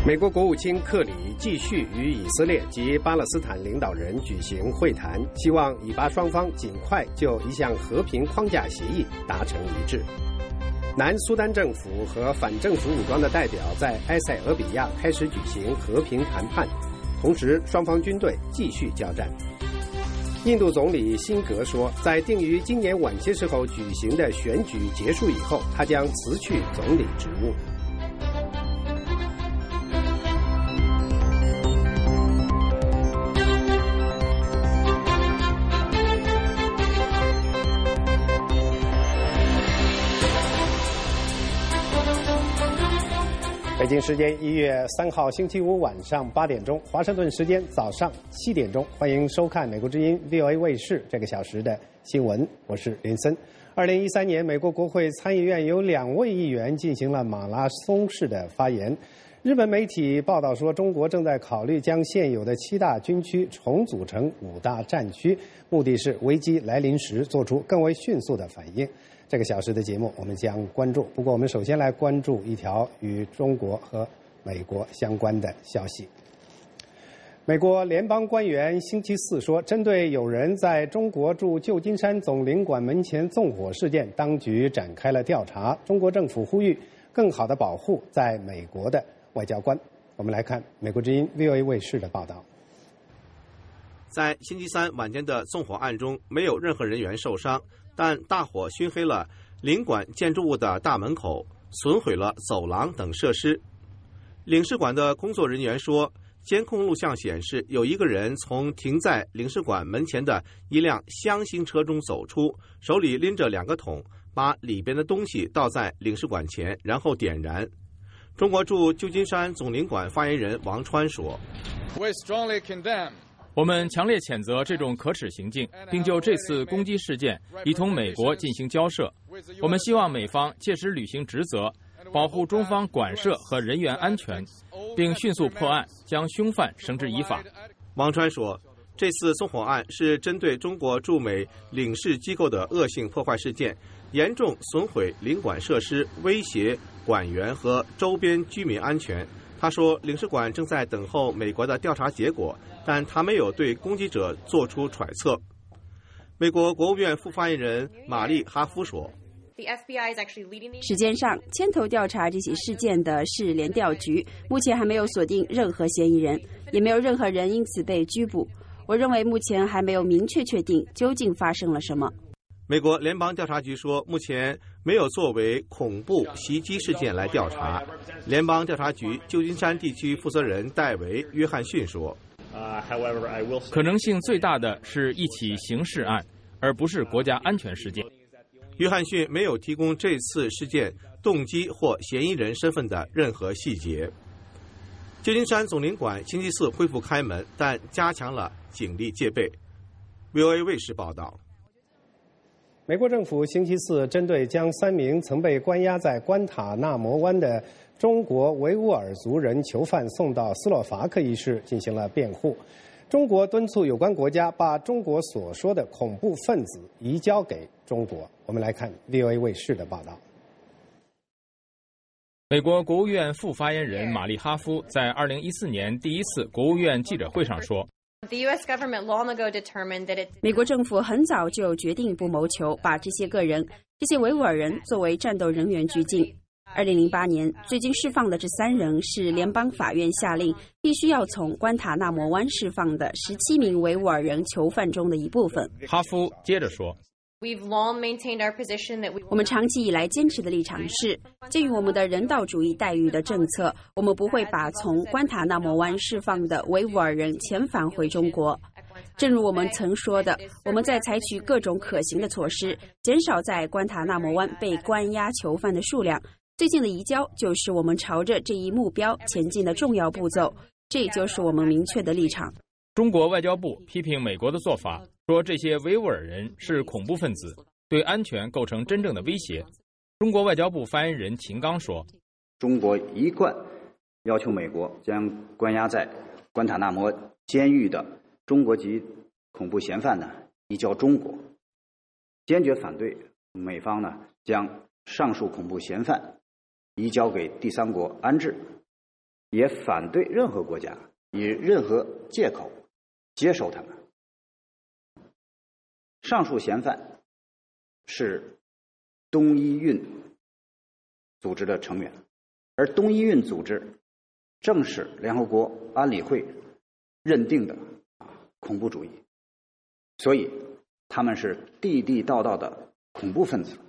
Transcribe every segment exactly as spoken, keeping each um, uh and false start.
美国国务卿克里继续与以色列及巴勒斯坦领导人举行会谈，希望以巴双方尽快就一项和平框架协议达成一致。南苏丹政府和反政府武装的代表在埃塞俄比亚开始举行和平谈判，同时双方军队继续交战。印度总理辛格说，在定于今年晚些时候举行的选举结束以后，他将辞去总理职务。北京时间一月三号星期五晚上八点钟，华盛顿时间早上七点钟，欢迎收看美国之音 V O A 卫视这个小时的新闻，我是林森。二零一三年，美国国会参议院有两位议员进行了马拉松式的发言。日本媒体报道说，中国正在考虑将现有的七大军区重组成五大战区，目的是危机来临时做出更为迅速的反应。这个小时的节目我们将关注，不过我们首先来关注一条与中国和美国相关的消息。美国联邦官员星期四说，针对有人在中国驻旧金山总领馆门前纵火事件，当局展开了调查。中国政府呼吁更好地保护在美国的外交官。我们来看美国之音 V O A 卫视的报道。 在星期三晚间的纵火案中，没有任何人员受伤，但大火熏黑了领馆建筑物的大门口，损毁了走廊等设施。领事馆的工作人员说，监控录像显示，有一个人从停在领事馆门前的一辆厢型车中走出，手里拎着两个桶，把里边的东西倒在领事馆前，然后点燃。中国驻旧金山总领馆发言人王川说， 我们强烈谴责这种可耻行径，并就这次攻击事件已同美国进行交涉。我们希望美方切实履行职责，保护中方馆舍和人员安全，并迅速破案，将凶犯绳之以法。 王川说，这次纵火案是针对中国驻美领事机构的恶性破坏事件，严重损毁领馆设施，威胁馆员和周边居民安全。他说，领事馆正在等候美国的调查结果，但他没有对攻击者做出揣测。美国国务院副发言人玛丽哈夫说， 时间上，牵头调查这起事件的是联调局，目前还没有锁定任何嫌疑人，也没有任何人因此被拘捕。我认为目前还没有明确确定究竟发生了什么。 美国联邦调查局说，目前没有作为恐怖袭击事件来调查。联邦调查局旧金山地区负责人戴维·约翰逊说， 可能性最大的是一起刑事案，而不是国家安全事件。 约翰逊没有提供这次事件动机或嫌疑人身份的任何细节。旧金山总领馆星期四恢复开门，但加强了警力戒备。V O A 卫视报道。 美国政府星期四针对将三名曾被关押在关塔纳摩湾的中国维吾尔族人囚犯送到斯洛伐克一事进行了辩护。中国敦促有关国家把中国所说的恐怖分子移交给中国。我们来看 V O A 卫视的报道。 美国国务院副发言人玛丽哈夫在二零一四年第一次国务院记者会上说， 美国政府很早就决定不谋求把这些个人、这些维吾尔人作为战斗人员拘禁。二零零八年，最近释放的这三人是联邦法院下令必须要从关塔纳摩湾释放的十七名维吾尔人囚犯中的一部分。 哈夫接着说， 我们长期以来坚持的立场是，鉴于我们的人道主义待遇的政策，我们不会把从关塔纳摩湾释放的维吾尔人遣返回中国。正如我们曾说的，我们在采取各种可行的措施，减少在关塔纳摩湾被关押囚犯的数量。最近的移交就是我们朝着这一目标前进的重要步骤，这就是我们明确的立场。 中国外交部批评美国的做法，说这些维吾尔人是恐怖分子，对安全构成真正的威胁。中国外交部发言人秦刚说， 中国一贯要求美国将关押在关塔那摩监狱的中国籍恐怖嫌犯呢移交中国，坚决反对美方呢将上述恐怖嫌犯移交给第三国安置， 也反对任何国家以任何借口接收他们。上述嫌犯是东伊运组织的成员，而东伊运组织正是联合国安理会认定的恐怖主义，所以他们是地地道道的恐怖分子。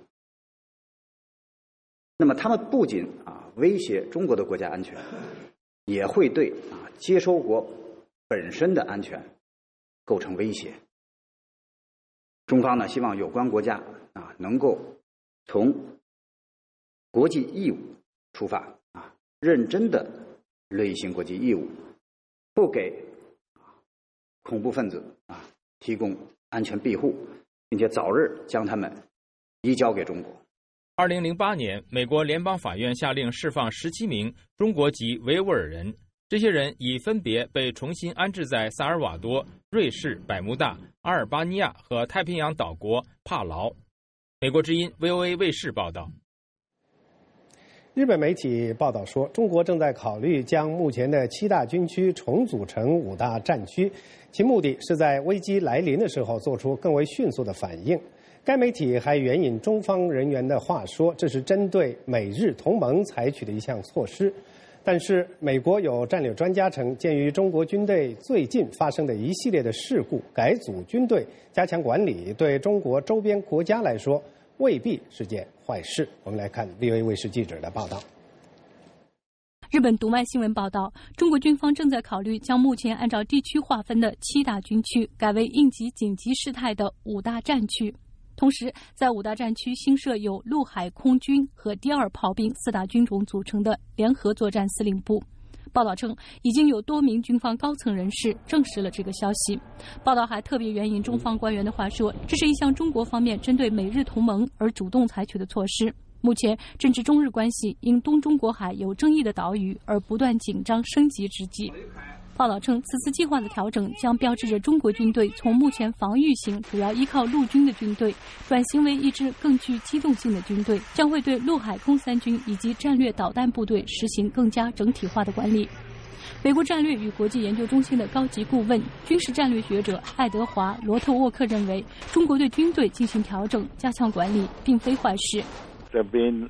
那么他们不仅啊威胁中国的国家安全，也会对啊接收国本身的安全构成威胁。中方呢希望有关国家啊能够从国际义务出发啊，认真的履行国际义务，不给恐怖分子啊提供安全庇护，并且早日将他们移交给中国。 二零零八年，美国联邦法院下令释放十七名中国籍维吾尔人，这些人已分别被重新安置在萨尔瓦多、瑞士、百慕大、阿尔巴尼亚和太平洋岛国帕劳。美国之音 V O A 卫视报道。 日本媒体报道说，中国正在考虑将目前的七大军区重组成五大战区，其目的是在危机来临的时候做出更为迅速的反应。该媒体还援引中方人员的话说，这是针对美日同盟采取的一项措施。但是，美国有战略专家称，鉴于中国军队最近发生的一系列的事故，改组军队、加强管理，对中国周边国家来说未必是件坏事。我们来看 V O A 卫视记者的报道。 日本读卖新闻报道，中国军方正在考虑将目前按照地区划分的七大军区改为应急紧急事态的五大战区。同时，在五大战区新设有陆海空军和第二炮兵四大军种组成的联合作战司令部。报道称，已经有多名军方高层人士证实了这个消息。报道还特别援引中方官员的话说，这是一项中国方面针对美日同盟而主动采取的措施。目前，正值中日关系因东中国海有争议的岛屿而不断紧张升级之际。报道称，此次计划的调整将标志着中国军队从目前防御型主要依靠陆军的军队转型为一支更具机动性的军队，将会对陆海空三军以及战略导弹部队实行更加整体化的管理。美国战略与国际研究中心的高级顾问、军事战略学者爱德华·罗特沃克认为，中国对军队进行调整、加强管理并非坏事。 There have been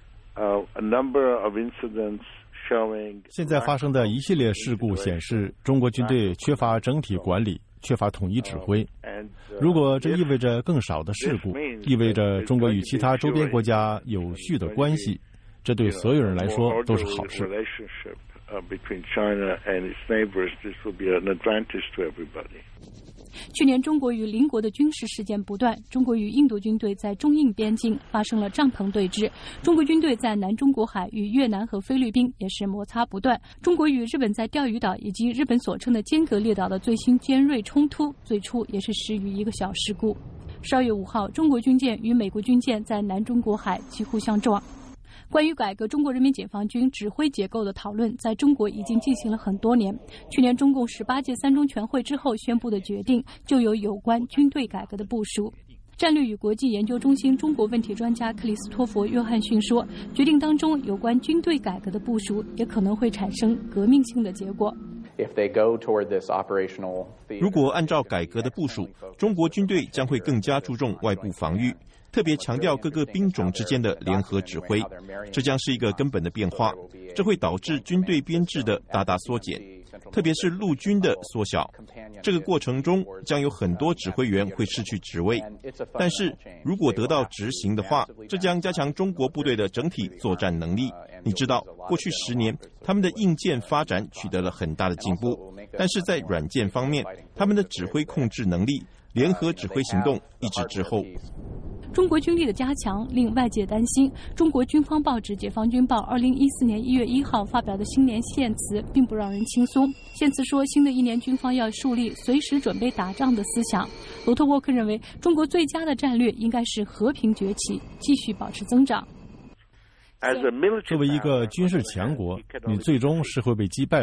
uh, a number of incidents 现在发生的一系列事故显示，中国军队缺乏整体管理，缺乏统一指挥。如果这意味着更少的事故，意味着中国与其他周边国家有序的关系，这对所有人来说都是好事。 去年，中国与邻国的军事事件不断。中国与印度军队在中印边境发生了帐篷对峙，中国军队在南中国海与越南和菲律宾也是摩擦不断。中国与日本在钓鱼岛以及日本所称的尖阁列岛的最新尖锐冲突，最初也是始于一个小事故。十二月五号，中国军舰与美国军舰在南中国海几乎相撞。关于改革中国人民解放军指挥结构的讨论，在中国已经进行了很多年。去年中共十八届三中全会之后宣布的决定，就有有关军队改革的部署。战略与国际研究中心中国问题专家克里斯托弗·约翰逊说，决定当中有关军队改革的部署，也可能会产生革命性的结果。 如果按照改革的部署，中国军队将会更加注重外部防御，特别强调各个兵种之间的联合指挥，这将是一个根本的变化。这会导致军队编制的大大缩减，特别是陆军的缩小。这个过程中将有很多指挥员会失去职位，但是如果得到执行的话，这将加强中国部队的整体作战能力。你知道，过去十年他们的硬件发展取得了很大的进步，但是在软件方面，他们的指挥控制能力、联合指挥行动一直滞后。 中国军力的加强令外界担心。中国军方报纸《解放军报》二零一四年一月一号发表的新年献词并不让人轻松。献词说，新的一年军方要树立随时准备打仗的思想。罗特沃克认为，中国最佳的战略应该是和平崛起，继续保持增长。 作为一个军事强国，你最终是会被击败的。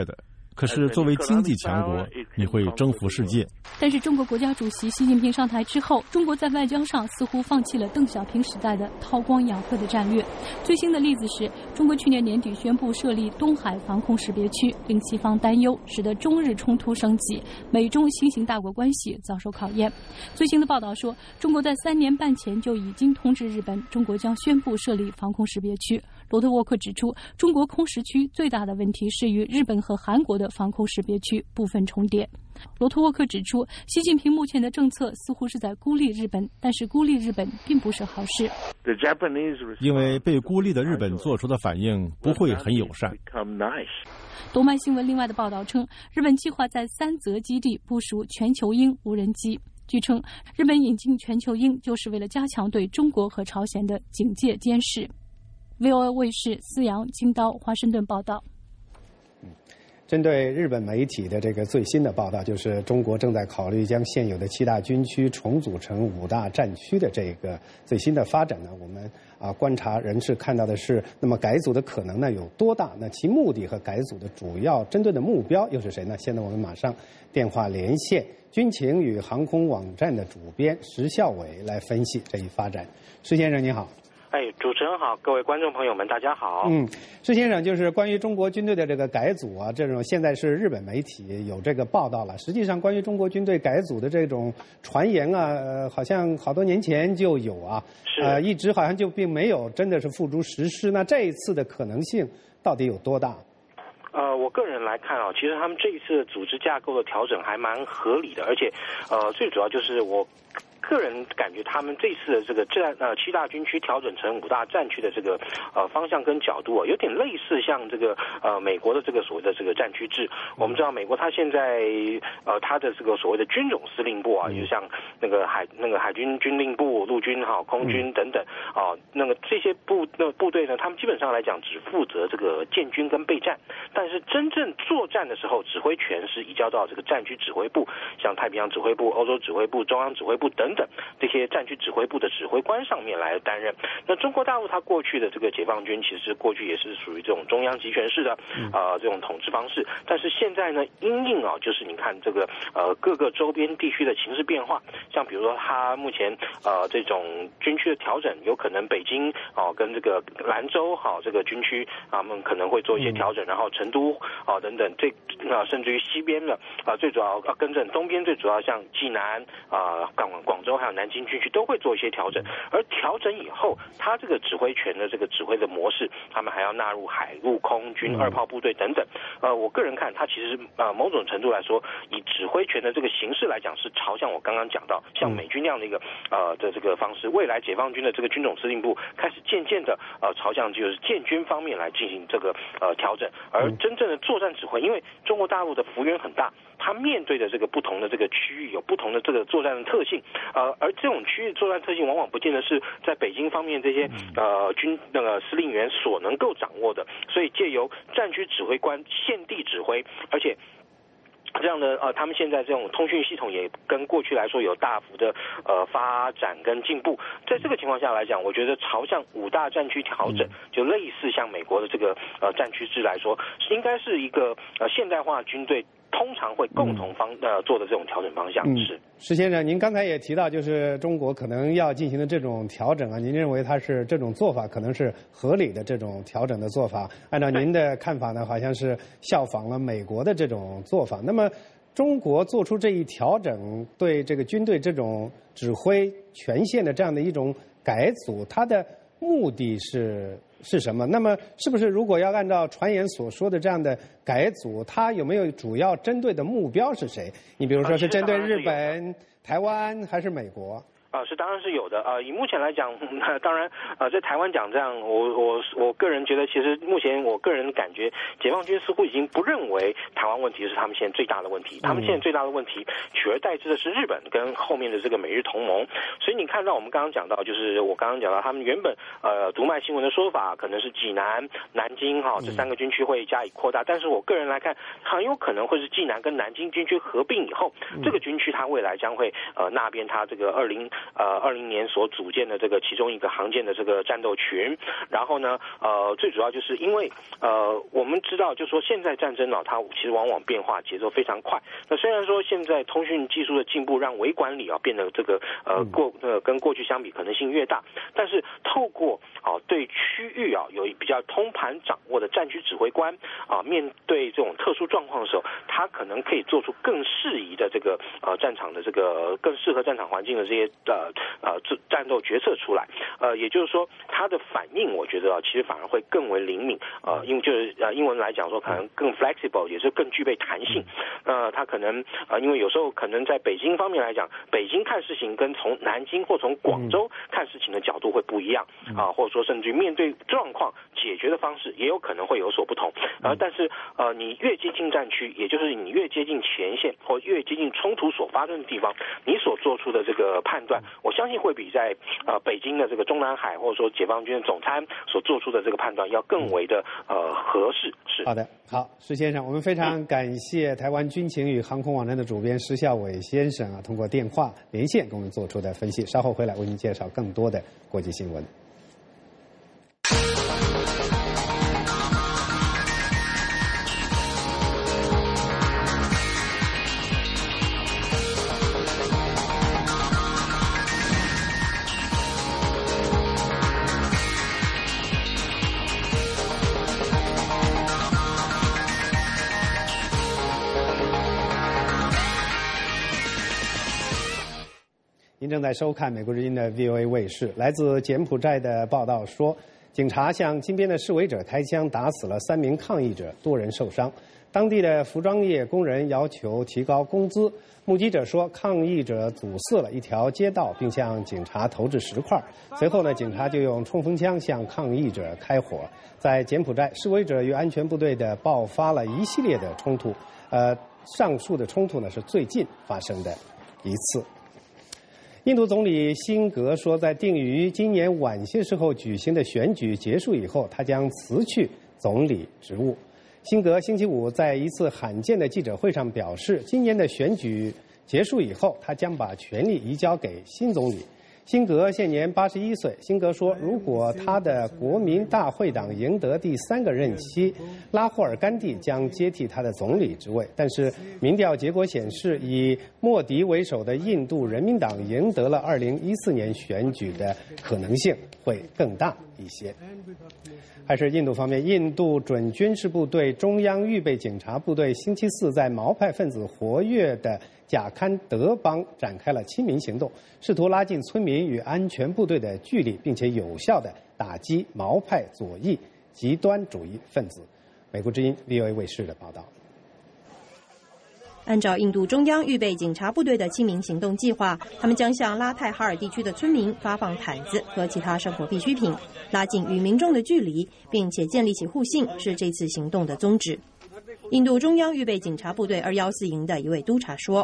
可是作为经济强国，你会征服世界。 但是中国国家主席习近平上台之后，中国在外交上似乎放弃了邓小平时代的韬光养晦的战略。最新的例子是中国去年年底宣布设立东海防空识别区，令西方担忧，使得中日冲突升级，美中新型大国关系遭受考验。最新的报道说，中国在三年半前就已经通知日本，中国将宣布设立防空识别区。罗特沃克指出，中国空识区最大的问题是与日本和韩国的防空识别区部分重叠。罗特沃克指出，习近平目前的政策似乎是在孤立日本，但是孤立日本并不是好事。 因为被孤立的日本做出的反应不会很友善。 读卖新闻另外的报道称，日本计划在三泽基地部署全球鹰无人机。据称，日本引进全球鹰就是为了加强对中国和朝鲜的警戒监视。V O A 卫视思阳、金刀、华盛顿报道。 针对日本媒体的这个最新的报道，就是中国正在考虑将现有的七大军区重组成五大战区的这个最新的发展呢，我们啊观察人士看到的是，那么改组的可能呢有多大？那其目的和改组的主要针对的目标又是谁呢？现在我们马上电话连线军情与航空网站的主编石孝伟来分析这一发展。石先生您好。 哎，主持人好，各位观众朋友们，大家好。 嗯，石先生，就是关于中国军队的这个改组啊，这种现在是日本媒体有这个报道了。实际上，关于中国军队改组的这种传言啊，呃，好像好多年前就有啊， 是呃，一直好像就并没有真的是付诸实施。那这一次的可能性到底有多大？ 呃，我个人来看啊，其实他们这一次组织架构的调整还蛮合理的，而且，呃，最主要就是我个人感觉他们这次的这个战呃七大军区调整成五大战区的这个呃方向跟角度啊，有点类似像这个呃美国的这个所谓的这个战区制。我们知道美国它现在呃它的这个所谓的军种司令部啊，就像那个海那个海军军令部、陆军哈、空军等等啊，那个这些部那个部队呢，他们基本上来讲只负责这个建军跟备战，但是真正作战的时候，指挥权是移交到这个战区指挥部，像太平洋指挥部、欧洲指挥部、中央指挥部等等。这些战区指挥部的指挥官上面来担任。那中国大陆它过去的这个解放军其实过去也是属于这种中央集权式的呃这种统治方式，但是现在呢，因应啊，就是你看这个呃各个周边地区的情势变化，像比如说它目前呃这种军区的调整，有可能北京哦、呃、跟这个兰州好、呃、这个军区啊们可能会做一些调整，然后成都啊、呃、等等这啊、呃、甚至于西边的啊、呃、最主要啊跟着东边最主要像济南啊广广州还有南京军区都会做一些调整，而调整以后，他这个指挥权的这个指挥的模式，他们还要纳入海陆空军二炮部队等等。呃，我个人看，他其实呃某种程度来说，以指挥权的这个形式来讲，是朝向我刚刚讲到像美军那样的一个呃的这个方式。未来解放军的这个军种司令部开始渐渐的呃朝向就是建军方面来进行这个呃调整，而真正的作战指挥，因为中国大陆的幅员很大，它面对的这个不同的这个区域有不同的这个作战的特性，呃，而这种区域作战特性往往不见得是在北京方面这些呃军那个司令员所能够掌握的，所以借由战区指挥官现地指挥，而且这样的呃，他们现在这种通讯系统也跟过去来说有大幅的呃发展跟进步。在这个情况下来讲，我觉得朝向五大战区调整，就类似像美国的这个呃战区制来说，应该是一个呃现代化军队通常会共同方呃做的这种调整方向。 嗯、 是石先生，您刚才也提到，就是中国可能要进行的这种调整啊，您认为它是这种做法可能是合理的这种调整的做法？按照您的看法呢，好像是效仿了美国的这种做法。那么中国做出这一调整，对这个军队这种指挥权限的这样的一种改组，它的目的是是什么？那么是不是如果要按照传言所说的这样的改组，它有没有主要针对的目标是谁？你比如说是针对日本、台湾还是美国？ 啊，是当然是有的。呃，以目前来讲，呃、当然，呃，在台湾讲这样，我我我个人觉得，其实目前我个人感觉，解放军似乎已经不认为台湾问题是他们现在最大的问题，他们现在最大的问题取而代之的是日本跟后面的这个美日同盟。所以你看到我们刚刚讲到，就是我刚刚讲到，他们原本呃读卖新闻的说法，可能是济南、南京哈、哦、这三个军区会加以扩大，但是我个人来看，很有可能会是济南跟南京军区合并以后，这个军区它未来将会呃那边它这个二零呃二零年所组建的这个其中一个航舰的这个战斗群。然后呢，呃，最主要就是因为呃我们知道，就是说现在战争啊，它其实往往变化节奏非常快。那虽然说现在通讯技术的进步让微管理啊变得这个呃过呃跟过去相比可能性越大，但是透过啊对区域啊有比较通盘掌握的战区指挥官啊，面对这种特殊状况的时候，他可能可以做出更适宜的这个呃战场的这个更适合战场环境的这些呃呃战斗决策出来。呃，也就是说，他的反应我觉得啊，其实反而会更为灵敏。呃，因为就是呃英文来讲说，可能更 flexible， 也是更具备弹性。呃，他可能呃因为有时候可能在北京方面来讲，北京看事情跟从南京或从广州看事情的角度会不一样啊，或者说甚至于面对状况解决的方式也有可能会有所不同。呃，但是呃你越接近战区，也就是你越接近前线或越接近冲突所发生的地方，你所做出的这个判断，我相信会比在呃北京的这个中南海或者说解放军的总参所做出的这个判断要更为的呃合适。是好的，好，石先生，我们非常感谢台湾军情与航空网站的主编石孝伟先生啊，通过电话连线给我们做出的分析。稍后回来为您介绍更多的国际新闻。您正在收看美国之音的 V O A 卫视。来自柬埔寨的报道说，警察向金边的示威者开枪，打死了三名抗议者，多人受伤。当地的服装业工人要求提高工资。目击者说，抗议者阻塞了一条街道，并向警察投掷石块。随后呢，警察就用冲锋枪向抗议者开火。在柬埔寨，示威者与安全部队的爆发了一系列的冲突。呃，上述的冲突呢是最近发生的一次。印度总理辛格说，在定于今年晚些时候举行的选举结束以后，他将辞去总理职务。辛格星期五在一次罕见的记者会上表示，今年的选举结束以后，他将把权力移交给新总理。辛格现年八十一岁。辛格说，如果他的国民大会党赢得第三个任期，拉霍尔甘地将接替他的总理职位。但是民调结果显示，以莫迪为首的印度人民党赢得了二零一四年选举的可能性会更大一些。还是印度方面，印度准军事部队中央预备警察部队星期四在毛派分子活跃的贾堪德邦展开了亲民行动，试图拉近村民与安全部队的距离，并且有效地打击毛派左翼极端主义分子。美国之音 V O A 卫视的报道。 按照印度中央预备警察部队的亲民行动计划，他们将向拉泰哈尔地区的村民发放毯子和其他生活必需品，拉近与民众的距离，并且建立起互信，是这次行动的宗旨。印度中央预备警察部队二一四营的一位督察说，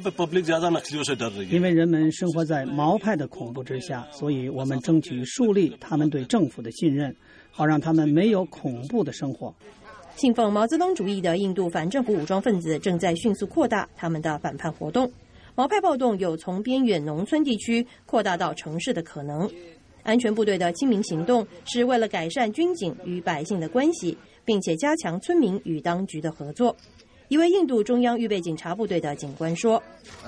因为人们生活在毛派的恐怖之下，所以我们争取树立他们对政府的信任，好让他们没有恐怖的生活。 信奉毛泽东主义的印度反政府武装分子正在迅速扩大他们的反叛活动。毛派暴动有从边远农村地区扩大到城市的可能。安全部队的亲民行动是为了改善军警与百姓的关系，并且加强村民与当局的合作。一位印度中央预备警察部队的警官说，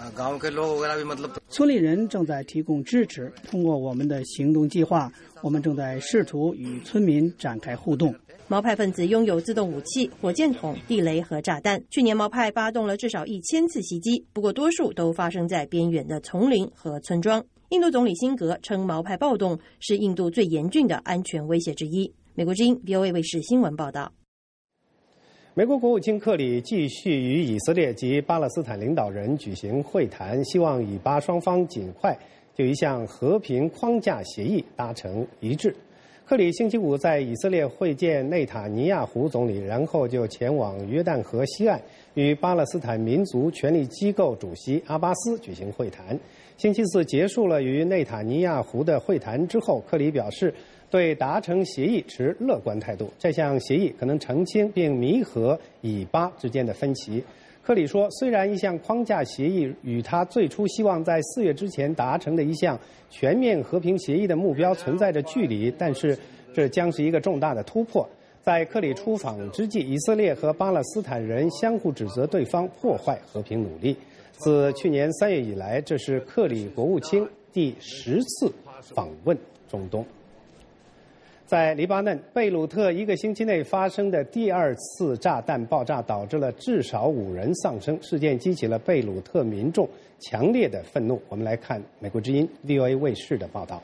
村里人正在提供支持，通过我们的行动计划，我们正在试图与村民展开互动。 毛派分子拥有自动武器、火箭筒、地雷和炸弹。去年毛派发动了至少一千次袭击，不过多数都发生在边远的丛林和村庄。印度总理辛格称毛派暴动是印度最严峻的安全威胁之一。美国之音 V O A 卫视新闻报道。 美国国务卿克里继续与以色列及巴勒斯坦领导人举行会谈，希望以巴双方尽快就一项和平框架协议达成一致。克里星期五在以色列会见内塔尼亚胡总理，然后就前往约旦河西岸与巴勒斯坦民族权力机构主席阿巴斯举行会谈。星期四结束了与内塔尼亚胡的会谈之后，克里表示对达成协议持乐观态度，这项协议可能澄清并弥合以巴之间的分歧。 克里说，虽然一项框架协议与他最初希望在四月之前达成的一项全面和平协议的目标存在着距离，但是这将是一个重大的突破。在克里出访之际，以色列和巴勒斯坦人相互指责对方破坏和平努力。自去年三月以来，这是克里国务卿第十次访问中东。在黎巴嫩贝鲁特一个星期内发生的第二次炸弹爆炸，导致了至少五人丧生。事件激起了贝鲁特民众强烈的愤怒。我们来看美国之音 V O A 卫视的报道。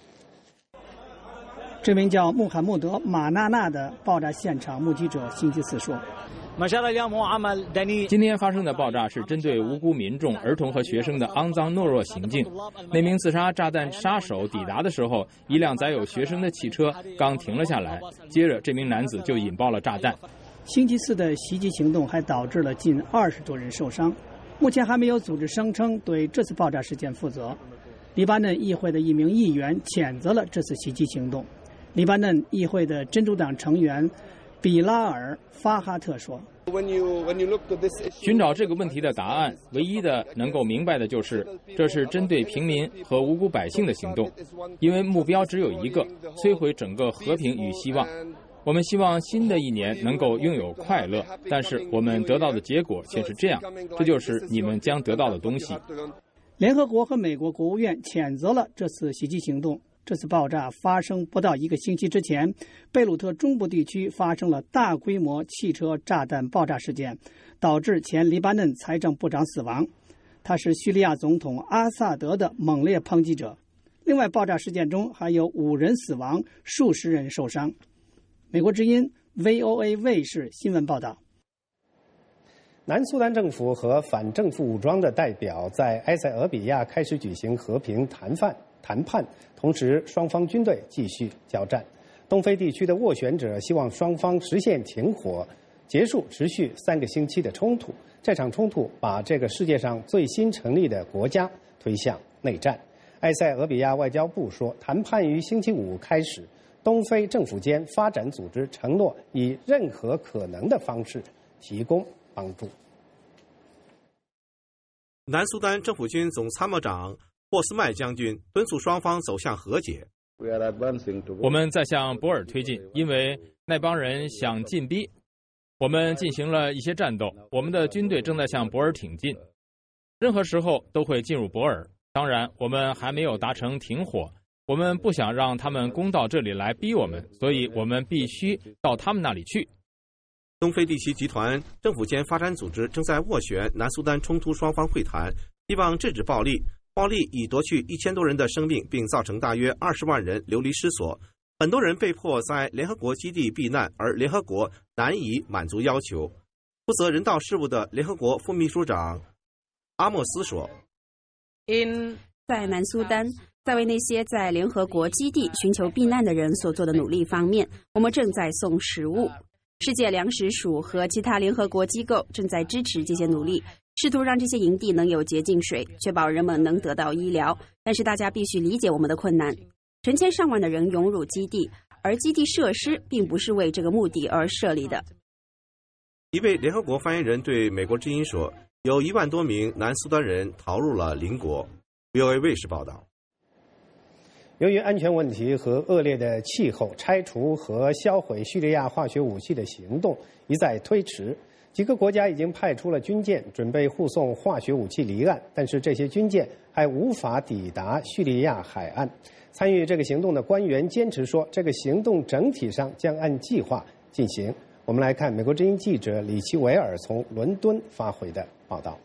这名叫穆罕默德·马纳纳的爆炸现场目击者星期四说， 今天发生的爆炸是针对无辜民众、儿童和学生的肮脏懦弱行径。那名自杀炸弹杀手抵达的时候，一辆载有学生的汽车刚停了下来，接着这名男子就引爆了炸弹。 星期四的袭击行动还导致了近二十多人受伤。目前还没有组织声称对这次爆炸事件负责。黎巴嫩议会的一名议员谴责了这次袭击行动。黎巴嫩议会的真主党成员比拉尔·法哈特说， 寻找这个问题的答案，唯一的能够明白的就是，这是针对平民和无辜百姓的行动，因为目标只有一个，摧毁整个和平与希望。我们希望新的一年能够拥有快乐，但是我们得到的结果却是这样，这就是你们将得到的东西。 联合国和美国国务院谴责了这次袭击行动。这次爆炸发生不到一个星期之前，贝鲁特中部地区发生了大规模汽车炸弹爆炸事件，导致前黎巴嫩财政部长死亡。他是叙利亚总统阿萨德的猛烈抨击者。另外，爆炸事件中还有五人死亡，数十人受伤。美国之音 V O A 卫视新闻报道。 南苏丹政府和反政府武装的代表在埃塞俄比亚开始举行和平谈判。谈判，同时双方军队继续交战。东非地区的斡旋者希望双方实现停火，结束持续三个星期的冲突。这场冲突把这个世界上最新成立的国家推向内战。埃塞俄比亚外交部说，谈判于星期五开始，东非政府间发展组织承诺以任何可能的方式提供帮助。 南苏丹政府军总参谋长霍斯麦将军敦促双方走向和解。 我们在向博尔推进，因为那帮人想进逼。我们进行了一些战斗，我们的军队正在向博尔挺进，任何时候都会进入博尔。当然，我们还没有达成停火，我们不想让他们攻到这里来逼我们，所以我们必须到他们那里去。 东非地区集团政府间发展组织正在斡旋南苏丹冲突双方会谈，希望制止暴力。暴力已夺去一千多人的生命，并造成大约二十万人流离失所。很多人被迫在联合国基地避难，而联合国难以满足要求。负责人道事务的联合国副秘书长阿莫斯说：“ 在南苏丹，在为那些在联合国基地寻求避难的人所做的努力方面，我们正在送食物。世界粮食署和其他联合国机构正在支持这些努力。”试图让这些营地能有洁净水，确保人们能得到医疗。但是大家必须理解我们的困难。成千上万的人涌入基地，而基地设施并不是为这个目的而设立的。 一位联合国发言人对美国之音说，有一万多名南苏丹人逃入了邻国。V O A 卫视报道。 由于安全问题和恶劣的气候，拆除和销毁叙利亚化学武器的行动一再推迟。几个国家已经派出了军舰，准备护送化学武器离岸，但是这些军舰还无法抵达叙利亚海岸。参与这个行动的官员坚持说，这个行动整体上将按计划进行。我们来看美国之音记者李奇维尔从伦敦发回的报道。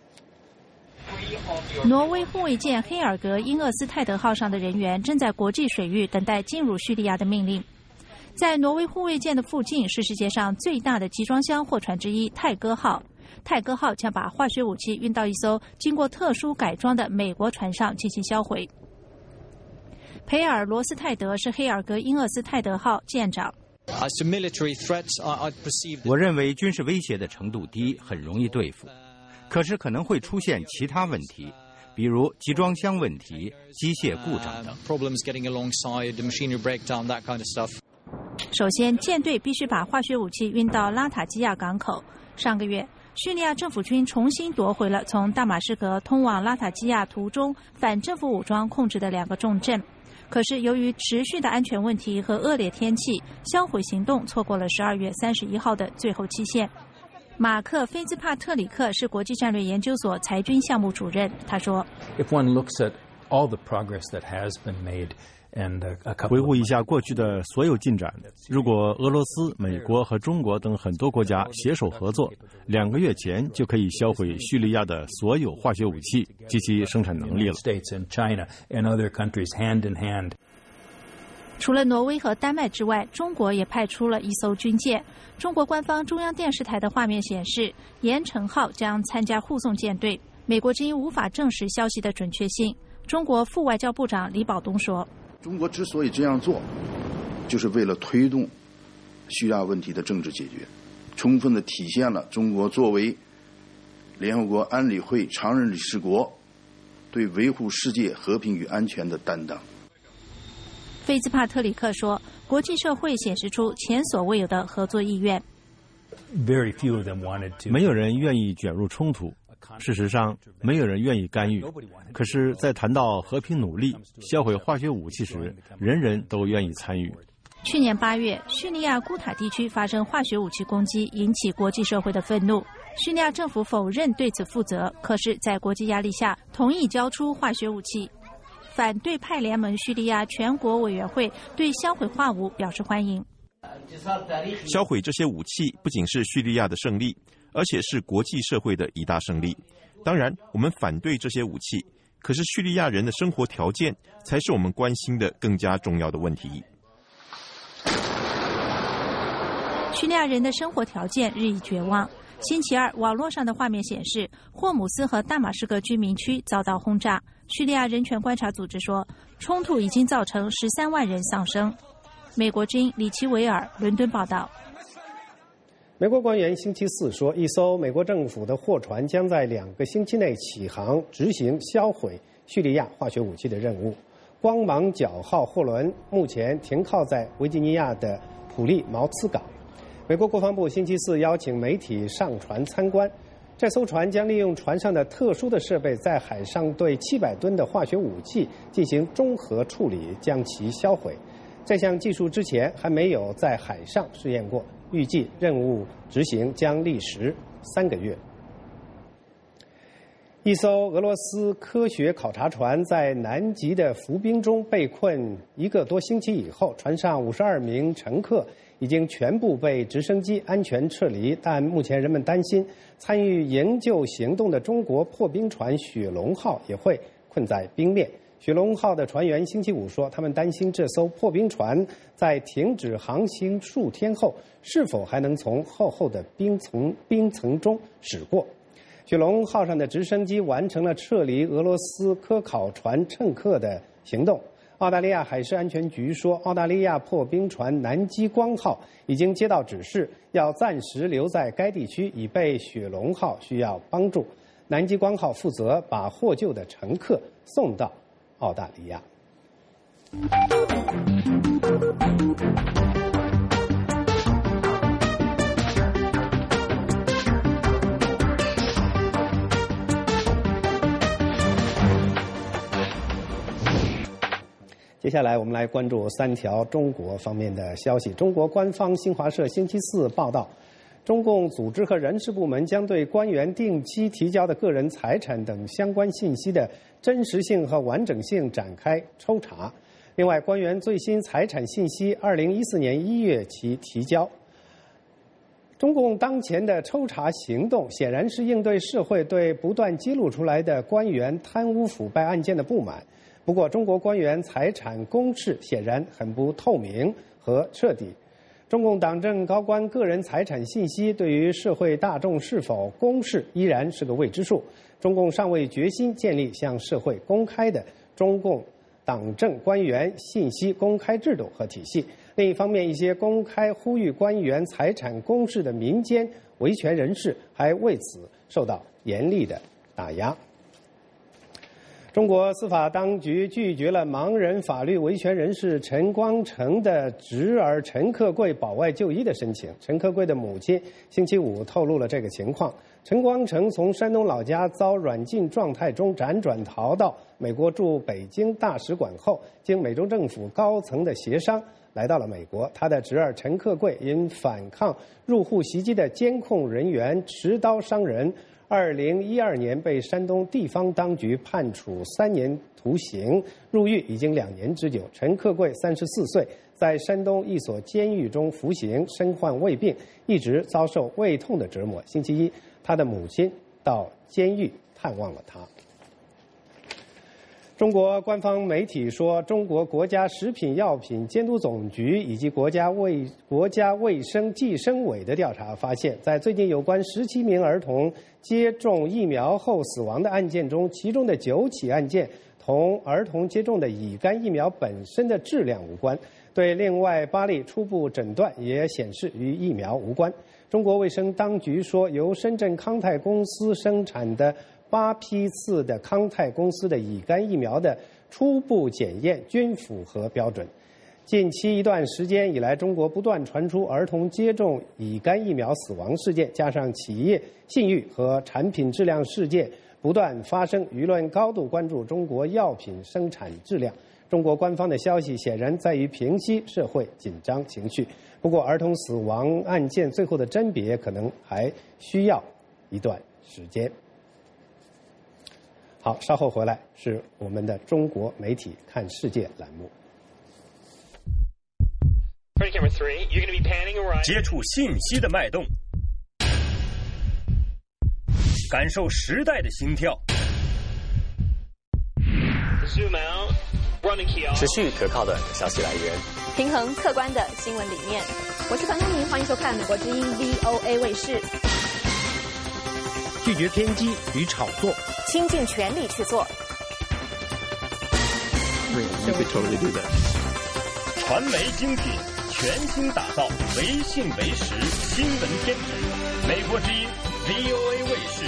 挪威护卫舰黑尔格英厄斯泰德号上的人员正在国际水域等待进入叙利亚的命令。在挪威护卫舰的附近是世界上最大的集装箱货船之一泰戈号。泰戈号将把化学武器运到一艘经过特殊改装的美国船上进行销毁。培尔罗斯泰德是黑尔格英厄斯泰德号舰长。 我认为军事威胁的程度低，很容易对付，可是可能会出现其他问题，比如集装箱问题、机械故障等。 首先，舰队必须把化学武器运到拉塔基亚港口。上个月， 叙利亚政府军重新夺回了从大马士革通往拉塔基亚途中反政府武装控制的两个重镇。可是由于持续的安全问题和恶劣天气，销毁行动错过了十二月三十一号的最后期限。马克·菲兹帕特里克是国际战略研究所裁军项目主任，他说 If one looks at all the progress that has been made and a couple 回顾一下过去的所有进展，如果俄罗斯、美国和中国等很多国家携手合作，两个月前就可以销毁叙利亚的所有化学武器及其生产能力了。 除了挪威和丹麦之外，中国也派出了一艘军舰。中国官方中央电视台的画面显示，盐城号将参加护送舰队。美国之音无法证实消息的准确性。中国副外交部长李保东说：“ 中国之所以这样做，就是为了推动叙利亚问题的政治解决，充分地体现了中国作为联合国安理会常任理事国对维护世界和平与安全的担当。” 菲兹帕特里克说，国际社会显示出前所未有的合作意愿。 没有人愿意卷入冲突，事实上，没有人愿意干预。可是，在谈到和平努力、销毁化学武器时，人人都愿意参与。 去年八月，叙利亚古塔地区发生化学武器攻击，引起国际社会的愤怒。叙利亚政府否认对此负责，可是，在国际压力下，同意交出化学武器。反对派联盟叙利亚全国委员会对销毁化武表示欢迎。 销毁这些武器不仅是叙利亚的胜利，而且是国际社会的一大胜利。当然，我们反对这些武器，可是叙利亚人的生活条件才是我们关心的更加重要的问题。 叙利亚人的生活条件日益绝望。星期二，网络上的画面显示，霍姆斯和大马士革居民区遭到轰炸。叙利亚人权观察组织说，冲突已经造成十三万人丧生。美国之音李奇维尔伦敦报道。 美国官员星期四说，一艘美国政府的货船将在两个星期内起航，执行销毁叙利亚化学武器的任务。光芒角号货轮目前停靠在维吉尼亚的普利茅茨港。美国国防部星期四邀请媒体上船参观。这艘船将利用船上的特殊的设备，在海上对七百吨的化学武器进行综合处理，将其销毁。这项技术之前还没有在海上试验过，预计任务执行将历时三个月。一艘俄罗斯科学考察船在南极的浮冰中被困一个多星期以后，船上五十二名乘客已经全部被直升机安全撤离，但目前人们担心参与营救行动的中国破冰船雪龙号也会困在冰面。雪龙号的船员星期五说，他们担心这艘破冰船在停止航行数天后，是否还能从厚厚的冰层冰层中驶过。雪龙号上的直升机完成了撤离俄罗斯科考船乘客的行动。澳大利亚海事安全局说，澳大利亚破冰船南极光号已经接到指示，要暂时留在该地区，以备雪龙号需要帮助。南极光号负责把获救的乘客送到澳大利亚。接下来我们来关注三条中国方面的消息。中国官方新华社星期四报道，中共组织和人事部门将对官员定期提交的个人财产等相关信息的真实性和完整性展开抽查。另外，官员最新财产信息二零一四年一月起提交。中共当前的抽查行动显然是应对社会对不断揭露出来的官员贪污腐败案件的不满。不过，中国官员财产公示显然很不透明和彻底。中共党政高官个人财产信息对于社会大众是否公示依然是个未知数。中共尚未决心建立向社会公开的中共党政官员信息公开制度和体系。另一方面，一些公开呼吁官员财产公示的民间维权人士还为此受到严厉的打压。 中国司法当局拒绝了盲人法律维权人士陈光诚的侄儿陈克贵保外就医的申请。陈克贵的母亲星期五透露了这个情况。陈光诚从山东老家遭软禁状态中辗转逃到美国驻北京大使馆后，经美中政府高层的协商，来到了美国。他的侄儿陈克贵因反抗入户袭击的监控人员持刀伤人，二零一二年被山东地方当局判处三年徒刑，入狱已经两年之久。陈克贵三十四岁，在山东一所监狱中服刑，身患胃病，一直遭受胃痛的折磨。星期一，他的母亲到监狱探望了他。中国官方媒体说，中国国家食品药品监督总局以及国家卫国家卫生计生委的调查发现，在最近有关十七名儿童接种疫苗后死亡的案件中，其中的九起案件同儿童接种的乙肝疫苗本身的质量无关。对另外八例初步诊断也显示与疫苗无关。中国卫生当局说，由深圳康泰公司生产的八批次的康泰公司的乙肝疫苗的初步检验均符合标准。近期一段时间以来，中国不断传出儿童接种乙肝疫苗死亡事件，加上企业信誉和产品质量事件不断发生，舆论高度关注中国药品生产质量。中国官方的消息显然在于平息社会紧张情绪，不过儿童死亡案件最后的甄别可能还需要一段时间。好，稍后回来是我们的中国媒体看世界栏目。 接触信息的脉动，感受时代的心跳。 持续可靠的消息来源， 平衡客观的新闻理念。我是樊东明，欢迎收看美国之音 V O A 卫视。 拒绝偏激与炒作， 倾尽全力去做。 You could totally do that. 传媒精品全新打造，唯信唯实新闻天职。美国之音 V O A 卫视。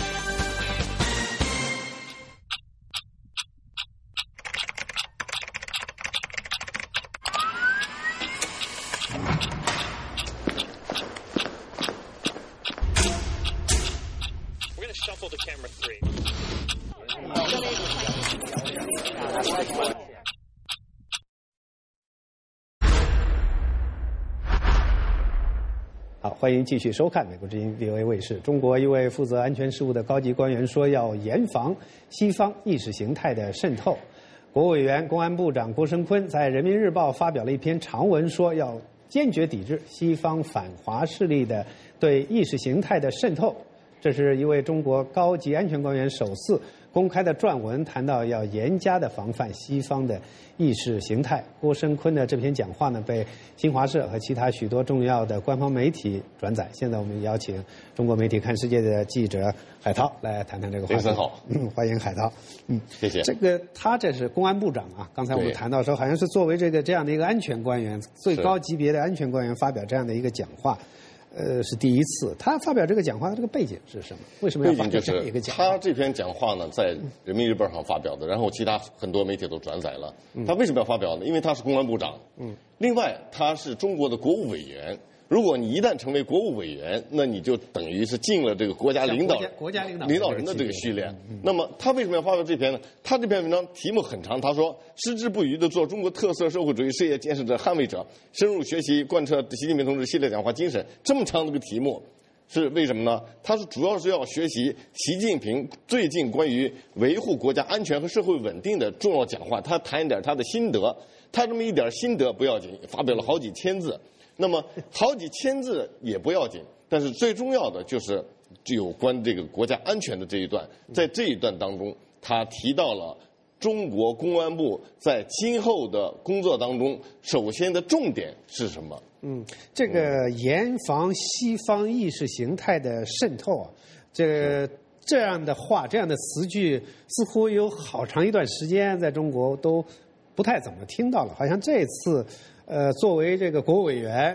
好，欢迎继续收看美国之音 V O A 卫视。中国一位负责安全事务的高级官员说，要严防西方意识形态的渗透。国务委员、公安部长郭声琨在《人民日报》发表了一篇长文，说要坚决抵制西方反华势力的对意识形态的渗透。这是一位中国高级安全官员首次公开的撰文，谈到要严加的防范西方的意识形态。郭声琨的这篇讲话呢，被新华社和其他许多重要的官方媒体转载。现在我们邀请中国媒体看世界的记者海涛来谈谈这个话题。 林森好， 嗯，欢迎海涛。嗯， 谢谢。 这个他这是公安部长啊，刚才我们谈到说，好像是作为这个这样的一个安全官员，最高级别的安全官员发表这样的一个讲话。呃，是第一次。他发表这个讲话的这个背景是什么？为什么要发表这样一个讲话？ 他这篇讲话呢，在人民日报上发表的，然后其他很多媒体都转载了。他为什么要发表呢？因为他是公安部长。嗯。另外，他是中国的国务委员。如果你一旦成为国务委员，那你就等于是进了这个国家领导国家领导领导人的这个序列。那么他为什么要发表这篇呢？他这篇文章题目很长，他说矢志不渝地做中国特色社会主义事业建设的捍卫者，深入学习贯彻习近平同志系列讲话精神。这么长的一个题目是为什么呢？他是主要是要学习习近平最近关于维护国家安全和社会稳定的重要讲话，他谈一点他的心得。他这么一点心得不要紧，发表了好几千字。那么好几千字也不要紧，但是最重要的就是有关这个国家安全的这一段。在这一段当中，他提到了中国公安部在今后的工作当中，首先的重点是什么？ 嗯，这个严防西方意识形态的渗透啊，这个这样的话，这样的词句，似乎有好长一段时间在中国都不太怎么听到了，好像这次。呃，作为这个国务委员，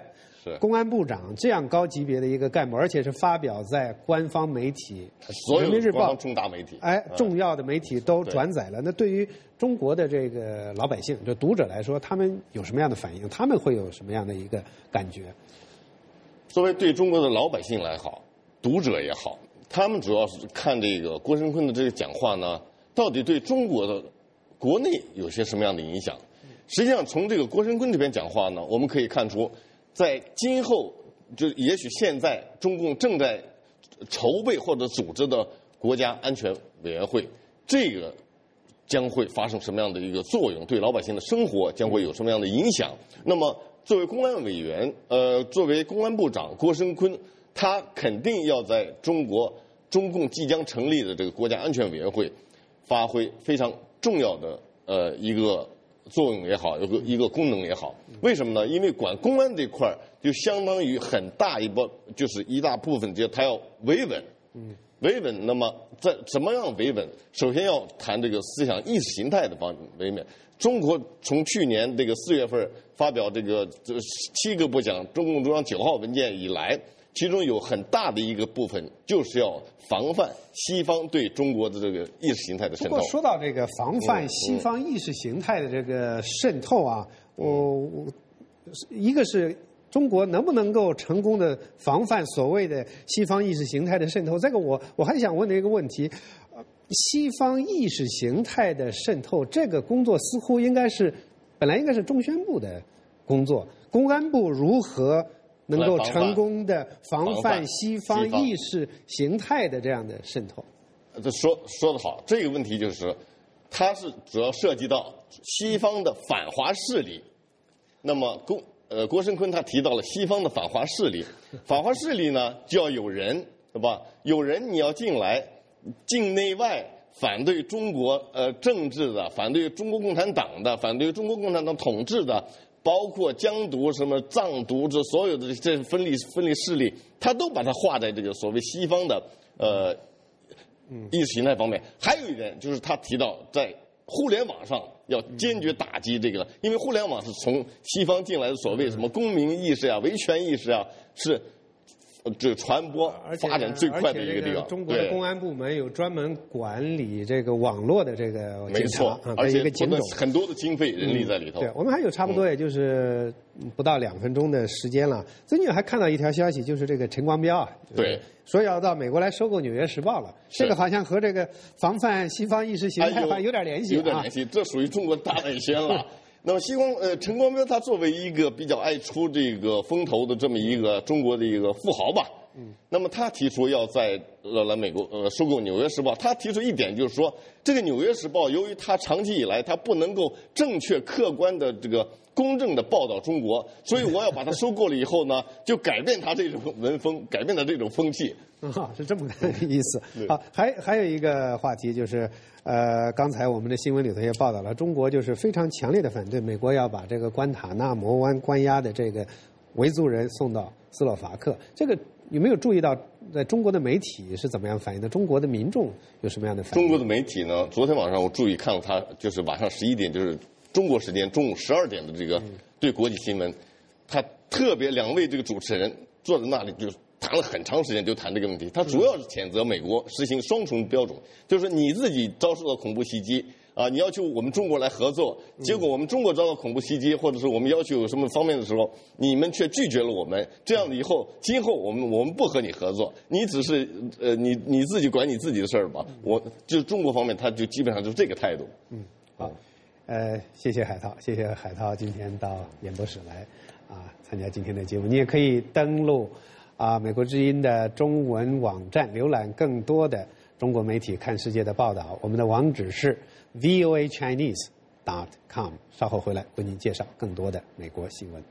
公安部长这样高级别的一个干部，而且是发表在官方媒体《人民日报》 重大媒体， 哎，重要的媒体都转载了。那对于中国的这个老百姓，就读者来说，他们有什么样的反应？他们会有什么样的一个感觉？ 作为对中国的老百姓来好，读者也好，他们主要是看这个郭声琨的这个讲话呢，到底对中国的国内有些什么样的影响？实际上，从这个郭声琨这边讲话呢，我们可以看出，在今后就也许现在中共正在筹备或者组织的国家安全委员会，这个将会发生什么样的一个作用？对老百姓的生活将会有什么样的影响？那么，作为公安委员，呃，作为公安部长郭声琨，他肯定要在中国中共即将成立的这个国家安全委员会发挥非常重要的呃一个作用也好，有个一个功能也好。为什么呢？因为管公安这块儿就相当于很大一波，就是一大部分，就他要维稳。嗯。维稳，那么在怎么样维稳？首先要谈这个思想意识形态的方维稳。中国从去年这个四月份发表这个这七个不讲中共中央九号文件以来，其中有很大的一个部分就是要防范西方对中国的这个意识形态的渗透。 不过说到这个防范西方意识形态的这个渗透啊，嗯、我我一个是。中国能不能够成功的防范所谓的西方意识形态的渗透？这个我我还想问的一个问题，西方意识形态的渗透这个工作似乎应该是本来应该是中宣部的工作，公安部如何能够成功的防范西方意识形态的这样的渗透？ 这说说得好，这个问题就是它是主要涉及到西方的反华势力，那么公。呃，郭声琨他提到了西方的反华势力，反华势力呢就要有人，对吧？有人你要进来，境内外反对中国呃政治的，反对中国共产党的，反对中国共产党统治的，包括疆独、什么藏独这所有的这分立分立势力，他都把它划在这个所谓西方的呃意识形态方面。还有一点就是他提到在互联网上要坚决打击这个，因为互联网是从西方进来的所谓什么公民意识啊、维权意识啊，是这传播发展最快的一个地方。 中国的公安部门有专门管理这个网络的这个没错，而且很多的经费、人力在里头。 对，我们还有差不多也就是不到两分钟的时间了。最近还看到一条消息，就是这个陈光标啊， 对， 说要到美国来收购《纽约时报》了。这个好像和这个防范西方意识形态好像有点联系、啊， 有点联系。这属于中国大外宣了。那么，西光呃，陈光标他作为一个比较爱出这个风头的这么一个中国的一个富豪吧，嗯，那么他提出要在呃来美国呃收购《纽约时报》，他提出一点就是说，这个《纽约时报》由于它长期以来它不能够正确客观的这个公正的报道中国，所以我要把它收购了以后呢，就改变它这种文风，改变它这种风气。 啊，是这么个意思。好，还还有一个话题就是，呃，刚才我们的新闻里头也报道了，中国就是非常强烈的反对美国要把这个关塔那摩湾关押的这个维族人送到斯洛伐克。这个有没有注意到，在中国的媒体是怎么样反应的？中国的民众有什么样的反应？ 中国的媒体呢？昨天晚上我注意看了他，就是晚上十一点，就是中国时间中午十二点的这个对国际新闻，他特别两位这个主持人坐在那里就谈了很长时间，就谈这个问题。他主要是谴责美国实行双重标准，就是你自己遭受到恐怖袭击啊，你要求我们中国来合作，结果我们中国遭到恐怖袭击，或者是我们要求有什么方面的时候，你们却拒绝了我们。这样的以后，今后我们我们不和你合作，你只是呃你你自己管你自己的事儿吧。我就中国方面，他就基本上就是这个态度。 嗯，好，呃，谢谢海涛，谢谢海涛今天到演播室来啊参加今天的节目。你也可以登录啊美国之音的中文网站，浏览更多的中国媒体看世界的报道。我们的网址是 v o a chinese dot com。稍后回来为您介绍更多的美国新闻。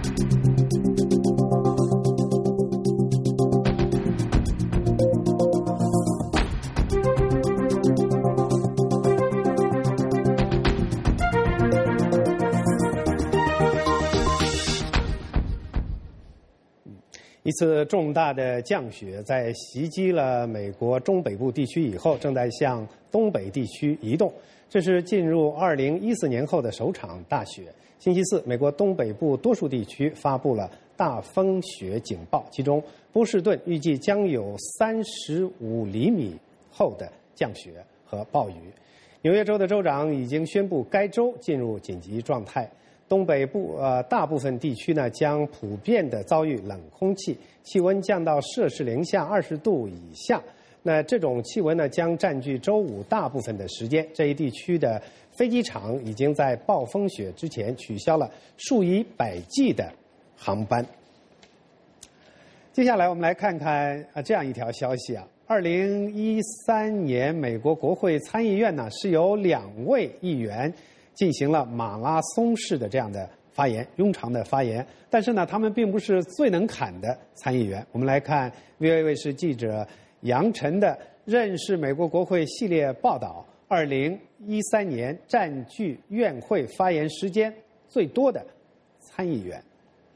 一次重大的降雪在袭击了美国中北部地区以后，正在向东北地区移动。这是进入二零一四年后的首场大雪。星期四，美国东北部多数地区发布了大风雪警报，其中波士顿预计将有三十五厘米厚的降雪和暴雨。纽约州的州长已经宣布该州进入紧急状态。东北部呃大部分地区呢将普遍的遭遇冷空气，气温降到摄氏零下二十度以下。那这种气温呢将占据周五大部分的时间。这一地区的飞机场已经在暴风雪之前取消了数以百计的航班。接下来我们来看看啊这样一条消息啊，二零一三年美国国会参议院呢是由两位议员进行了马拉松式的这样的发言，庸长的发言，但是呢，他们并不是最能侃的参议员。我们来看 V O A 卫视记者杨晨的认识美国国会系列报道，二零一三年占据院会发言时间最多的参议员。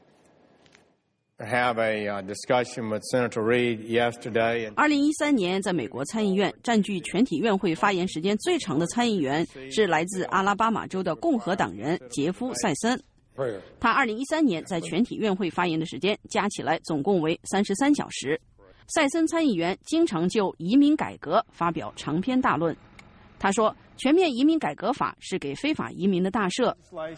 二零一三年，在美国参议院占据全体院会发言时间最长的参议员是来自阿拉巴马州的共和党人杰夫·塞森。他二零一三年在全体院会发言的时间加起来总共为三十三小时。塞森参议员经常就移民改革发表长篇大论。他说，全面移民改革法是给非法移民的大赦。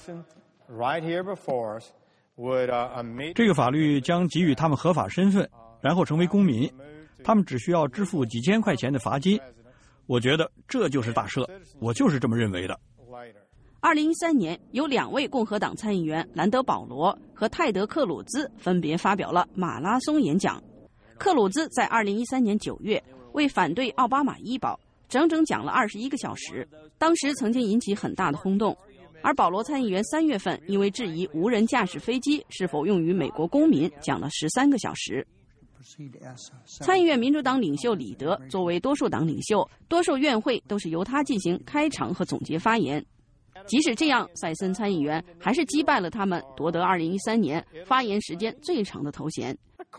这个法律将给予他们合法身份，然后成为公民，他们只需要支付几千块钱的罚金。我觉得这就是大赦，我就是这么认为的。 二零一三年，有两位共和党参议员兰德·保罗和泰德·克鲁兹分别发表了马拉松演讲。克鲁兹在二零一三年九月为反对奥巴马医保，整整讲了二十一个小时，当时曾经引起很大的轰动。而保罗参议员三月份因为质疑无人驾驶飞机是否用于美国公民，讲了十三个小时。参议院民主党领袖李德作为多数党领袖，多数院会都是由他进行开场和总结发言。即使这样，塞森参议员还是击败了他们，夺得二零一三年发言时间最长的头衔。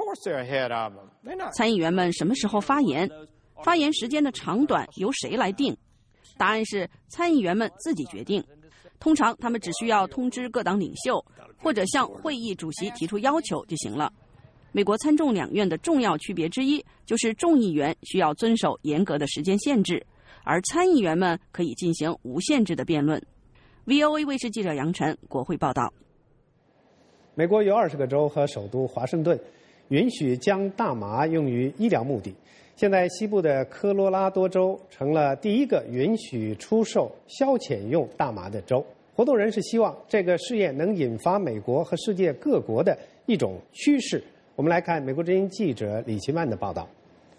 参议员们什么时候发言？发言时间的长短由谁来定？答案是参议员们自己决定。通常他们只需要通知各党领袖，或者向会议主席提出要求就行了。美国参众两院的重要区别之一就是众议员需要遵守严格的时间限制，而参议员们可以进行无限制的辩论。V O A 卫视记者杨晨，国会报道。 美国有二十个州和首都华盛顿允许将大麻用于医疗目的。现在西部的科罗拉多州成了第一个允许出售消遣用大麻的州。活动人士希望这个试验能引发美国和世界各国的一种趋势。我们来看美国之音记者李奇曼的报道。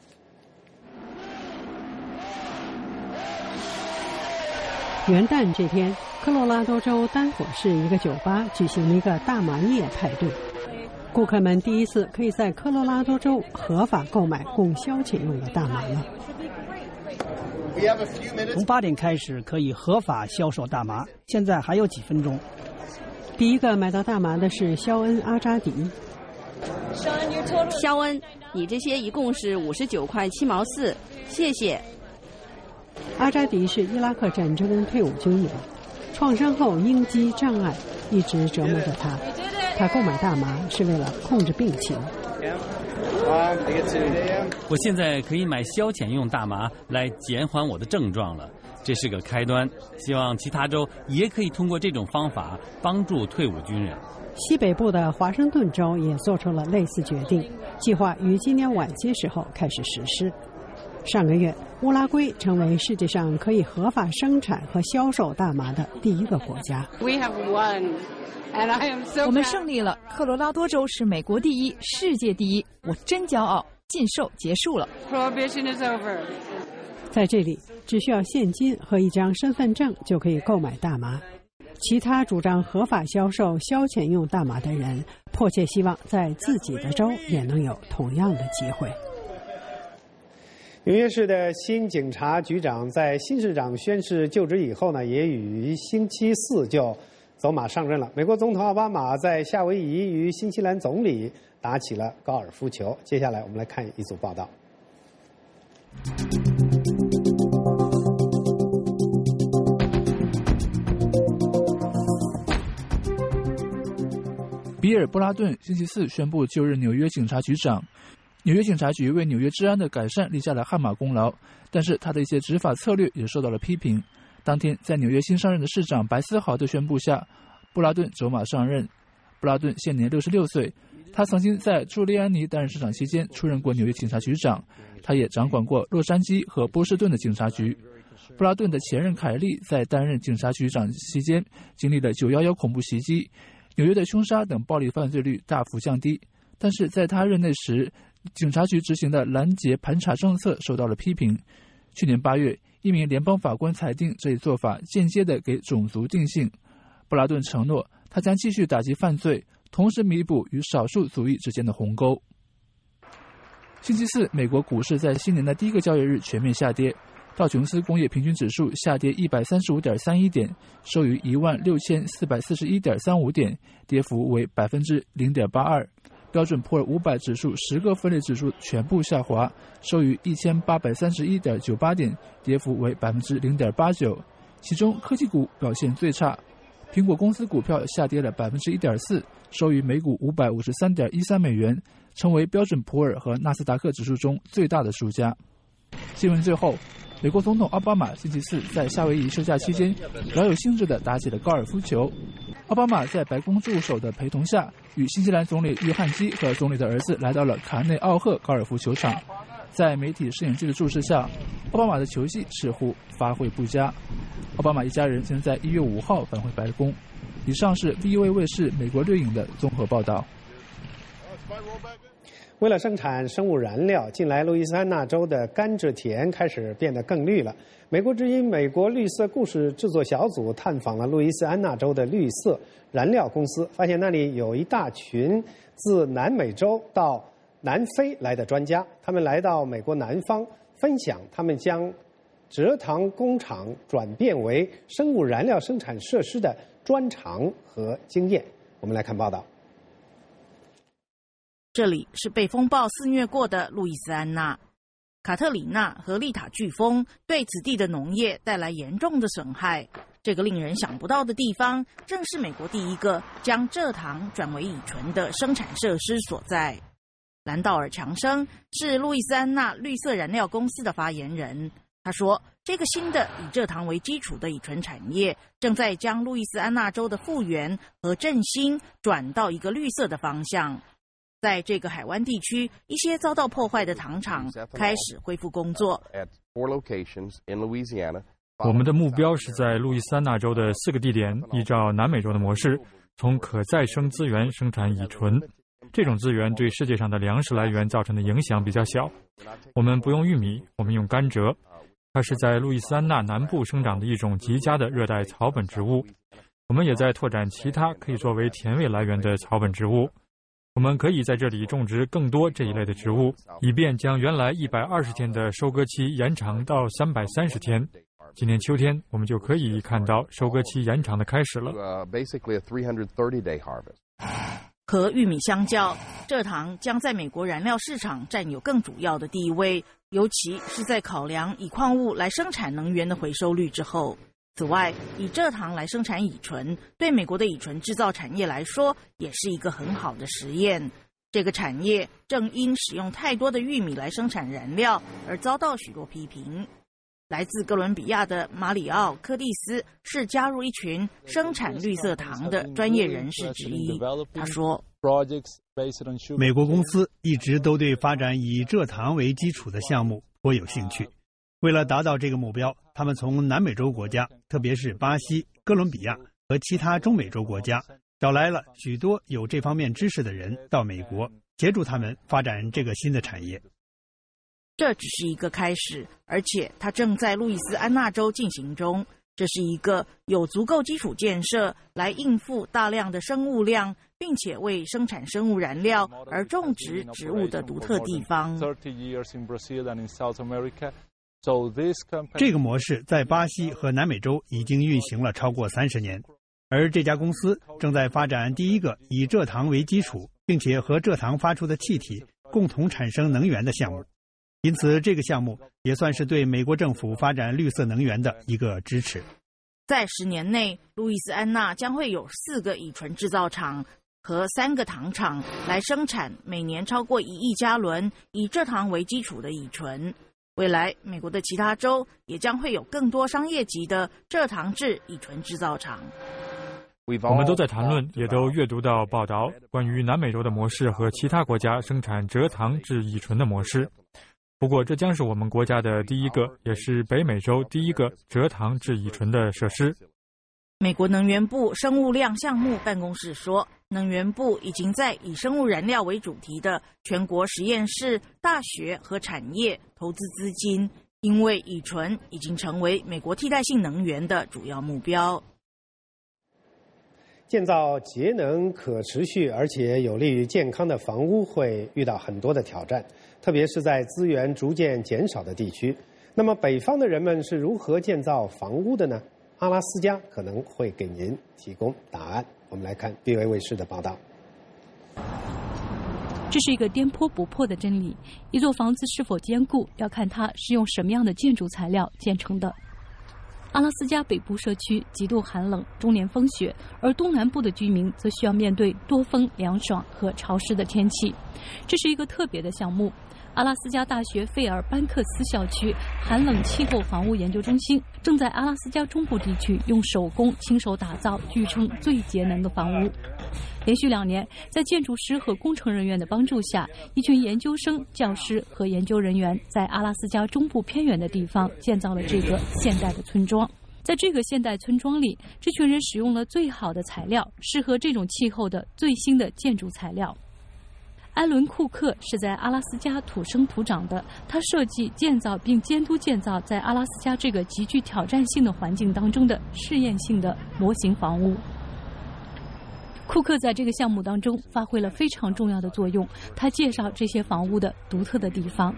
元旦这天，科罗拉多州丹佛市一个酒吧举行了一个大麻叶派对。顾客们第一次可以在科罗拉多州合法购买供消遣用的大麻了。 从八点开始可以合法销售大麻，现在还有几分钟。 第一个买到大麻的是肖恩·阿扎迪。 肖恩，你这些一共是五十九块七毛四，谢谢。 阿扎迪是伊拉克战争退伍军人，创伤后应激障碍一直折磨着他。他购买大麻是为了控制病情。 我现在可以买消遣用大麻来减缓我的症状了，这是个开端。希望其他州也可以通过这种方法帮助退伍军人。 西北部的华盛顿州也做出了类似决定，计划于今年晚些时候开始实施。上个月，乌拉圭成为世界上可以合法生产和销售大麻的第一个国家。 我们胜利了！科罗拉多州是美国第一，世界第一，我真骄傲！禁售结束了。 在这里，只需要现金和一张身份证就可以购买大麻。 其他主张合法销售消遣用大麻的人，迫切希望在自己的州也能有同样的机会。 纽约市的新警察局长在新市长宣誓就职以后呢，也于星期四就走马上任了。美国总统奥巴马在夏威夷与新西兰总理打起了高尔夫球。接下来我们来看一组报道。 比尔·布拉顿星期四宣布就任纽约警察局长。纽约警察局为纽约治安的改善立下了汗马功劳，但是他的一些执法策略也受到了批评。当天，在纽约新上任的市长白思豪的宣布下，布拉顿走马上任。布拉顿现年六十六岁，他曾经在朱利安尼担任市长期间出任过纽约警察局长，他也掌管过洛杉矶和波士顿的警察局。布拉顿的前任凯利在担任警察局长期间经历了九一一恐怖袭击，纽约的凶杀等暴力犯罪率大幅降低，但是在他任内时，警察局执行的拦截盘查政策受到了批评。去年八月，一名联邦法官裁定这一做法间接地给种族定性。布拉顿承诺，他将继续打击犯罪，同时弥补与少数族裔之间的鸿沟。星期四，美国股市在新年的第一个交易日全面下跌，道琼斯工业平均指数下跌一百三十五点三一点，收于一万六千四百四十一点三五点，跌幅为百分之零点八二。标准普尔五百指数十个分类指数全部下滑，收于一千八百三十一点九八点，跌幅为百分之零点八九。其中科技股表现最差，苹果公司股票下跌了百分之一点四，收于每股五百五十三点一三美元，成为标准普尔和纳斯达克指数中最大的输家。新闻最后，美国总统奥巴马星期四在夏威夷休假期间，饶有兴致地打起了高尔夫球。奥巴马在白宫助手的陪同下，与新西兰总理约翰基和总理的儿子来到了卡内奥赫高尔夫球场。在媒体摄影机的注视下，奥巴马的球技似乎发挥不佳。奥巴马一家人将在一月五号返回白宫。以上是 V O A 卫视美国掠影的综合报道。 为了生产生物燃料，近来路易斯安那州的甘蔗田开始变得更绿了。美国之音美国绿色故事制作小组探访了路易斯安那州的绿色燃料公司，发现那里有一大群自南美洲到南非来的专家，他们来到美国南方，分享他们将蔗糖工厂转变为生物燃料生产设施的专长和经验。我们来看报道。 这里是被风暴肆虐过的路易斯安那，卡特里娜和丽塔飓风对此地的农业带来严重的损害。这个令人想不到的地方，正是美国第一个将蔗糖转为乙醇的生产设施所在。兰道尔·强生是路易斯安那绿色燃料公司的发言人，他说，这个新的以蔗糖为基础的乙醇产业正在将路易斯安那州的复原和振兴转到一个绿色的方向。在这个海湾地区，一些遭到破坏的糖厂开始恢复工作。 我们的目标是在路易斯安那州的四个地点，依照南美洲的模式，从可再生资源生产乙醇。这种资源对世界上的粮食来源造成的影响比较小。我们不用玉米，我们用甘蔗，它是在路易斯安那南部生长的一种极佳的热带草本植物。我们也在拓展其他可以作为甜味来源的草本植物。我们可以在这里种植更多这一类的植物，以便将原来一百二十天的收割期延长到三百三十天。今年秋天，我们就可以看到收割期延长的开始了。 和玉米相较，蔗糖将在美国燃料市场占有更主要的地位，尤其是在考量以矿物来生产能源的回收率之后。此外，以蔗糖来生产乙醇，对美国的乙醇制造产业来说，也是一个很好的实验。这个产业正因使用太多的玉米来生产燃料而遭到许多批评。来自哥伦比亚的马里奥·柯蒂斯是加入一群生产绿色糖的专业人士之一。他说， 美国公司一直都对发展以蔗糖为基础的项目颇有兴趣。为了达到这个目标，他们从南美洲国家，特别是巴西、哥伦比亚和其他中美洲国家，找来了许多有这方面知识的人到美国，协助他们发展这个新的产业。 这只是一个开始，而且它正在路易斯安那州进行中。 这是一个有足够基础建设来应付大量的生物量，并且为生产生物燃料而种植植物的独特地方。 这个模式在巴西和南美洲已经运行了超过三十年，而这家公司正在发展第一个以蔗糖为基础，并且和蔗糖发出的气体共同产生能源的项目。因此，这个项目也算是对美国政府发展绿色能源的一个支持。 在十年内，路易斯安那将会有四个乙醇制造厂和三个糖厂来生产每年超过一亿加仑以蔗糖为基础的乙醇。未来，美国的其他州也将会有更多商业级的蔗糖制乙醇制造厂。 我们都在谈论，也都阅读到报道，关于南美洲的模式和其他国家生产蔗糖制乙醇的模式。不过，这将是我们国家的第一个，也是北美洲第一个蔗糖制乙醇的设施。 美国能源部生物量项目办公室说，能源部已经在以生物燃料为主题的全国实验室、大学和产业投资资金，因为乙醇已经成为美国替代性能源的主要目标。 建造节能、可持续而且有利于健康的房屋会遇到很多的挑战，特别是在资源逐渐减少的地区。那么北方的人们是如何建造房屋的呢？阿拉斯加可能会给您提供答案。我们来看 V O A 卫视的报道。 这是一个颠扑不破的真理：一座房子是否坚固，要看它是用什么样的建筑材料建成的。阿拉斯加北部社区极度寒冷，终年风雪，而东南部的居民则需要面对多风、凉爽和潮湿的天气。这是一个特别的项目。阿拉斯加大学费尔班克斯校区寒冷气候房屋研究中心正在阿拉斯加中部地区用手工亲手打造据称最节能的房屋。连续两年，在建筑师和工程人员的帮助下，一群研究生、教师和研究人员在阿拉斯加中部偏远的地方建造了这个现代的村庄。在这个现代村庄里，这群人使用了最好的材料，适合这种气候的最新的建筑材料。艾伦·库克是在阿拉斯加土生土长的，他设计、建造并监督建造在阿拉斯加这个极具挑战性的环境当中的试验性的模型房屋。库克在这个项目当中发挥了非常重要的作用，他介绍这些房屋的独特的地方。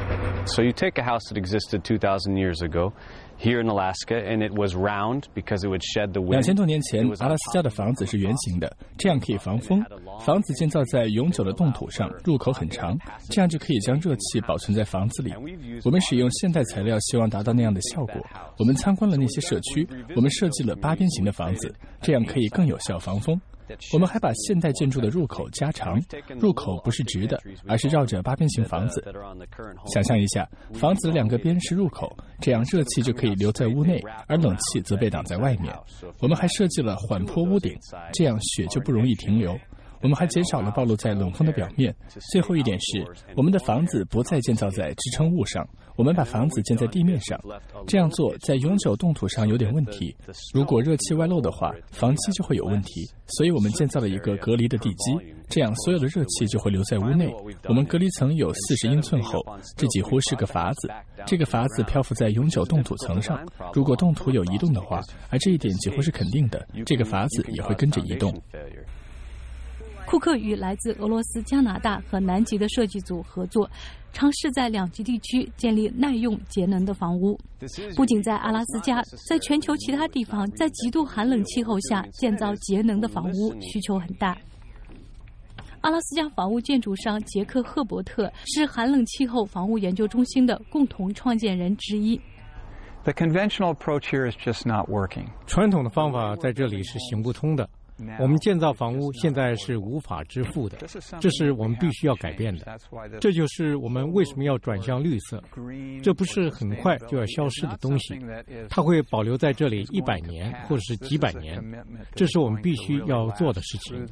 So you take a house that existed two thousand years ago here in Alaska, and it was round because it would shed the wind. 两千多年前，阿拉斯加的房子是圆形的，这样可以防风。房子建造在永久的冻土上，入口很长，这样就可以将热气保存在房子里。我们使用现代材料，希望达到那样的效果。我们参观了那些社区，我们设计了八边形的房子，这样可以更有效防风。我们还把现代建筑的入口加长，入口不是直的，而是绕着八边形房子。想象一下，房子的两个边是入口，这样热气就可以留在屋内，而冷气则被挡在外面。我们还设计了缓坡屋顶，这样雪就不容易停留。我们还减少了暴露在冷风的表面。最后一点是，我们的房子不再建造在支撑物上，我们把房子建在地面上。这样做在永久冻土上有点问题，如果热气外漏的话，房基就会有问题。所以我们建造了一个隔离的地基，这样所有的热气就会留在屋内。我们隔离层有四十英寸厚，这几乎是个筏子。这个筏子漂浮在永久冻土层上，如果冻土有移动的话，而这一点几乎是肯定的，这个筏子也会跟着移动。 库克与来自俄罗斯、加拿大和南极的设计组合作，尝试在两极地区建立耐用、节能的房屋。不仅在阿拉斯加，在全球其他地方，在极度寒冷气候下建造节能的房屋需求很大。阿拉斯加房屋建筑商杰克·赫伯特是寒冷气候房屋研究中心的共同创建人之一。 The conventional approach here is just not working. 传统的方法在这里是行不通的。我们建造房屋现在是无法支付的，这是我们必须要改变的。这就是我们为什么要转向绿色。这不是很快就要消失的东西，它会保留在这里一百年或者是几百年。这是我们必须要做的事情。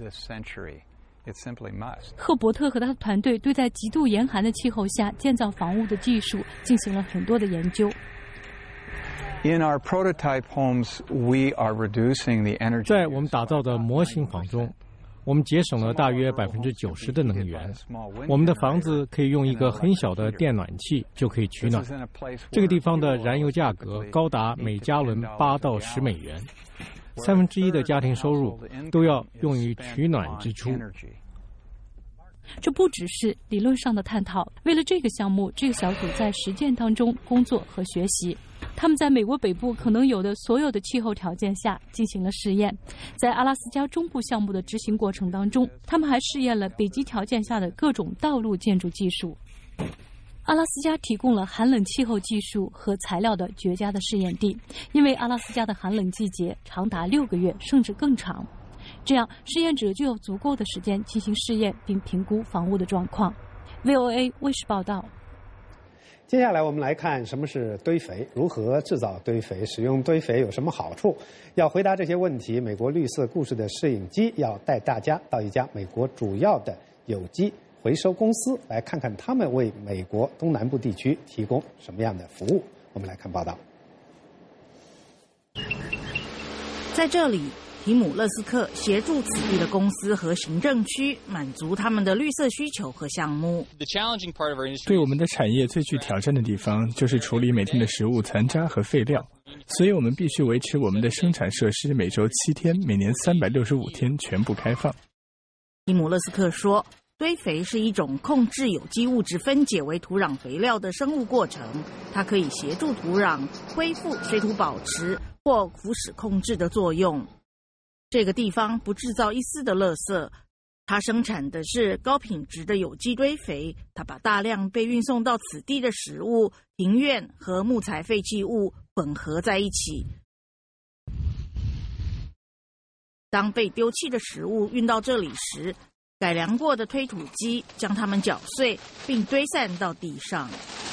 赫伯特和他的团队对在极度严寒的气候下建造房屋的技术进行了很多的研究。 In our prototype homes, we are reducing the energy. 在我们打造的模型房中， 我们节省了大约百分之九十的能源。我们的房子可以用一个很小的电暖器就可以取暖。这个地方的燃油价格高达每加仑八到十美元，三分之一的家庭收入都要用于取暖支出。 这不只是理论上的探讨，为了这个项目，这个小组在实践当中工作和学习。他们在美国北部可能有的所有的气候条件下进行了试验，在阿拉斯加中部项目的执行过程当中，他们还试验了北极条件下的各种道路建筑技术。阿拉斯加提供了寒冷气候技术和材料的绝佳的试验地，因为阿拉斯加的寒冷季节长达六个月甚至更长，这样试验者就有足够的时间进行试验并评估房屋的状况。 V O A 卫视报道。 接下来我们来看什么是堆肥，如何制造堆肥，使用堆肥有什么好处。要回答这些问题，美国绿色故事的摄影机要带大家到一家美国主要的有机回收公司，来看看他们为美国东南部地区提供什么样的服务。我们来看报道。 在这里，提姆勒斯克协助此地的公司和行政区满足他们的绿色需求和项目。 对我们的产业最具挑战的地方就是处理每天的食物残渣和废料，所以我们必须维持我们的生产设施每周七天，每年三百六十五天全部开放。 提姆勒斯克说，堆肥是一种控制有机物质分解为土壤肥料的生物过程，它可以协助土壤恢复水土保持或腐蚀控制的作用。这个地方不制造一丝的垃圾，它生产的是高品质的有机堆肥。它把大量被运送到此地的食物、庭院和木材废弃物混合在一起。当被丢弃的食物运到这里时，改良过的推土机将它们搅碎并堆散到地上。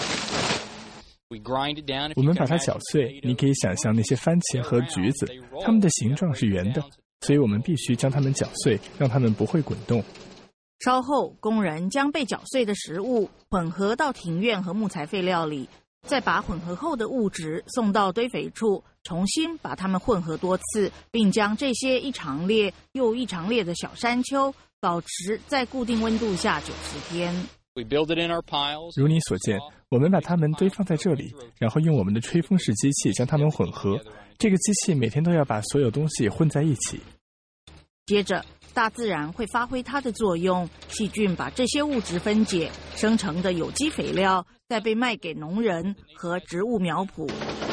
我们把它搅碎，你可以想象那些番茄和橘子，它们的形状是圆的，所以我们必须将它们搅碎，让它们不会滚动。 稍后，工人将被搅碎的食物混合到庭院和木材废料里，再把混合后的物质送到堆肥处，重新把它们混合多次，并将这些一长列又一长列的小山丘保持在固定温度下九十天。 如你所见，我们把它们堆放在这里，然后用我们的吹风式机器将它们混合。这个机器每天都要把所有东西混在一起。 接着，大自然会发挥它的作用，细菌把这些物质分解生成的有机肥料，再被卖给农人和植物苗圃。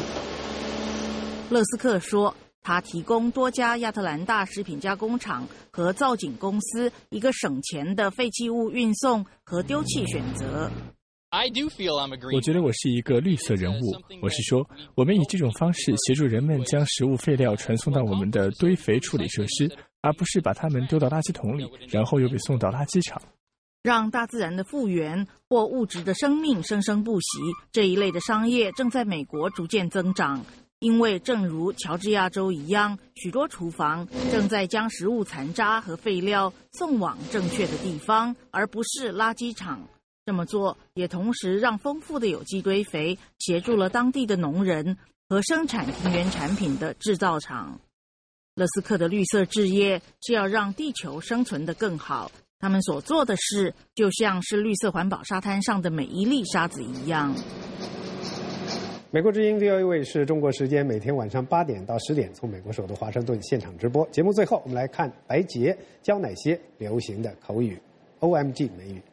勒斯克说，他提供多家亚特兰大食品加工厂和造景公司一个省钱的废弃物运送和丢弃选择。 我觉得我是一个绿色人物。我是说，我们以这种方式协助人们将食物废料传送到我们的堆肥处理设施，而不是把它们丢到垃圾桶里，然后又被送到垃圾场。 让大自然的复原或物质的生命生生不息，这一类的商业正在美国逐渐增长。因为正如乔治亚州一样，许多厨房正在将食物残渣和废料送往正确的地方，而不是垃圾场。这么做也同时让丰富的有机堆肥协助了当地的农人和生产庭园产品的制造厂。勒斯克的绿色置业是要让地球生存得更好，他们所做的事就像是绿色环保沙滩上的每一粒沙子一样。 美国之音 V O A 卫视中国时间每天晚上八点到十点，从美国首都华盛顿现场直播。节目最后，我们来看白洁教哪些流行的口语 O M G 美语。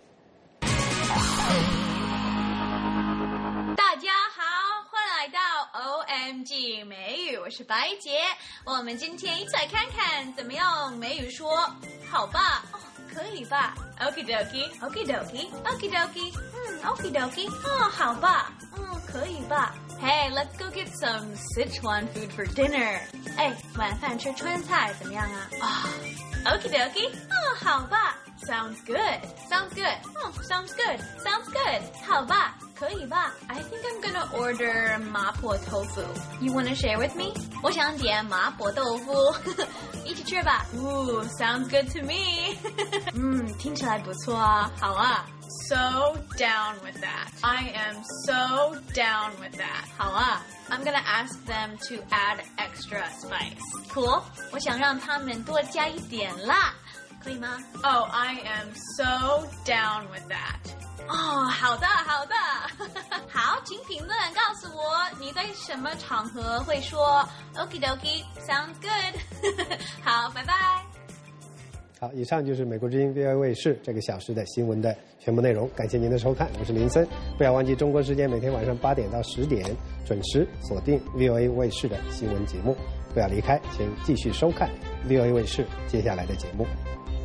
大家好，欢迎来到 O M G 美语，我是白洁。我们今天一起来看看怎么样美语说好吧，哦，可以吧 ？Okie dokie, okie dokie, okie dokie， 嗯 ，okie dokie， 哦，好吧，嗯，可以吧 ？Hey, let's go get some Sichuan food for dinner。哎，晚饭吃川菜怎么样啊？啊、哦、，okie dokie， 哦，好吧。Sounds good. Sounds good. Oh, sounds good. Sounds good. 好吧，可以吧 ？I think I'm gonna order 麻婆豆腐。You wanna share with me? 我想点麻婆豆腐，一起吃吧。Ooh, sounds good to me. 嗯，听起来不错啊。好啊。 so down with that. I am so down with that. 好啊 I'm gonna ask them to add extra spice. Cool? 我想让他们多加一点辣，可以吗？ Oh, I am so down with that. 哦，好的，好的。好，请评论告诉我你在什么场合会说 Okie dokie, sounds good. 好，拜拜。 好，以上就是美国之音 V O A 卫视这个小时的新闻的全部内容。感谢您的收看，我是林森。不要忘记中国时间每天晚上八点到十点准时锁定 V O A 卫视的新闻节目。不要离开，请继续收看 V O A 卫视接下来的节目。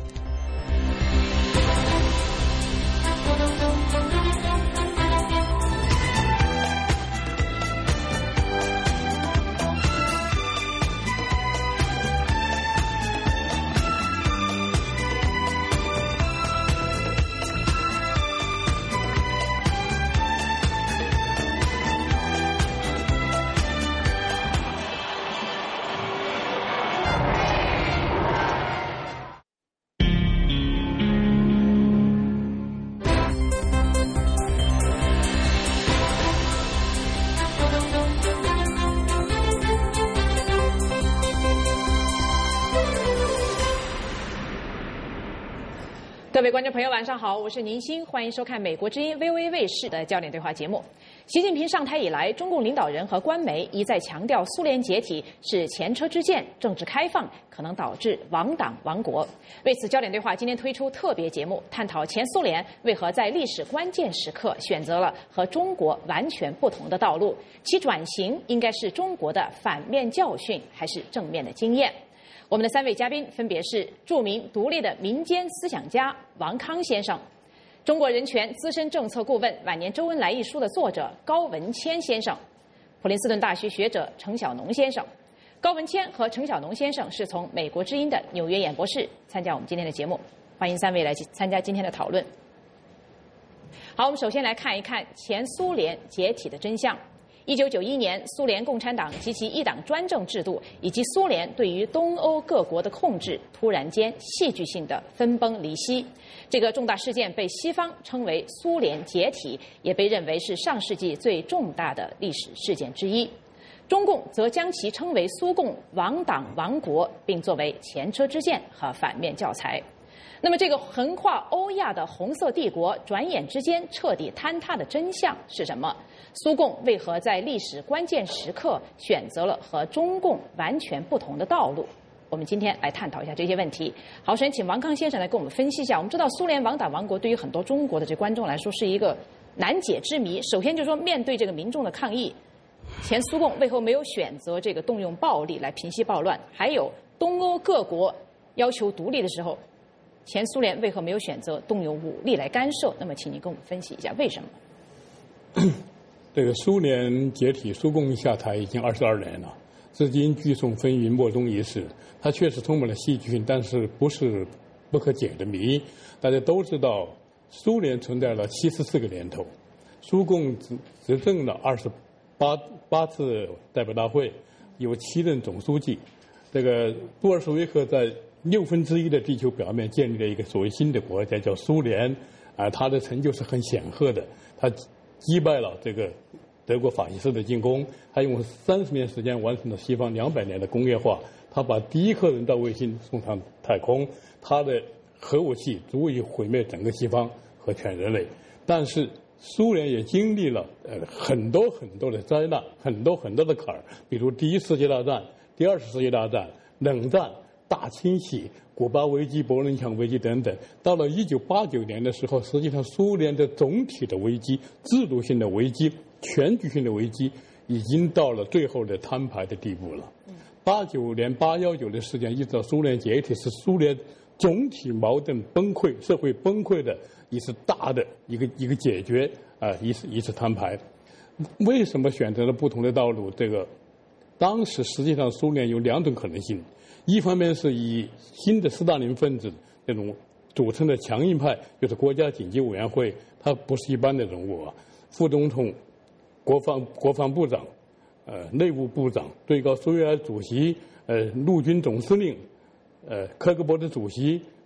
各位观众朋友，晚上好，我是宁鑫，欢迎收看美国之音 V O A 卫视的焦点对话节目。习近平上台以来，中共领导人和官媒一再强调，苏联解体是前车之鉴，政治开放可能导致亡党亡国。为此，焦点对话今天推出特别节目，探讨前苏联为何在历史关键时刻选择了和中国完全不同的道路，其转型应该是中国的反面教训，还是正面的经验？我们的三位嘉宾分别是著名独立的民间思想家王康先生，中国人权资深政策顾问、晚年周恩来一书的作者高文谦先生，普林斯顿大学学者程晓农先生。高文谦和程晓农先生是从美国之音的纽约演播室参加我们今天的节目，欢迎三位来参加今天的讨论。好，我们首先来看一看前苏联解体的真相。一九九一年，苏联共产党及其一党专政制度，以及苏联对于东欧各国的控制，突然间戏剧性的分崩离析。这个重大事件被西方称为苏联解体，也被认为是上世纪最重大的历史事件之一。中共则将其称为苏共亡党亡国，并作为前车之鉴和反面教材。那么，这个横跨欧亚的红色帝国转眼之间彻底坍塌的真相是什么？苏共为何在历史关键时刻选择了和中共完全不同的道路？我们今天来探讨一下这些问题。好，首先请王康先生来跟我们分析一下。我们知道，苏联亡党亡国对于很多中国的这观众来说是一个难解之谜。首先就是说，面对这个民众的抗议，前苏共为何没有选择这个动用暴力来平息暴乱？还有东欧各国要求独立的时候，前苏联为何没有选择动用武力来干涉？那么，请您跟我们分析一下为什么？ 这个苏联解体、苏共下台已经二十二年了，至今聚众纷纭、莫衷一是。它确实充满了戏剧性，但是不是不可解的谜。大家都知道，苏联存在了七十四个年头，苏共执执政了二十八八次代表大会，有七任总书记。这个布尔什维克在六分之一的地球表面建立了一个所谓新的国家，叫苏联。啊，它的成就是很显赫的，它击败了这个德国法西斯的进攻，他用三十年时间完成了西方两百年的工业化。他把第一颗人造卫星送上太空，他的核武器足以毁灭整个西方和全人类。但是苏联也经历了呃很多很多的灾难，很多很多的坎儿，比如第一次世界大战、第二次世界大战、冷战、大清洗、古巴危机、柏林墙危机等等。到了一九八九年的时候，实际上苏联的总体的危机、制度性的危机、全局性的危机，已经到了最后的摊牌的地步了。八九年、八幺九的事件，一直到苏联解体，是苏联总体矛盾崩溃、社会崩溃的一次大的一个一个解决啊、呃，一次一次摊牌。为什么选择了不同的道路？这个当时实际上苏联有两种可能性。一方面是以新的斯大林分子那种组成的强硬派，就是国家紧急委员会，他不是一般的人物啊，副总统、国防国防部长、呃内务部长、最高苏维埃主席、呃陆军总司令、呃科格勃的主席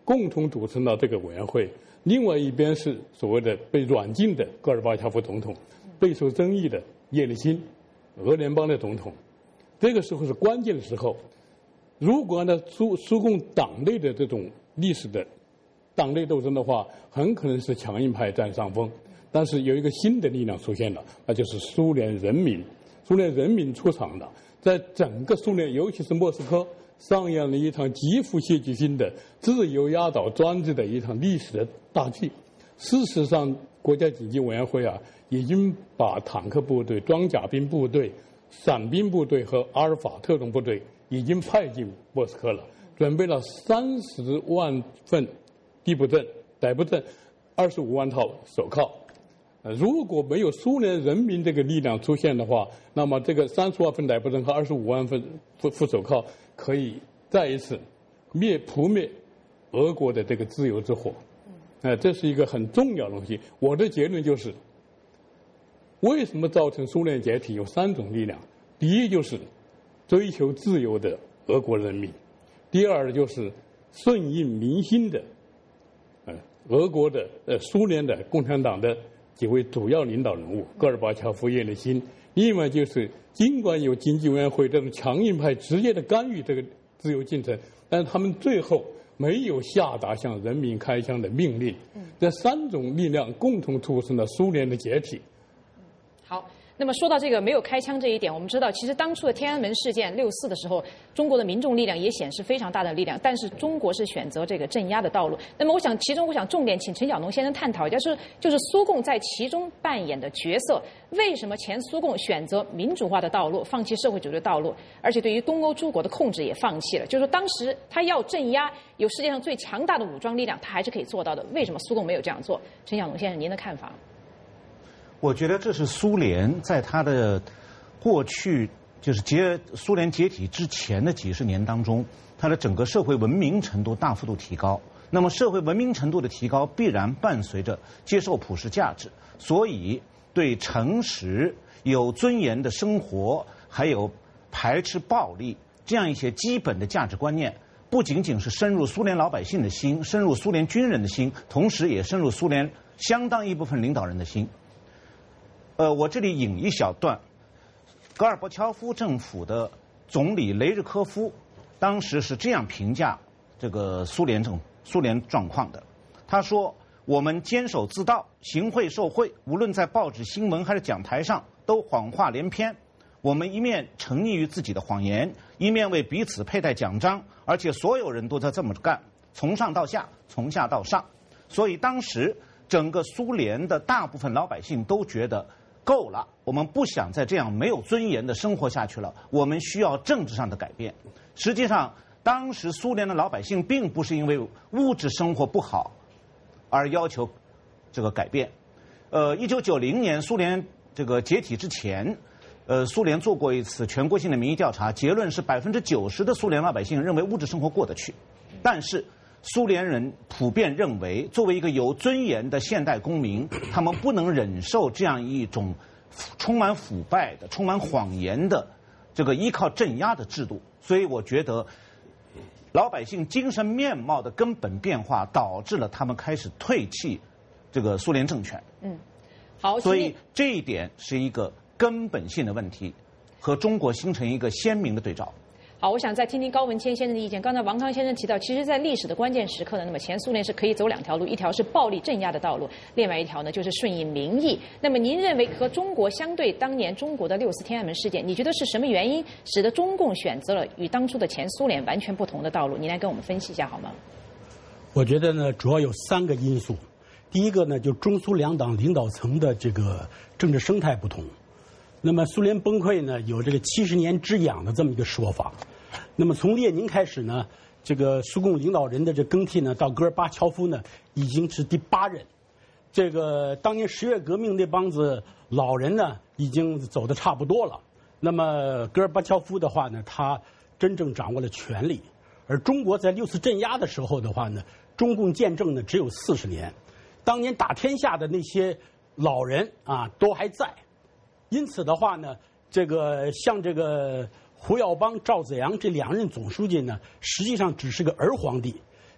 共同组成了这个委员会。另外一边是所谓的被软禁的戈尔巴乔夫总统，备受争议的叶利钦，俄联邦的总统。这个时候是关键的时候，如果按照苏苏共党内的这种历史的党内斗争的话，很可能是强硬派占上风。但是有一个新的力量出现了，那就是苏联人民。苏联人民出场了，在整个苏联，尤其是莫斯科，上演了一场极富戏剧性的自由压倒专制的一场历史的大剧。事实上，国家紧急委员会啊，已经把坦克部队、装甲兵部队、伞兵部队和阿尔法特种部队已经派进莫斯科了，准备了三十万份地步阵、逮捕阵，二十五万套手铐。呃，如果没有苏联人民这个力量出现的话，那么这个三十万份逮捕阵和二十五万份副副手铐可以再一次灭扑灭俄国的这个自由之火。呃，这是一个很重要的东西。我的结论就是，为什么造成苏联解体有三种力量：第一就是追求自由的俄国人民；第二就是顺应民心的，呃，俄国的呃苏联的共产党的几位主要领导人物，戈尔巴乔夫、叶利钦。另外就是，尽管有经济委员会这种强硬派直接的干预这个自由进程，但是他们最后没有下达向人民开枪的命令。这三种力量共同促成了苏联的解体。 好。那么说到这个没有开枪这一点，我们知道，其实当初的天安门事件六四的时候，中国的民众力量也显示非常大的力量，但是中国是选择这个镇压的道路。那么我想，其中我想重点请陈晓农先生探讨一下，是就是苏共在其中扮演的角色，为什么前苏共选择民主化的道路，放弃社会主义的道路，而且对于东欧诸国的控制也放弃了？就是说，当时他要镇压有世界上最强大的武装力量，他还是可以做到的。为什么苏共没有这样做？陈晓农先生，您的看法？ 我觉得这是苏联在它的过去，就是解苏联解体之前的几十年当中，它的整个社会文明程度大幅度提高。那么社会文明程度的提高，必然伴随着接受普世价值，所以对诚实、有尊严的生活，还有排斥暴力这样一些基本的价值观念，不仅仅是深入苏联老百姓的心，深入苏联军人的心，同时也深入苏联相当一部分领导人的心。呃，我这里引一小段，戈尔巴乔夫政府的总理雷日科夫当时是这样评价这个苏联政苏联状况的。他说：“我们坚守自盗，行贿受贿，无论在报纸新闻还是讲台上，都谎话连篇。我们一面沉溺于自己的谎言，一面为彼此佩戴奖章，而且所有人都在这么干，从上到下，从下到上。所以当时整个苏联的大部分老百姓都觉得。”够了，我们不想再这样没有尊严的生活下去了。我们需要政治上的改变。实际上，当时苏联的老百姓并不是因为物质生活不好而要求这个改变。呃，一九九零年苏联这个解体之前，呃，苏联做过一次全国性的民意调查，结论是百分之九十的苏联老百姓认为物质生活过得去，但是。苏联人普遍认为，作为一个有尊严的现代公民，他们不能忍受这样一种充满腐败的、充满谎言的这个依靠镇压的制度。所以，我觉得老百姓精神面貌的根本变化，导致了他们开始退弃这个苏联政权。 嗯，好， 所以这一点是一个根本性的问题，和中国形成一个鲜明的对照。 好，我想再听听高文谦先生的意见。刚才王康先生提到，其实，在历史的关键时刻呢，那么前苏联是可以走两条路，一条是暴力镇压的道路，另外一条呢就是顺应民意。那么，您认为和中国相对当年中国的六四天安门事件，你觉得是什么原因使得中共选择了与当初的前苏联完全不同的道路？您来跟我们分析一下好吗？ 我觉得呢，主要有三个因素。第一个呢，就中苏两党领导层的这个政治生态不同。那么，苏联崩溃呢，有这个七十年之痒的这么一个说法。那么从列宁开始呢，这个苏共领导人的这更替呢，到戈尔巴乔夫呢，已经是第八任。这个当年十月革命那帮子老人呢，已经走得差不多了。那么戈尔巴乔夫的话呢，他真正掌握了权力。而中国在六次镇压的时候的话呢，中共建政呢只有四十年，当年打天下的那些老人啊都还在。因此的话呢，这个像这个胡耀邦、赵紫阳这两任总书记呢，实际上只是个儿皇帝。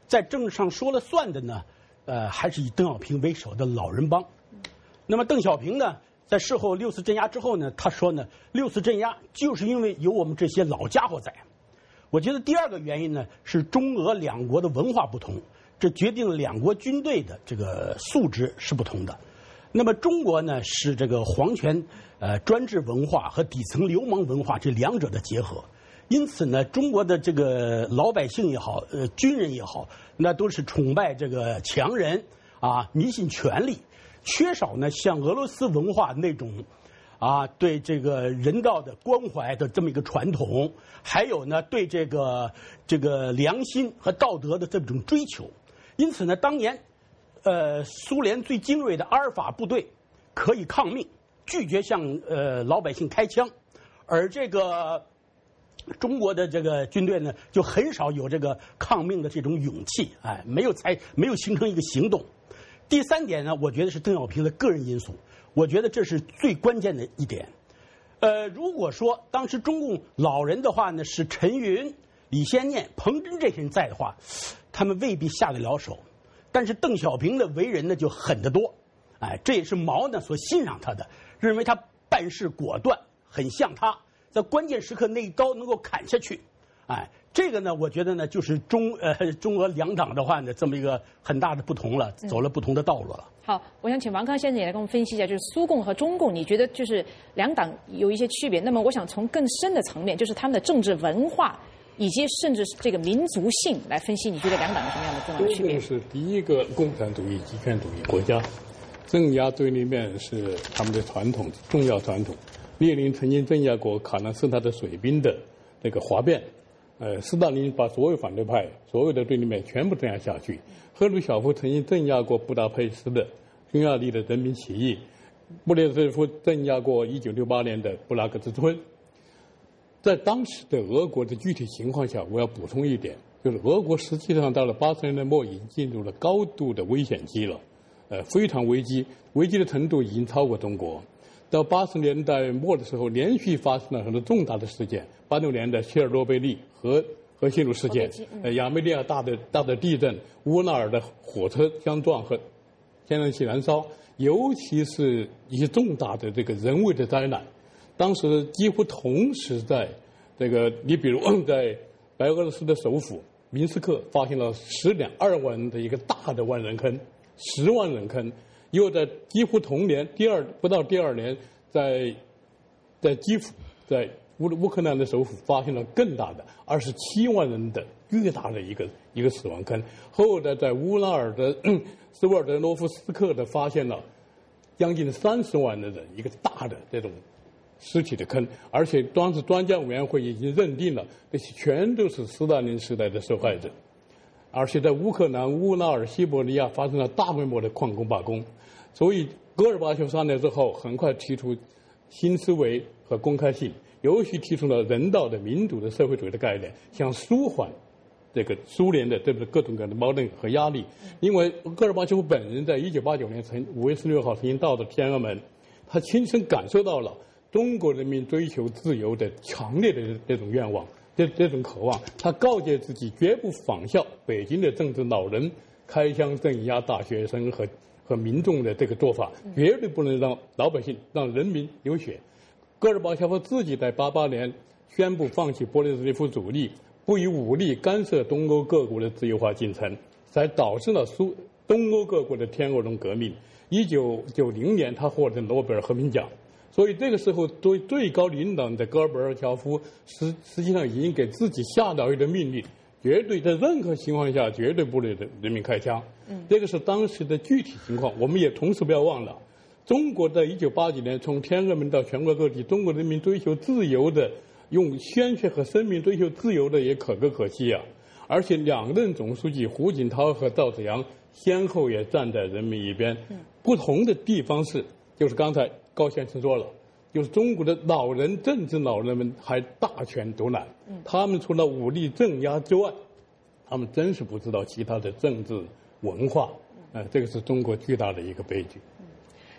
在政治上说了算的呢，呃，还是以邓小平为首的老人帮。那么邓小平呢，在事后六四镇压之后呢，他说呢，六次镇压就是因为有我们这些老家伙在。我觉得第二个原因呢，是中俄两国的文化不同，这决定了两国军队的这个素质是不同的。那么中国呢，是这个皇权呃专制文化和底层流氓文化这两者的结合，因此呢，中国的这个老百姓也好，呃军人也好，那都是崇拜这个强人啊，迷信权力，缺少呢像俄罗斯文化那种啊对这个人道的关怀的这么一个传统，还有呢对这个这个良心和道德的这种追求。因此呢，当年呃苏联最精锐的阿尔法部队可以抗命，拒绝向呃老百姓开枪，而这个中国的这个军队呢，就很少有这个抗命的这种勇气，哎，没有才没有形成一个行动。第三点呢，我觉得是邓小平的个人因素，我觉得这是最关键的一点。呃，如果说当时中共老人的话呢，是陈云、李先念、彭真这些人在的话，他们未必下得了手。但是邓小平的为人呢，就狠得多，哎，这也是毛呢所欣赏他的，认为他办事果断，很像他，在关键时刻那一刀能够砍下去，哎。这个呢，我觉得呢，就是中呃中俄两党的话呢，这么一个很大的不同了，走了不同的道路了。 好，我想请王康先生也来跟我们分析一下，就是苏共和中共，你觉得就是两党有一些区别？那么我想从更深的层面，就是他们的政治文化以及甚至是这个民族性来分析，你觉得两党有什么样的重要的区别？ 中共是第一个共产主义极权主义国家，镇压对立面是他们的传统重要传统。列宁曾经镇压过卡纳斯塔的水兵的那个哗变。呃，斯大林把所有反对派、所有的对立面全部镇压下去。赫鲁晓夫曾经镇压过布达佩斯的匈牙利的人民起义，布列兹夫镇压过一九六八年的布拉格之春。在当时的俄国的具体情况下，我要补充一点，就是俄国实际上到了八十年代末已经进入了高度的危险期了，呃，非常危机，危机的程度已经超过中国。到八十年代末的时候，连续发生了很多重大的事件。八六年的切尔诺贝利核核泄漏事件，呃，亚美尼亚大的大的地震，乌纳尔的火车相撞和天然气燃烧，尤其是一些重大的这个人为的灾难，当时几乎同时在这个，你比如在白俄罗斯的首府明斯克发现了十点二万人的一个大的万人坑，十万人坑。又在几乎同年，第二不到第二年，在在基辅，在乌乌克兰的首府发现了更大的二十七万人的巨大的一个一个死亡坑。后来在乌拉尔的斯沃尔德诺夫斯克的发现了将近三十万人的一个大的这种尸体的坑，而且当时专家委员会已经认定了这些全都是斯大林时代的受害者。而且在乌克兰、乌拉尔、西伯利亚发生了大规模的矿工罢工，所以戈尔巴乔夫上台之后，很快提出新思维和公开性，尤其提出了人道的、民主的社会主义的概念，想舒缓这个苏联的这个各种各样的矛盾和压力。因为戈尔巴乔夫本人在一九八九年曾五月十六号曾经到的天安门，他亲身感受到了中国人民追求自由的强烈的这种愿望。这这种渴望，他告诫自己绝不仿效北京的政治老人开枪镇压大学生和和民众的这个做法，绝对不能让老百姓、让人民流血。戈尔巴乔夫自己在八八年宣布放弃波列兹耶夫主义，不以武力干涉东欧各国的自由化进程，才导致了苏东欧各国的天鹅绒革命。一九九零年，他获得诺贝尔和平奖。所以这个时候，对最高领导的戈尔巴乔夫实实际上已经给自己下了一个命令，绝对在任何情况下绝对不对人民开枪。嗯，这个是当时的具体情况。我们也同时不要忘了，中国在一九八几年从天安门到全国各地，中国人民追求自由的，用鲜血和生命追求自由的也可歌可泣啊。而且两任总书记胡锦涛和赵紫阳先后也站在人民一边。嗯，不同的地方是，就是刚才高先生说了，就是中国的老人、政治老人们还大权独揽，嗯，他们除了武力镇压之外，他们真是不知道其他的政治文化，呃，这个是中国巨大的一个悲剧。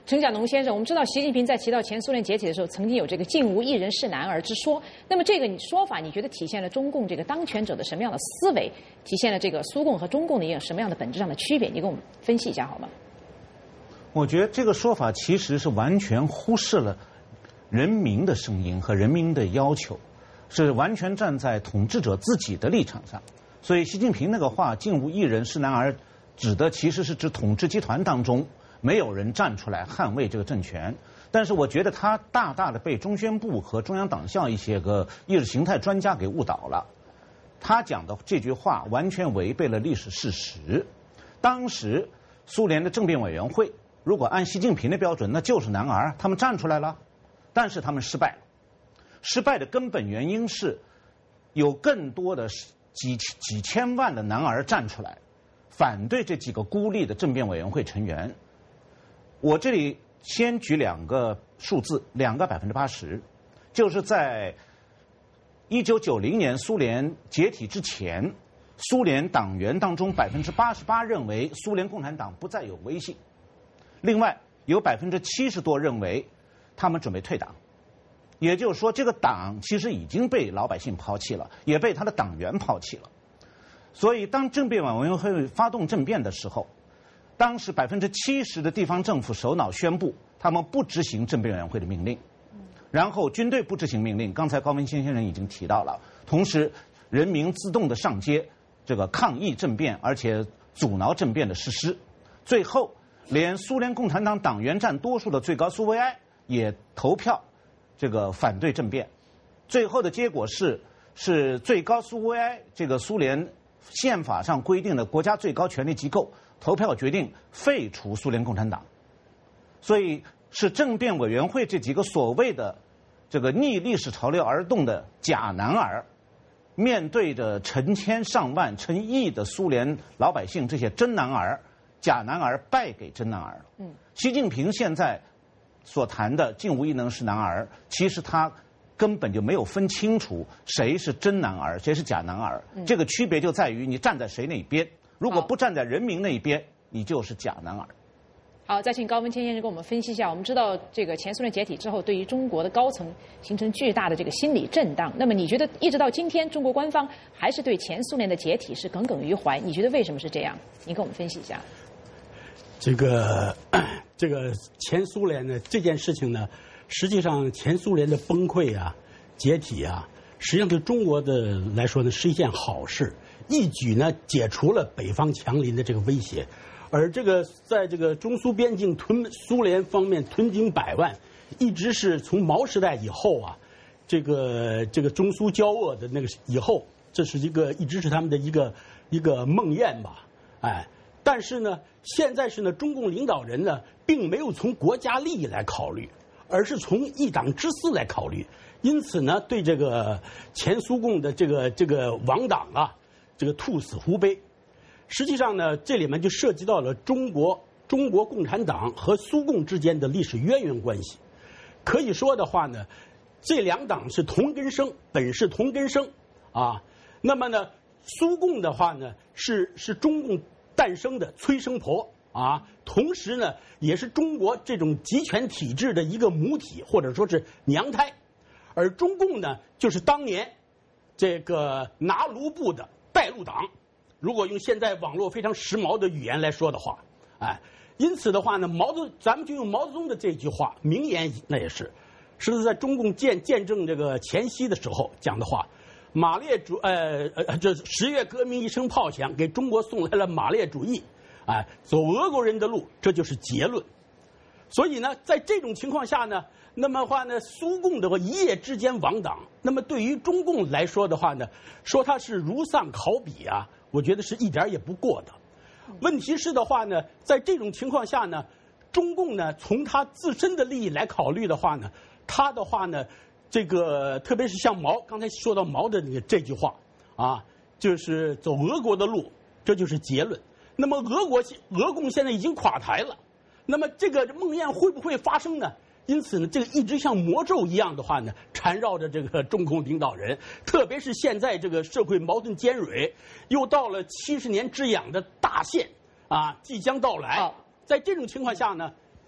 陈甲农先生，我们知道习近平在提到前苏联解体的时候，曾经有这个“竟无一人是男儿”之说。那么这个说法，你觉得体现了中共这个当权者的什么样的思维？体现了这个苏共和中共的一个什么样的本质上的区别？你给我们分析一下好吗？ 我觉得这个说法其实是完全忽视了人民的声音和人民的要求，是完全站在统治者自己的立场上。所以习近平那个话“竟无一人是男儿”，指的其实是指统治集团当中没有人站出来捍卫这个政权。但是我觉得他大大的被中宣部和中央党校一些个意识形态专家给误导了。他讲的这句话完全违背了历史事实。当时苏联的政变委员会如果按习近平的标准，那就是男儿，他们站出来了，但是他们失败了。失败的根本原因是有更多的几几千万的男儿站出来反对这几个孤立的政变委员会成员。我这里先举两个数字，两个百分之八十，就是在一九九零年苏联解体之前，苏联党员当中百分之八十八认为苏联共产党不再有威信，另外有百分之七十多认为他们准备退党。也就是说，这个党其实已经被老百姓抛弃了，也被他的党员抛弃了。所以当政变委员会发动政变的时候，当时百分之七十的地方政府首脑宣布他们不执行政变委员会的命令，然后军队不执行命令，刚才高文先生已经提到了，同时人民自动的上街这个抗议政变，而且阻挠政变的实施。最后连苏联共产党党员占多数的最高苏维埃也投票这个反对政变。最后的结果是是最高苏维埃这个苏联宪法上规定的国家最高权力机构投票决定废除苏联共产党。所以是政变委员会这几个所谓的这个逆历史潮流而动的假男儿，面对着成千上万成亿的苏联老百姓，这些真男儿假男儿败给真男儿。嗯，习近平现在所谈的竟无一能是男儿，其实他根本就没有分清楚谁是真男儿谁是假男儿。嗯，这个区别就在于你站在谁那一边，如果不站在人民那一边，你就是假男儿。 好，再请高文谦先生给我们分析一下。我们知道这个前苏联解体之后，对于中国的高层形成巨大的这个心理震荡。那么你觉得一直到今天，中国官方还是对前苏联的解体是耿耿于怀？你觉得为什么是这样？你给我们分析一下。 这个这个前苏联呢，这件事情呢，实际上前苏联的崩溃啊、解体啊，实际上对中国的来说呢是一件好事，一举呢解除了北方强邻的这个威胁。而这个在这个中苏边境屯苏联方面屯兵百万，一直是从毛时代以后啊，这个这个中苏交恶的那个以后，这是一个一直是他们的一个一个梦魇吧，哎，但是呢，现在是呢，中共领导人呢，并没有从国家利益来考虑，而是从一党之私来考虑，因此呢，对这个前苏共的这个这个亡党啊，这个兔死狐悲。实际上呢，这里面就涉及到了中国中国共产党和苏共之间的历史渊源关系。可以说的话呢，这两党是同根生，本是同根生啊。那么呢，苏共的话呢，是是中共诞生的催生婆啊，同时呢，也是中国这种集权体制的一个母体或者说是娘胎。而中共呢，就是当年这个拿卢布的带路党。如果用现在网络非常时髦的语言来说的话，哎，因此的话呢，毛泽咱们就用毛泽东的这句话名言，那也是，是在中共见见证这个前夕的时候讲的话。马列主呃呃，这十月革命一声炮响，给中国送来了马列主义，哎，走俄国人的路，这就是结论。所以呢，在这种情况下呢，那么话呢，苏共的话一夜之间亡党，那么对于中共来说的话呢，说它是如丧考妣啊。我觉得是一点也不过的。问题是的话呢，在这种情况下呢，中共呢从他自身的利益来考虑的话呢，他的话呢，这个特别是像毛刚才说到毛的那个这句话啊，就是走俄国的路，这就是结论。那么俄国俄共现在已经垮台了，那么这个梦魇会不会发生呢？因此呢，这个一直像魔咒一样的话呢，缠绕着这个中共领导人，特别是现在这个社会矛盾尖锐，又到了七十年之痒的大限啊，即将到来。在这种情况下呢，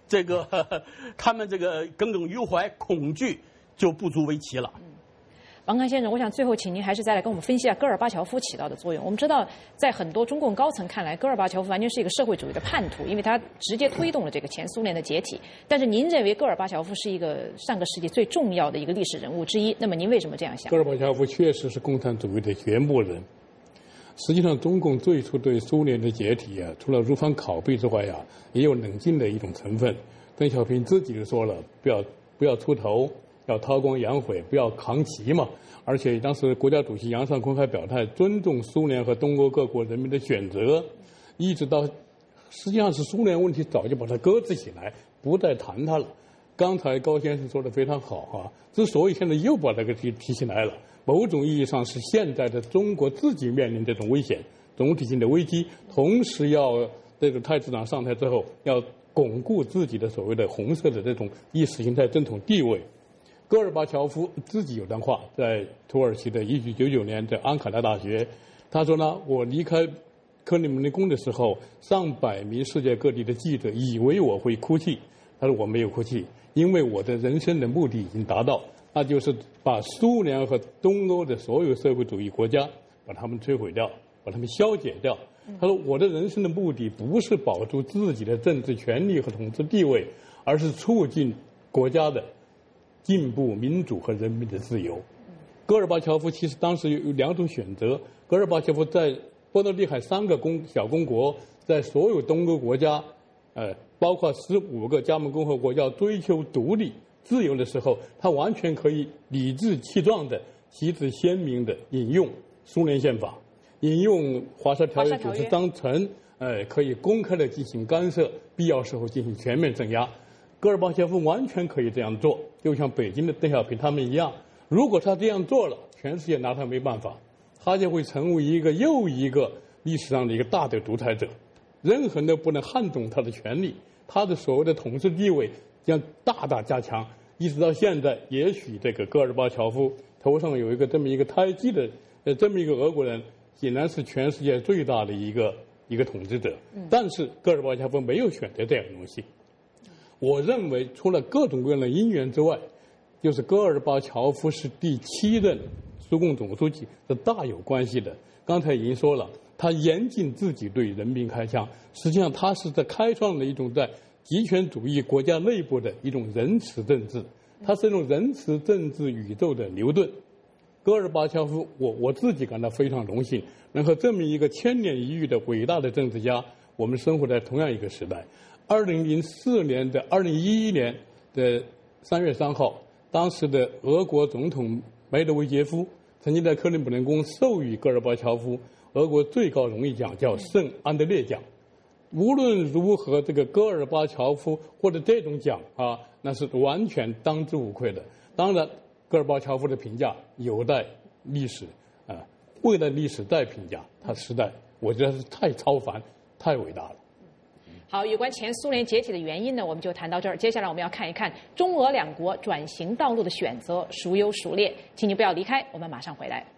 这个呵呵他们这个耿耿于怀、恐惧就不足为奇了。 王康先生，我想最后请您还是再来跟我们分析一下戈尔巴乔夫起到的作用。我们知道，在很多中共高层看来，戈尔巴乔夫完全是一个社会主义的叛徒，因为他直接推动了这个前苏联的解体。但是您认为戈尔巴乔夫是一个上个世纪最重要的一个历史人物之一，那么您为什么这样想？ 戈尔巴乔夫确实是共产主义的掘墓人。实际上，中共最初对苏联的解体啊，除了如法拷贝之外啊，也有冷静的一种成分。邓小平自己就说了，不要不要出头，要韬光养晦，不要扛旗嘛。而且当时国家主席杨尚昆还表态尊重苏联和东欧各国人民的选择，一直到实际上是苏联问题早就把它搁置起来，不再谈它了。刚才高先生说的非常好啊，之所以现在又把这个提提起来了，某种意义上是现在的中国自己面临这种危险、总体性的危机，同时要这个太子党上台之后要巩固自己的所谓的红色的这种意识形态正统地位。戈尔巴乔夫自己有段话，在土耳其的一九九九年在安卡拉大学，他说呢，我离开克里姆林宫的时候，上百名世界各地的记者以为我会哭泣，他说我没有哭泣，因为我的人生的目的已经达到，那就是把苏联和东欧的所有社会主义国家把他们摧毁掉，把他们消解掉。他说我的人生的目的不是保住自己的政治权利和统治地位，而是促进国家的进步、民主和人民的自由。戈尔巴乔夫其实当时有两种选择。戈尔巴乔夫在波罗的海三个公小公国，在所有东欧国家，呃，包括十五个加盟共和国要追求独立自由的时候，他完全可以理直气壮的、旗帜鲜明的引用苏联宪法，引用华沙条约组织章程，呃，可以公开的进行干涉，必要时候进行全面镇压。戈尔巴乔夫完全可以这样做，就像北京的邓小平他们一样。如果他这样做了，全世界拿他没办法，他就会成为一个又一个历史上的一个大的独裁者，任何人都不能撼动他的权利，他的所谓的统治地位将大大加强。一直到现在，也许这个戈尔巴乔夫头上有一个这么一个胎记的，呃，这么一个俄国人，显然是全世界最大的一个一个统治者。但是戈尔巴乔夫没有选择这样的东西。我认为，除了各种各样的因缘之外，就是戈尔巴乔夫是第七任苏共总书记，是大有关系的。刚才已经说了，他严禁自己对人民开枪，实际上他是在开创了一种在极权主义国家内部的一种仁慈政治，它是一种仁慈政治宇宙的牛顿。戈尔巴乔夫，我我自己感到非常荣幸，能和这么一个千年一遇的伟大的政治家，我们生活在同样一个时代。二零零四年的二零一一年的三月三号，当时的俄国总统梅德韦杰夫曾经在克里姆林宫授予戈尔巴乔夫俄国最高荣誉奖，叫圣安德烈奖。无论如何，这个戈尔巴乔夫获得这种奖啊，那是完全当之无愧的。当然，戈尔巴乔夫的评价有待历史啊，未来历史再评价。他实在，我觉得是太超凡、太伟大了。 好，有关前苏联解体的原因呢，我们就谈到这儿。接下来我们要看一看中俄两国转型道路的选择孰优孰劣。请你不要离开，我们马上回来。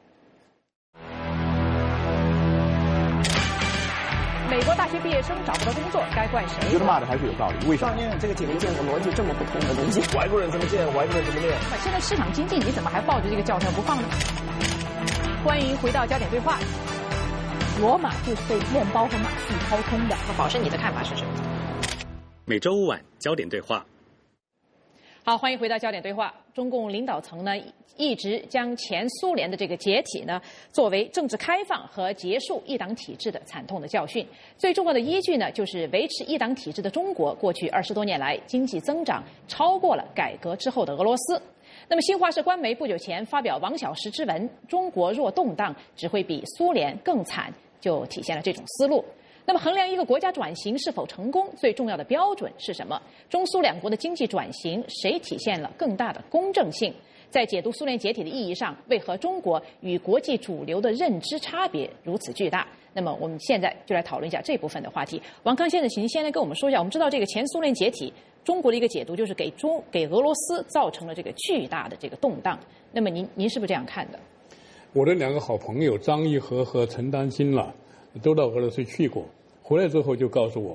美国大学毕业生找不到工作，该怪谁？ 我觉得骂的还是有道理。为什么？ 上面这个解决建筑逻辑这么不同的东西， 外国人怎么建，外国人怎么练？ 现在市场经济，你怎么还抱着这个教条不放呢？欢迎回到焦点对话。罗马就是被面包和马戏掏空的。宝生，你的看法是什么？ 每周五晚焦点对话。 好，欢迎回到焦点对话。中共领导层呢，一直将前苏联的这个解体呢，作为政治开放和结束一党体制的惨痛的教训。最重要的依据呢，就是维持一党体制的中国，过去二十多年来经济增长超过了改革之后的俄罗斯。那么新华社官媒不久前发表王小石之文，中国若动荡，只会比苏联更惨，就体现了这种思路。那么衡量一个国家转型是否成功，最重要的标准是什么？中苏两国的经济转型，谁体现了更大的公正性？在解读苏联解体的意义上，为何中国与国际主流的认知差别如此巨大？那么我们现在就来讨论一下这部分的话题。王康先生，请您先来跟我们说一下。我们知道这个前苏联解体，中国的一个解读就是给中给俄罗斯造成了这个巨大的这个动荡。那么您您是不是这样看的？ 我的两个好朋友张一和和陈丹青了，都到俄罗斯去过，回来之后就告诉我，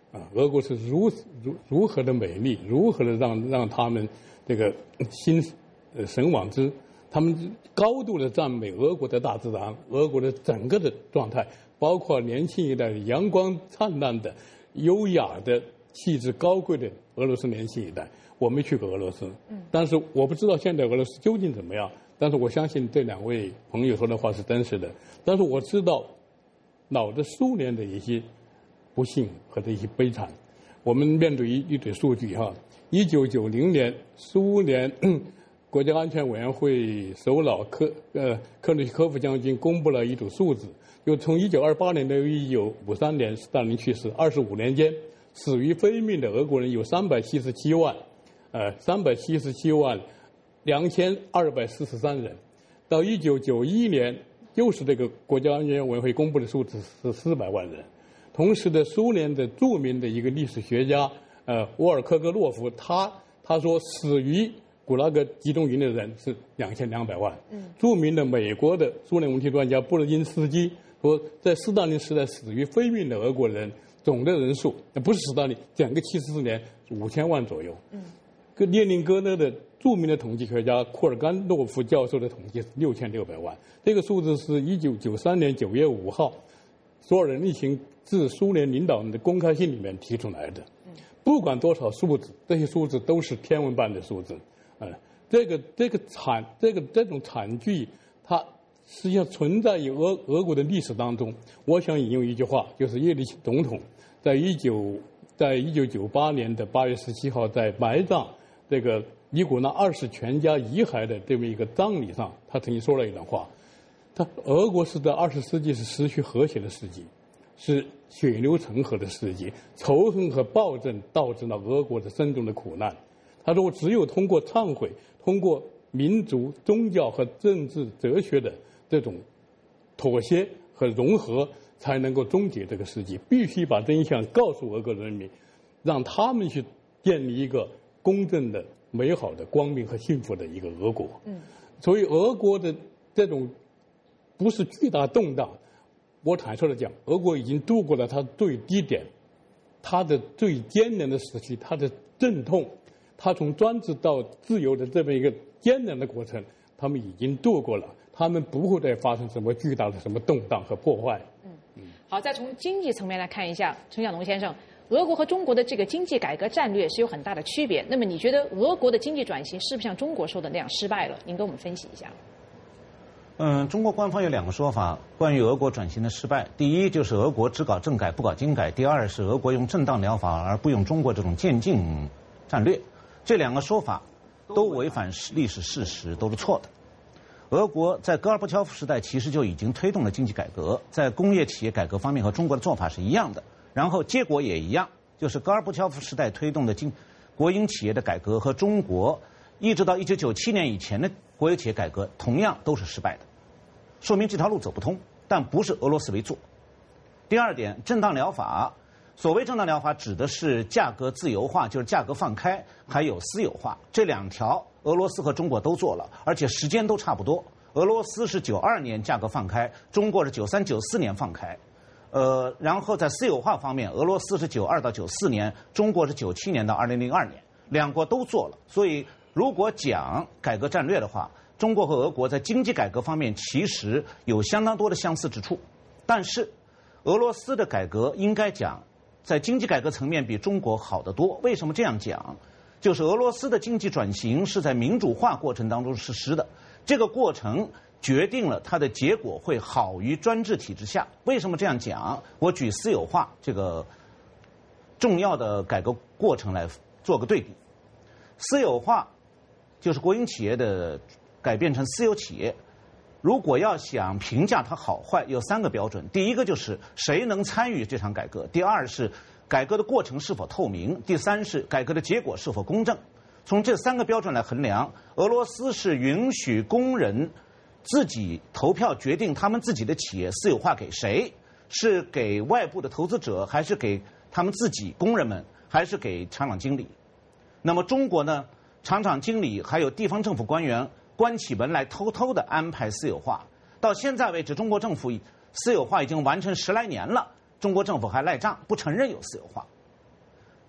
啊，俄国是如如如何的美丽，如何的让让他们这个心呃神往之，他们高度的赞美俄国的大自然，俄国的整个的状态，包括年轻一代阳光灿烂的、优雅的、气质高贵的俄罗斯年轻一代。我没去过俄罗斯，嗯，但是我不知道现在俄罗斯究竟怎么样。但是我相信这两位朋友说的话是真实的。但是我知道老的苏联的一些不幸和这些悲惨。我们面对一一堆数据哈，一九九零年苏联国家安全委员会首脑科呃克鲁科夫将军公布了一组数字，就从一九二八年到一九五三年斯大林去世二十五年间，死于非命的俄国人有三百七十七万。呃，三百七十七万两千二百四十三人，到一九九一年，又是这个国家安全委员会公布的数字是四百万人。同时的，苏联的著名的一个历史学家，呃，沃尔科格洛夫，他他说死于古拉格集中营的人是两千两百万。嗯，著名的美国的苏联问题专家布尔金斯基说，在斯大林时代死于非命的俄国人总的人数，不是斯大林，整个七十四年五千万左右。嗯。列宁格勒的著名的统计学家库尔甘诺夫教授的统计是六千六百万，这个数字是一九九三年九月五号索尔仁尼琴致苏联领导人的公开信里面提出来的。不管多少数字，这些数字都是天文般的数字。呃，这个这个惨这个这种惨剧，它实际上存在于俄俄国的历史当中。我想引用一句话，就是叶利钦总统在一九在一九九八年的八月十七号在埋葬这个尼古拉二世全家遗骸的这么一个葬礼上，他曾经说了一段话：他俄国是在二十世纪是失去和谐的世纪，是血流成河的世纪，仇恨和暴政导致了俄国的深重的苦难。他说，我只有通过忏悔，通过民族、宗教和政治哲学的这种妥协和融合，才能够终结这个世纪。必须把真相告诉俄国人民，让他们去建立一个公正的、美好的、光明和幸福的一个俄国。嗯，所以俄国的这种不是巨大动荡，我坦率的讲，俄国已经度过了它最低点，它的最艰难的时期，它的阵痛，它从专制到自由的这么一个艰难的过程，他们已经度过了，他们不会再发生什么巨大的什么动荡和破坏。 嗯嗯。好，再从经济层面来看一下，陈小农先生。俄国和中国的这个经济改革战略是有很大的区别。那么，你觉得俄国的经济转型是不是像中国说的那样失败了？您给我们分析一下。 嗯，中国官方有两个说法关于俄国转型的失败。第一，就是俄国只搞政改不搞经改；第二是俄国用正当疗法而不用中国这种渐进战略。这两个说法都违反历史事实，都是错的。俄国在戈尔巴乔夫时代其实就已经推动了经济改革，在工业企业改革方面和中国的做法是一样的。然后结果也一样，就是戈尔巴乔夫时代推动的经国营企业的改革和中国一直到一九九七年以前的国有企业改革同样都是失败的，说明这条路走不通，但不是俄罗斯为做。第二点，正当疗法，所谓正当疗法指的是价格自由化，就是价格放开，还有私有化，这两条俄罗斯和中国都做了，而且时间都差不多。俄罗斯是九二年价格放开，中国是九三九四年放开。呃，然后在私有化方面，俄罗斯是九二到九四年，中国是九七年到二零零二年，两国都做了。所以，如果讲改革战略的话，中国和俄国在经济改革方面其实有相当多的相似之处，但是俄罗斯的改革应该讲在经济改革层面比中国好得多。为什么这样讲？就是俄罗斯的经济转型是在民主化过程当中实施的，这个过程决定了它的结果会好于专制体制下。为什么这样讲？我举私有化这个重要的改革过程来做个对比。私有化就是国营企业的改变成私有企业，如果要想评价它好坏，有三个标准。第一个就是谁能参与这场改革，第二是改革的过程是否透明，第三是改革的结果是否公正。从这三个标准来衡量，俄罗斯是允许工人自己投票决定他们自己的企业私有化给谁，是给外部的投资者，还是给他们自己工人们，还是给厂长经理。那么中国呢，厂长经理还有地方政府官员关起门来偷偷的安排私有化。到现在为止，中国政府私有化已经完成十来年了，中国政府还赖账，不承认有私有化。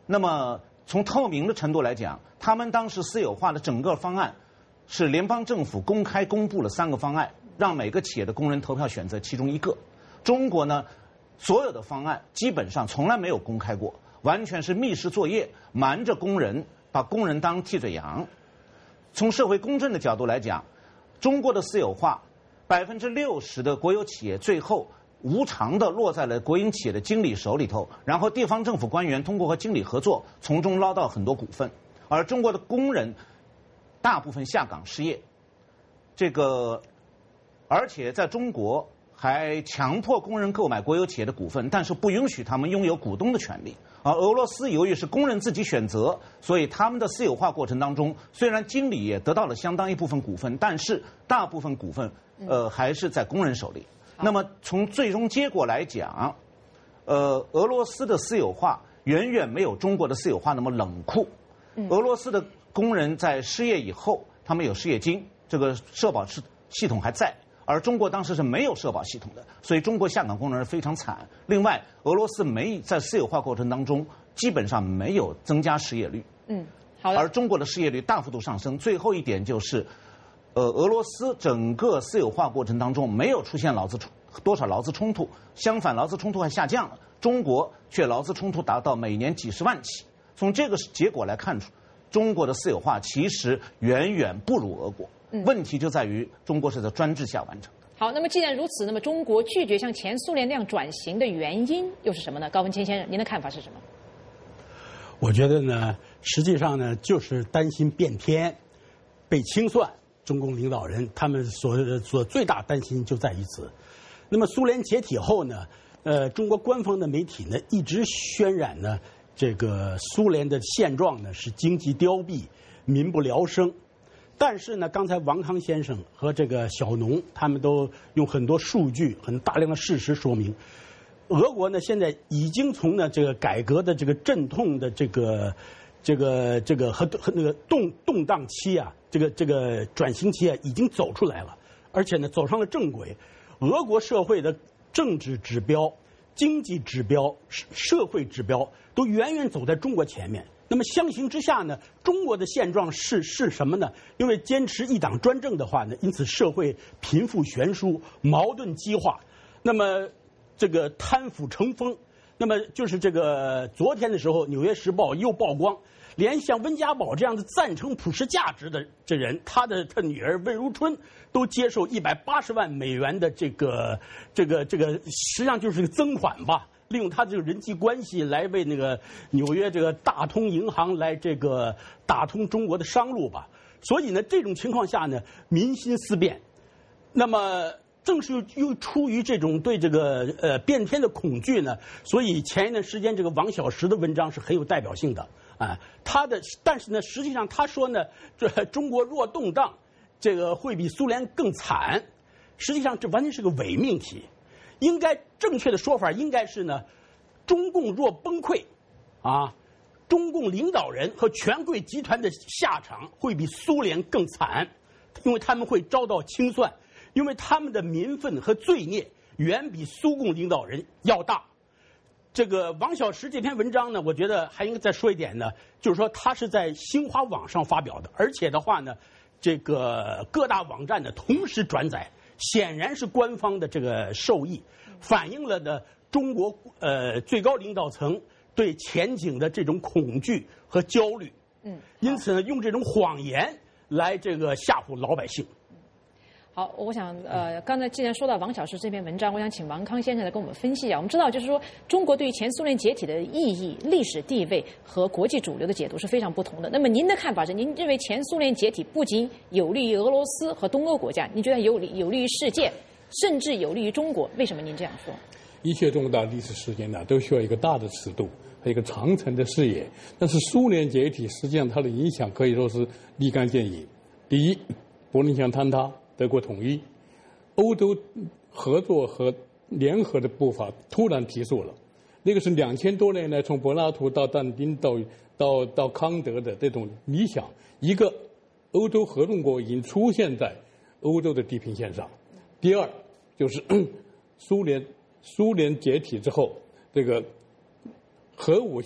那么从透明的程度来讲，他们当时私有化的整个方案是联邦政府公开公布了三个方案，让每个企业的工人投票选择其中一个。中国呢，所有的方案基本上从来没有公开过，完全是密室作业，瞒着工人，把工人当替罪羊。从社会公正的角度来讲，中国的私有化，百分之六十的国有企业最后无偿的落在了国营企业的经理手里头，然后地方政府官员通过和经理合作，从中捞到很多股份，而中国的工人大部分下岗失业，这个而且在中国还强迫工人购买国有企业的股份，但是不允许他们拥有股东的权利。而俄罗斯由于是工人自己选择，所以他们的私有化过程当中，虽然经理也得到了相当一部分股份，但是大部分股份呃还是在工人手里。那么从最终结果来讲，呃，俄罗斯的私有化远远没有中国的私有化那么冷酷。俄罗斯的工人在失业以后，他们有失业金，这个社保系系统还在。而中国当时是没有社保系统的，所以中国下岗工人非常惨。另外，俄罗斯没在私有化过程当中基本上没有增加失业率， 嗯，好的。 而中国的失业率大幅度上升。最后一点就是，呃，俄罗斯整个私有化过程当中没有出现劳资冲多少劳资冲突，相反劳资冲突还下降了。中国却劳资冲突达到每年几十万起。从这个结果来看出，中国的私有化其实远远不如俄国。问题就在于中国是在专制下完成的。 好，那么既然如此，那么中国拒绝像前苏联那样转型的原因又是什么呢？高文谦先生，您的看法是什么？ 我觉得呢，实际上呢，就是担心变天、被清算。中共领导人他们所所最大担心就在于此。那么苏联解体后呢，呃，中国官方的媒体呢一直渲染呢，这个苏联的现状呢是经济凋敝、民不聊生。但是呢，刚才王康先生和这个小农他们都用很多数据、很大量的事实说明，俄国呢现在已经从呢这个改革的这个阵痛的这个这个这个和和那个动动荡期啊，这个这个转型期啊已经走出来了，而且呢走上了正轨。俄国社会的政治指标、经济指标、社会指标都远远走在中国前面。那么相形之下呢，中国的现状是是什么呢？因为坚持一党专政的话呢，因此社会贫富悬殊、矛盾激化，那么这个贪腐成风。那么就是这个昨天的时候，《纽约时报》又曝光，连像温家宝这样的赞成普世价值的这人，他的他女儿魏如春都接受一百八十万美元的这个这个这个，实际上就是个增款吧。利用他这个人际关系来为那个纽约这个大通银行来这个打通中国的商路吧。所以呢，这种情况下呢，民心思变。那么正是又出于这种对这个呃变天的恐惧呢，所以前一段时间这个王小石的文章是很有代表性的啊。他的但是呢，实际上他说呢，这中国若动荡，这个会比苏联更惨。实际上这完全是个伪命题。应该正确的说法应该是呢，中共若崩溃，啊，中共领导人和权贵集团的下场会比苏联更惨，因为他们会遭到清算，因为他们的民愤和罪孽远比苏共领导人要大。这个王小石这篇文章呢，我觉得还应该再说一点呢，就是说他是在新华网上发表的，而且的话呢，这个各大网站呢同时转载。显然是官方的这个授意，反映了呢中国呃最高领导层对前景的这种恐惧和焦虑。嗯，因此呢，用这种谎言来这个吓唬老百姓。 好，我想呃，刚才既然说到王小石这篇文章，我想请王康先生来跟我们分析一下。我们知道，就是说中国对于前苏联解体的意义、历史地位和国际主流的解读是非常不同的。那么您的看法是，您认为前苏联解体不仅有利于俄罗斯和东欧国家，您觉得有利有利于世界，甚至有利于中国？为什么您这样说？ 一切重大历史事件呢，都需要一个大的尺度和一个长程的视野。但是苏联解体实际上它的影响可以说是立竿见影。第一，柏林墙坍塌，德国统一，欧洲合作和联合的步伐突然提速了。那个是两千多年来从柏拉图到但丁到到到康德的这种理想，一个欧洲合众国已经出现在欧洲的地平线上。第二就是苏联苏联解体之后，这个核武器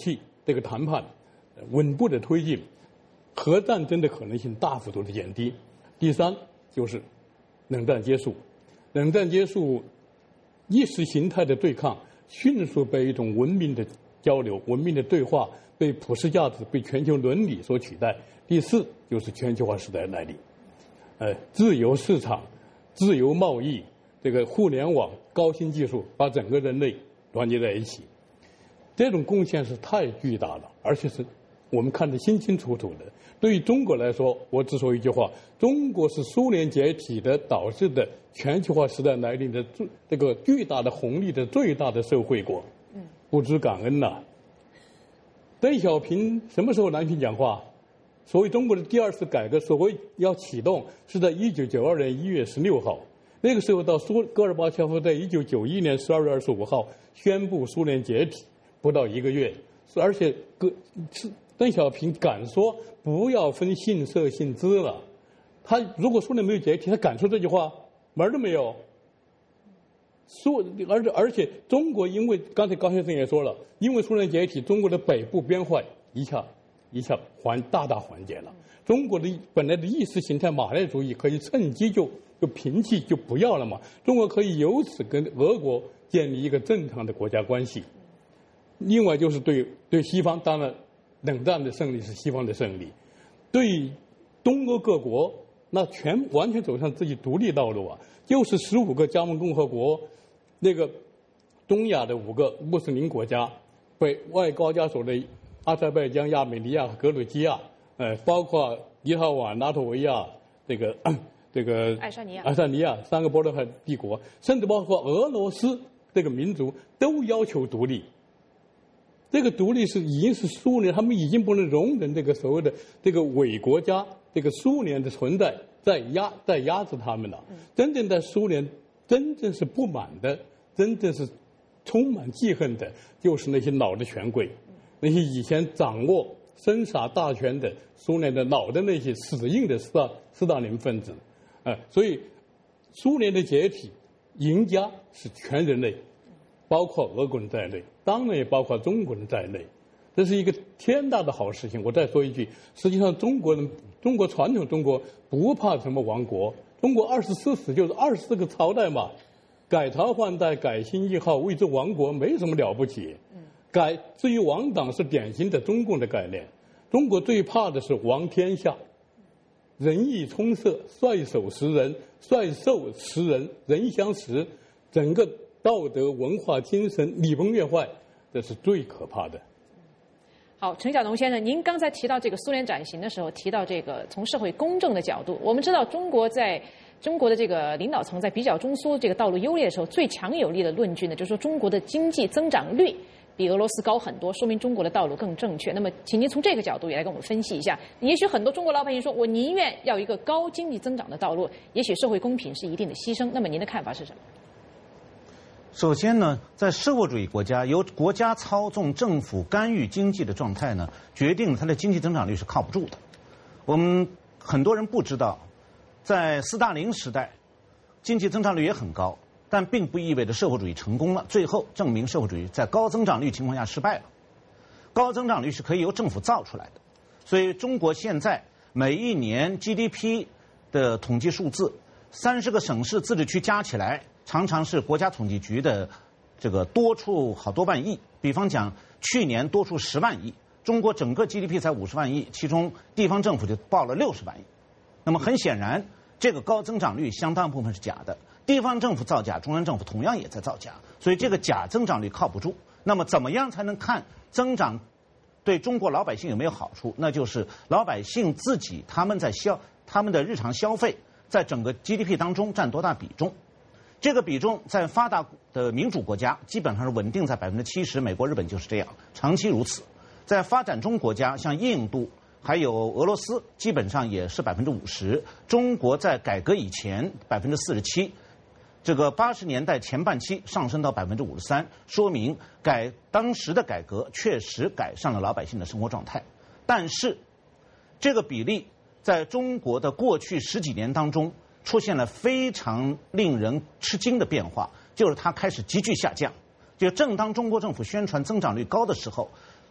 这个谈判稳步的推进，核战争的可能性大幅度的减低。第三就是冷战结束，冷战结束，意识形态的对抗迅速被一种文明的交流、文明的对话、被普世价值、被全球伦理所取代。第四就是全球化时代来临，呃，自由市场、自由贸易，这个互联网、高新技术把整个人类团结在一起，这种贡献是太巨大了，而且是我们看得清清楚楚的。对于中国来说，我只说一句话：中国是苏联解体的导致的全球化时代来临的最这个巨大的红利的最大的受惠国，不知感恩呐、啊。邓小平什么时候南巡讲话？所谓中国的第二次改革，所谓要启动，是在一九九二年一月十六号。那个时候到苏戈尔巴乔夫在一九九一年十二月二十五号宣布苏联解体，不到一个月，而且个邓小平敢说不要分姓社姓资了。他如果苏联没有解体，他敢说这句话？门儿都没有。苏而且而且中国因为刚才高先生也说了，因为苏联解体，中国的北部边坏一下一下缓大大缓解了。中国的本来的意识形态马列主义可以趁机就就平弃，就不要了嘛。中国可以由此跟俄国建立一个正常的国家关系。另外就是对对西方，当然冷战的胜利是西方的胜利，对东欧各国那全完全走上自己独立道路啊，就是十五个加盟共和国，那个东亚的五个穆斯林国家，北外高加索的阿塞拜疆、亚美尼亚和格鲁吉亚，呃，包括立陶宛、拉脱维亚，这个这个爱沙尼亚、 爱沙尼亚三个波罗的海帝国，甚至包括俄罗斯这个民族都要求独立。这个独立是已经是苏联，他们已经不能容忍这个所谓的这个伪国家，这个苏联的存在在压在压制他们了。真正在苏联真正是不满的，真正是充满记恨的，就是那些老的权贵，那些以前掌握生杀大权的苏联的老的那些死硬的斯大斯大林分子，呃，所以苏联的解体，赢家是全人类，包括俄国人在内，当然也包括中国人在内，这是一个天大的好事情。我再说一句，实际上中国人，中国传统中国不怕什么亡国，中国二十四史就是二十四个朝代嘛，改朝换代，改新易号，谓之亡国，没什么了不起。改至于亡党是典型的中共的概念，中国最怕的是亡天下，仁义充塞，率守识人，率兽识人，人相识，整个道德文化精神礼崩乐坏，这是最可怕的。 好，陈晓农先生，您刚才提到这个苏联转型的时候，提到这个从社会公正的角度，我们知道中国在中国的这个领导层在比较中苏这个道路优劣的时候，最强有力的论据呢，就是说中国的经济增长率比俄罗斯高很多，说明中国的道路更正确。那么，请您从这个角度也来跟我们分析一下。也许很多中国老百姓说，我宁愿要一个高经济增长的道路，也许社会公平是一定的牺牲。那么您的看法是什么？ 首先呢，在社会主义国家，由国家操纵、政府干预经济的状态呢，决定它的经济增长率是靠不住的。我们很多人不知道，在斯大林时代，经济增长率也很高，但并不意味着社会主义成功了。最后证明社会主义在高增长率情况下失败了。高增长率是可以由政府造出来的，所以中国现在每一年 G D P 的统计数字，三十个省市自治区加起来，常常是国家统计局的这个多出好多万亿。比方讲，去年多出十万亿，中国整个 G D P 才五十万亿，其中地方政府就报了六十万亿。那么很显然，这个高增长率相当部分是假的，地方政府造假，中央政府同样也在造假，所以这个假增长率靠不住。那么怎么样才能看增长对中国老百姓有没有好处？那就是老百姓自己他们在消他们的日常消费在整个 G D P 当中占多大比重。这个比重在发达的民主国家基本上是稳定在百分之七十，美国、日本就是这样，长期如此。在发展中国家，像印度还有俄罗斯，基本上也是百分之五十。中国在改革以前百分之四十七，这个八十年代前半期上升到百分之五十三，说明改当时的改革确实改善了老百姓的生活状态。但是，这个比例在中国的过去十几年当中出现了非常令人吃惊的变化，就是它开始急剧下降。就正当中国政府宣传增长率高的时候，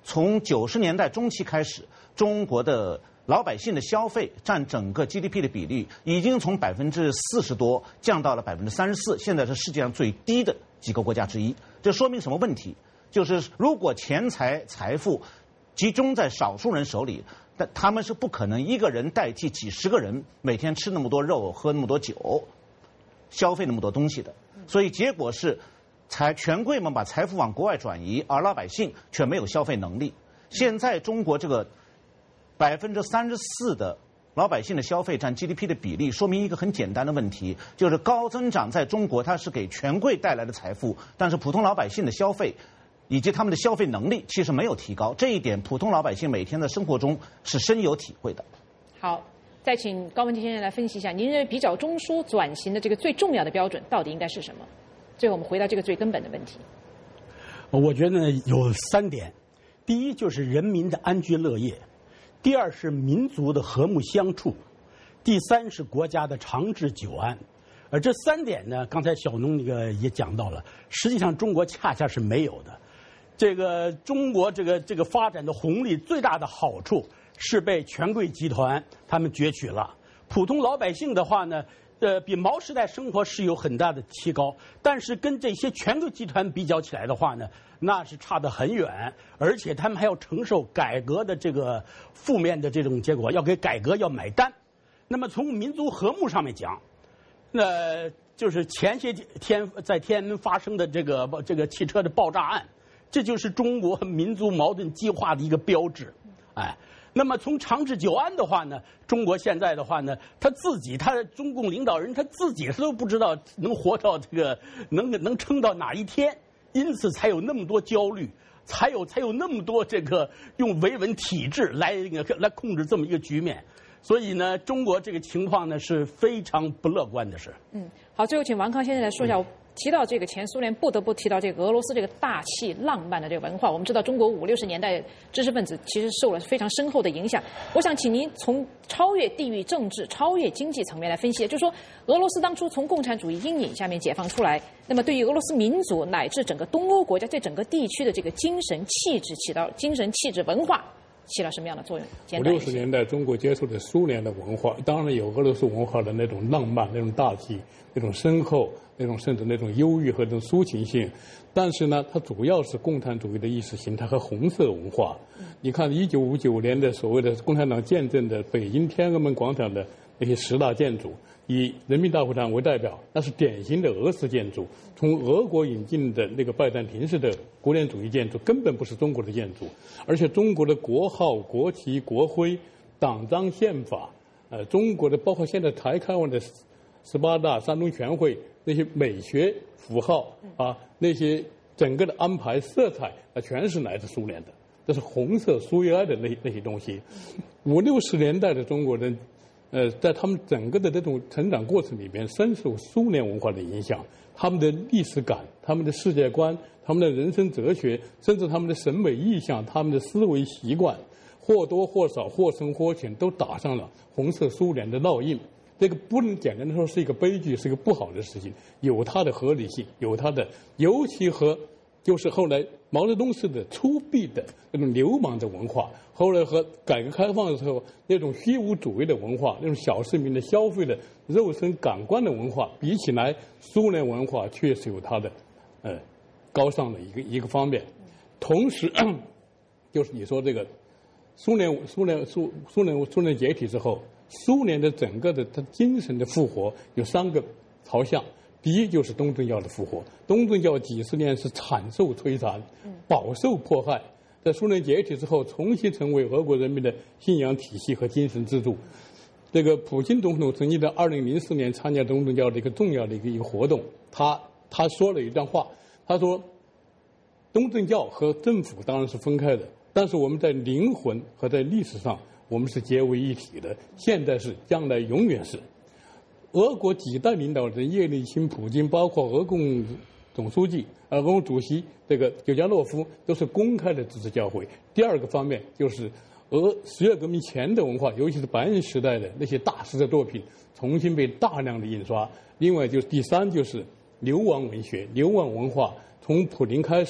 从九十年代中期开始，中国的老百姓的消费占整个 G D P 的比例已经从百分之四十多降到了百分之三十四，现在是世界上最低的几个国家之一。这说明什么问题？就是如果钱财财富集中在少数人手里，但他们是不可能一个人代替几十个人每天吃那么多肉、喝那么多酒、消费那么多东西的。所以结果是，财权贵们把财富往国外转移，而老百姓却没有消费能力。现在中国这个百分之三十四的老百姓的消费占 G D P 的比例，说明一个很简单的问题，就是高增长在中国它是给权贵带来的财富，但是普通老百姓的消费以及他们的消费能力其实没有提高，这一点普通老百姓每天的生活中是深有体会的。 好，再请高文杰先生来分析一下，您认为比较中枢转型的这个最重要的标准到底应该是什么？最后我们回到这个最根本的问题。 我觉得呢有三点，第一就是人民的安居乐业，第二是民族的和睦相处，第三是国家的长治久安。而这三点呢，刚才小农那个也讲到了，实际上中国恰恰是没有的。这个中国这个这个发展的红利最大的好处是被权贵集团他们攫取了，普通老百姓的话呢，呃，比毛时代生活是有很大的提高，但是跟这些权贵集团比较起来的话呢，那是差得很远，而且他们还要承受改革的这个负面的这种结果，要给改革要买单。那么从民族和睦上面讲，那就是前些天在天安门发生的这个这个汽车的爆炸案，这就是中国民族矛盾激化的一个标志，哎。那么从长治久安的话呢，中国现在的话呢，他自己，他的中共领导人他自己他都不知道能活到这个能能撑到哪一天，因此才有那么多焦虑，才有才有那么多这个用维稳体制来来控制这么一个局面。所以呢，中国这个情况呢是非常不乐观的事。 嗯，好，最后请王康先生来说一下。嗯提到这个前苏联，不得不提到这个俄罗斯这个大气浪漫的这个文化。我们知道，中国五六十年代知识分子其实受了非常深厚的影响。我想请您从超越地域政治、超越经济层面来分析，就是说，俄罗斯当初从共产主义阴影下面解放出来，那么对于俄罗斯民族乃至整个东欧国家这整个地区的这个精神气质起到精神气质文化起了什么样的作用？ 五六十年代中国接触的苏联的文化，当然有俄罗斯文化的那种浪漫、那种大气、那种深厚。那种甚至那种忧郁和那种抒情性，但是呢，它主要是共产主义的意识形态和红色文化。你看，一九五九年的所谓的共产党建政的北京天安门广场的那些十大建筑，以人民大会堂为代表，那是典型的俄式建筑，从俄国引进的那个拜占庭式的古典主义建筑，根本不是中国的建筑。而且中国的国号、国旗、国徽、党章、宪法，呃，中国的包括现在才开完的十八大、三中全会。那些美学符号啊，那些整个的安排色彩啊，全是来自苏联的，这是红色苏维埃的那那些东西。五六十年代的中国人，呃，在他们整个的这种成长过程里边，深受苏联文化的影响，他们的历史感、他们的世界观、他们的人生哲学，甚至他们的审美意向、他们的思维习惯，或多或少、或深或浅，都打上了红色苏联的烙印。这个不能简单的说是一个悲剧，是一个不好的事情，有它的合理性，有它的，尤其和就是后来毛泽东式的粗鄙的那种流氓的文化，后来和改革开放的时候那种虚无主义的文化，那种小市民的消费的肉身感官的文化比起来，苏联文化确实有它的呃高尚的一个一个方面。同时，就是你说这个苏联苏联苏苏联苏联解体之后。苏联的整个的它精神的复活有三个朝向，第一就是东正教的复活。东正教几十年是惨受摧残，饱受迫害，在苏联解体之后，重新成为俄国人民的信仰体系和精神支柱。这个普京总统曾经在二零零四年参加东正教的一个重要的一个一个活动，他他说了一段话，他说，东正教和政府当然是分开的，但是我们在灵魂和在历史上。我们是结为一体的，现在是，将来永远是。俄国几代领导人叶利钦、普京，包括俄共总书记、俄共主席这个久加诺夫，都是公开的支持教会。第二个方面就是俄十月革命前的文化，尤其是白人时代的那些大师的作品，重新被大量的印刷。另外就是第三就是流亡文学、流亡文化，从普林开始，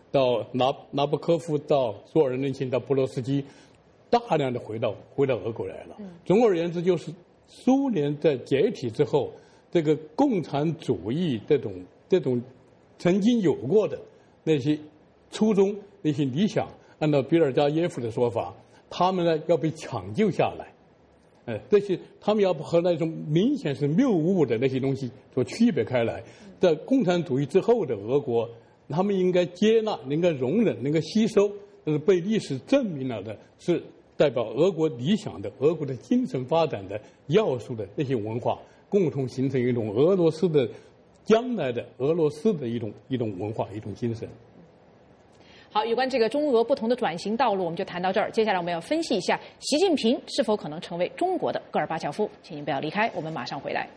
到拿拿布科夫，到索尔仁钦，到布罗斯基，大量的回到回到俄国来了。总而言之，就是苏联在解体之后，这个共产主义这种这种曾经有过的那些初衷、那些理想，按照比尔加耶夫的说法，他们呢要被抢救下来。哎，这些他们要和那种明显是谬误的那些东西所区别开来。在共产主义之后的俄国，他们应该接纳、应该容忍、应该吸收，这是被历史证明了的，是代表俄国理想的、俄国的精神发展的要素的那些文化，共同形成一种俄罗斯的将来的俄罗斯的一种一种文化、一种精神。 好，有关这个中俄不同的转型道路，我们就谈到这儿。接下来我们要分析一下习近平是否可能成为中国的戈尔巴乔夫。请您不要离开，我们马上回来。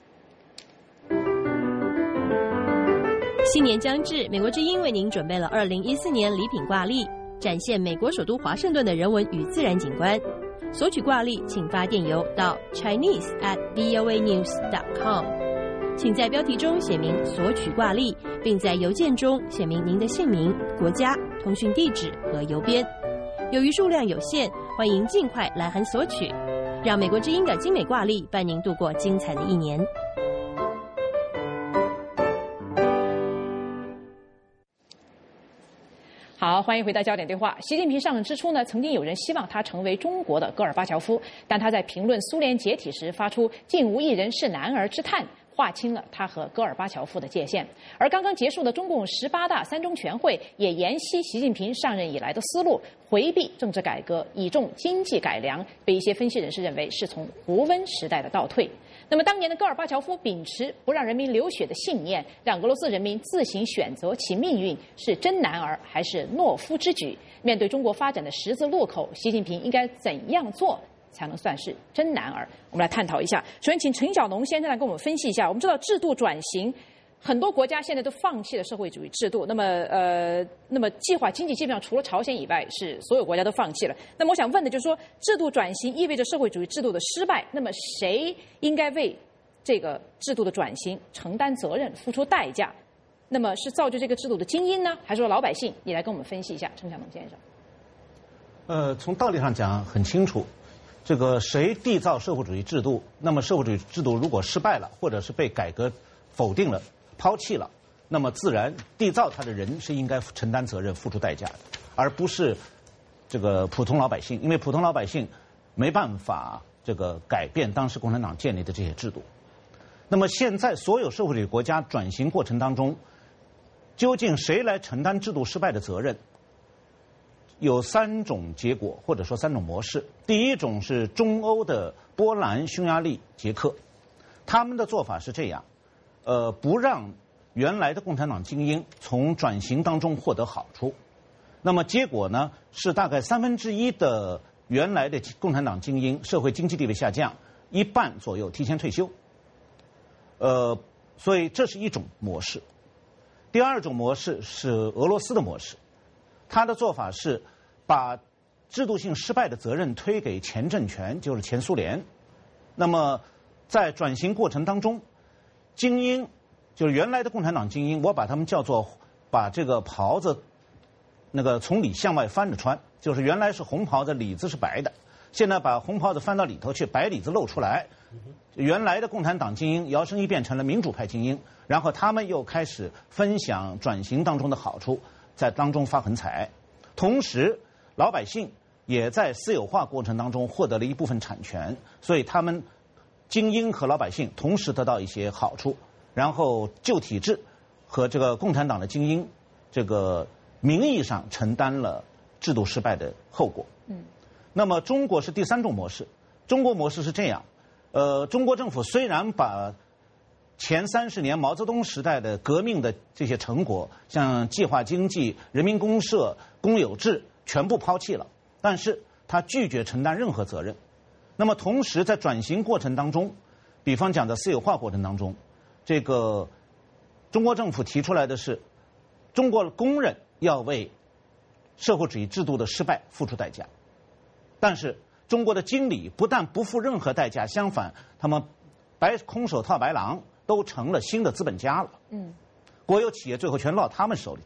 新年将至，美国之音为您准备了二零一四年礼品挂历，展现美国首都华盛顿的人文与自然景观。索取挂历，请发电邮到 chinese at voa news dot com， 请在标题中写明索取挂历，并在邮件中写明您的姓名、国家、通讯地址和邮编。由于数量有限，欢迎尽快来函索取，让美国之音的精美挂历伴您度过精彩的一年。 好，欢迎回到焦点对话。习近平上任之初呢，曾经有人希望他成为中国的戈尔巴乔夫，但他在评论苏联解体时发出“竟无一人是男儿”之叹，划清了他和戈尔巴乔夫的界限。而刚刚结束的中共十八大三中全会也沿袭习近平上任以来的思路，回避政治改革，倚重经济改良，被一些分析人士认为是从胡温时代的倒退。那么当年的戈尔巴乔夫秉持不让人民流血的信念，让俄罗斯人民自行选择其命运，是真男儿还是懦夫之举？面对中国发展的十字路口，习近平应该怎样做才能算是真男儿？我们来探讨一下。首先请陈小农先生来跟我们分析一下。我们知道制度转型，很多国家现在都放弃了社会主义制度，那么呃，那么计划经济基本上除了朝鲜以外，是所有国家都放弃了。那么我想问的就是说，制度转型意味着社会主义制度的失败，那么谁应该为这个制度的转型承担责任、付出代价？那么是造就这个制度的精英呢，还是说老百姓？你来跟我们分析一下，陈小农先生。 呃，从道理上讲很清楚，这个谁缔造社会主义制度，那么社会主义制度如果失败了，或者是被改革否定了、抛弃了，那么自然缔造它的人是应该承担责任、付出代价的，而不是这个普通老百姓，因为普通老百姓没办法这个改变当时共产党建立的这些制度。那么现在所有社会主义国家转型过程当中，究竟谁来承担制度失败的责任？有三种结果，或者说三种模式。第一种是中欧的波兰、匈牙利、捷克，他们的做法是这样。呃，不让原来的共产党精英从转型当中获得好处，那么结果呢是大概三分之一的原来的共产党精英社会经济地位下降，一半左右提前退休。呃，所以这是一种模式。第二种模式是俄罗斯的模式，他的做法是把制度性失败的责任推给前政权，就是前苏联。那么在转型过程当中，精英就是原来的共产党精英，我把他们叫做把这个袍子那个从里向外翻着穿，就是原来是红袍子，里子是白的，现在把红袍子翻到里头去，白里子露出来。原来的共产党精英摇身一变成了民主派精英，然后他们又开始分享转型当中的好处，在当中发横财。同时老百姓也在私有化过程当中获得了一部分产权，所以他们精英和老百姓同时得到一些好处，然后旧体制和这个共产党的精英这个名义上承担了制度失败的后果。嗯，那么中国是第三种模式。中国模式是这样，呃，中国政府虽然把前三十年毛泽东时代的革命的这些成果，像计划经济、人民公社、公有制全部抛弃了，但是他拒绝承担任何责任。那么同时在转型过程当中，比方讲在私有化过程当中，这个中国政府提出来的是，中国公认要为社会主义制度的失败付出代价，但是中国的经理不但不付任何代价，相反他们白空手套白狼，都成了新的资本家了。嗯，国有企业最后全落他们手里头。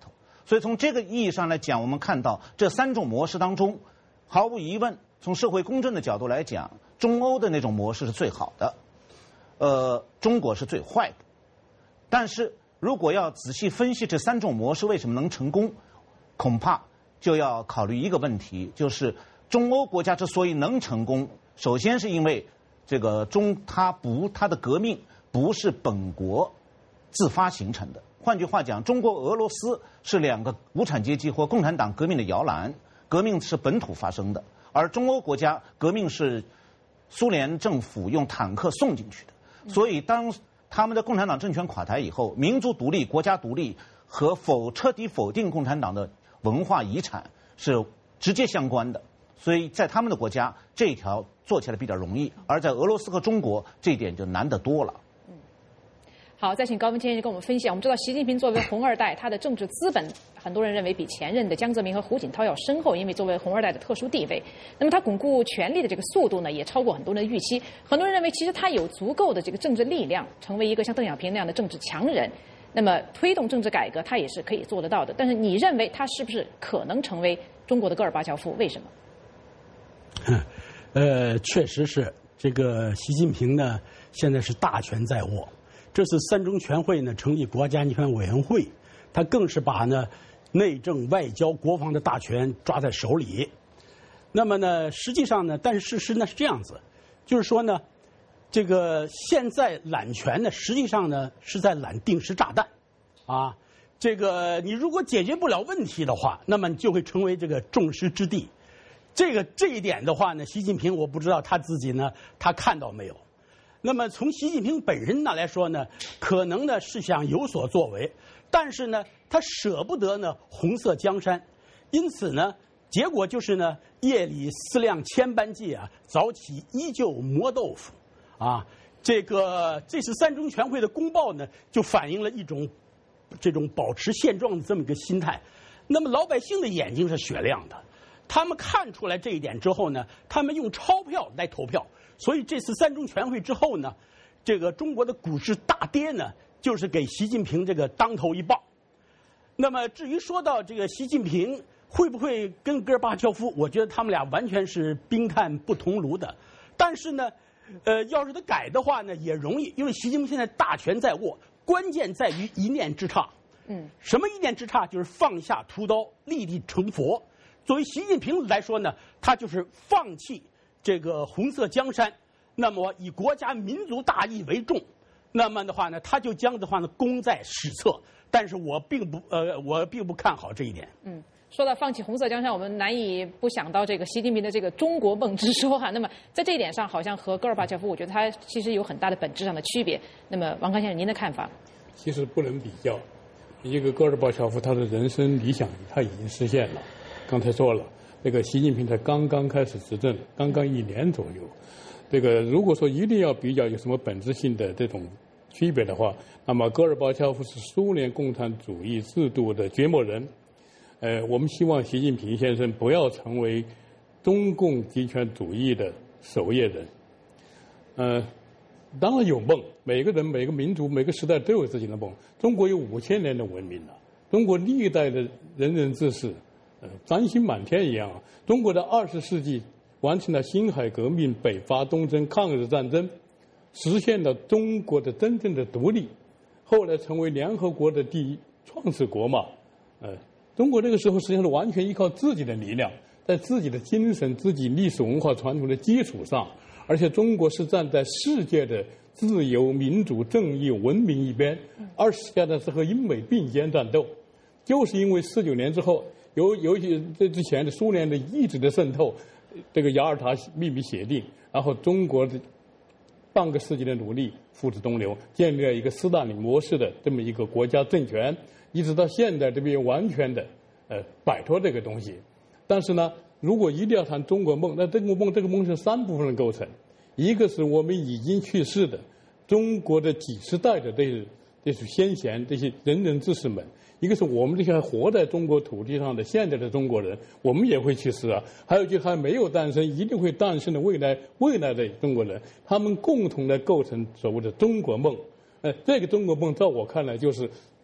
所以从这个意义上来讲，我们看到这三种模式当中，毫无疑问，从社会公正的角度来讲，中欧的那种模式是最好的，呃，中国是最坏的。但是如果要仔细分析这三种模式为什么能成功，恐怕就要考虑一个问题，就是中欧国家之所以能成功，首先是因为这个中它不它的革命不是本国自发形成的。换句话讲，中国、俄罗斯是两个无产阶级或共产党革命的摇篮，革命是本土发生的，而中欧国家革命是苏联政府用坦克送进去的。所以当他们的共产党政权垮台以后，民族独立、国家独立和否彻底否定共产党的文化遗产是直接相关的。所以在他们的国家这一条做起来比较容易，而在俄罗斯和中国这一点就难得多了。 好，再请高文谦跟我们分析。我们知道习近平作为红二代，他的政治资本，很多人认为比前任的江泽民和胡锦涛要深厚，因为作为红二代的特殊地位。那么他巩固权力的这个速度呢，也超过很多人的预期。很多人认为，其实他有足够的这个政治力量，成为一个像邓小平那样的政治强人。那么推动政治改革，他也是可以做得到的。但是你认为他是不是可能成为中国的戈尔巴乔夫？为什么？ 呃，确实是这个习近平呢，现在是大权在握。这次三中全会呢成立国家安全委员会，他更是把呢内政、外交、国防的大权抓在手里。那么呢，实际上呢，但是事实呢是这样子，就是说呢，这个现在揽权呢，实际上呢是在揽定时炸弹，啊，这个你如果解决不了问题的话，那么你就会成为这个众矢之的。这个这一点的话呢，习近平我不知道他自己呢他看到没有。那么从习近平本人那来说呢，可能呢是想有所作为，但是呢他舍不得呢红色江山，因此呢结果就是呢夜里思量千般计啊，早起依旧磨豆腐啊。这个这次三中全会的公报呢，就反映了一种这种保持现状的这么一个心态。那么老百姓的眼睛是雪亮的，他们看出来这一点之后呢，他们用钞票来投票。所以这次三中全会之后呢，这个中国的股市大跌呢，就是给习近平这个当头一棒。那么至于说到这个习近平会不会跟戈尔巴乔夫，我觉得他们俩完全是冰炭不同炉的。但是呢，呃，要是他改的话呢，也容易，因为习近平现在大权在握，关键在于一念之差。嗯，什么一念之差？就是放下屠刀，立地成佛。作为习近平来说呢，他就是放弃这个红色江山，那么以国家民族大义为重，那么的话呢，他就将的话呢功在史册。但是我并不呃，我并不看好这一点。 嗯，说到放弃红色江山，我们难以不想到这个习近平的这个中国梦之说哈。那么在这一点上，好像和戈尔巴乔夫，我觉得他其实有很大的本质上的区别。那么王康先生，您的看法？ 其实不能比较。一个戈尔巴乔夫，他的人生理想他已经实现了。刚才说了。这个习近平才刚刚开始执政，刚刚一年左右。这个如果说一定要比较有什么本质性的这种区别的话，那么戈尔巴乔夫是苏联共产主义制度的掘墓人。呃，我们希望习近平先生不要成为中共集权主义的守夜人。呃，当然有梦，每个人、每个民族、每个时代都有自己的梦。中国有五千年的文明了，中国历代的仁人志士。繁星满天一样啊！中国的二十世纪完成了辛海革命、北伐、东征、抗日战争，实现了中国的真正的独立，后来成为联合国的第一创始国嘛。呃，中国这个时候实际上是完全依靠自己的力量，在自己的精神、自己历史文化传统的基础上，而且中国是站在世界的自由、民主、正义、文明一边。二十世纪呢是和英美并肩战斗，就是因为四九年之后。由尤其这之前的苏联的意志的渗透，这个雅尔塔秘密协定，然后中国的半个世纪的努力付之东流，建立了一个斯大林模式的这么一个国家政权，一直到现在这边完全的呃摆脱这个东西。但是呢，如果一定要谈中国梦，那这个梦这个梦是三部分构成，一个是我们已经去世的中国的几十代的这些这些先贤、这些仁人志士们。一个是我们这些还活在中国土地上的现在的中国人，我们也会去世啊。还有就是还没有诞生，一定会诞生的未来未来的中国人，他们共同来构成所谓的中国梦。呃，这个中国梦在我看来就是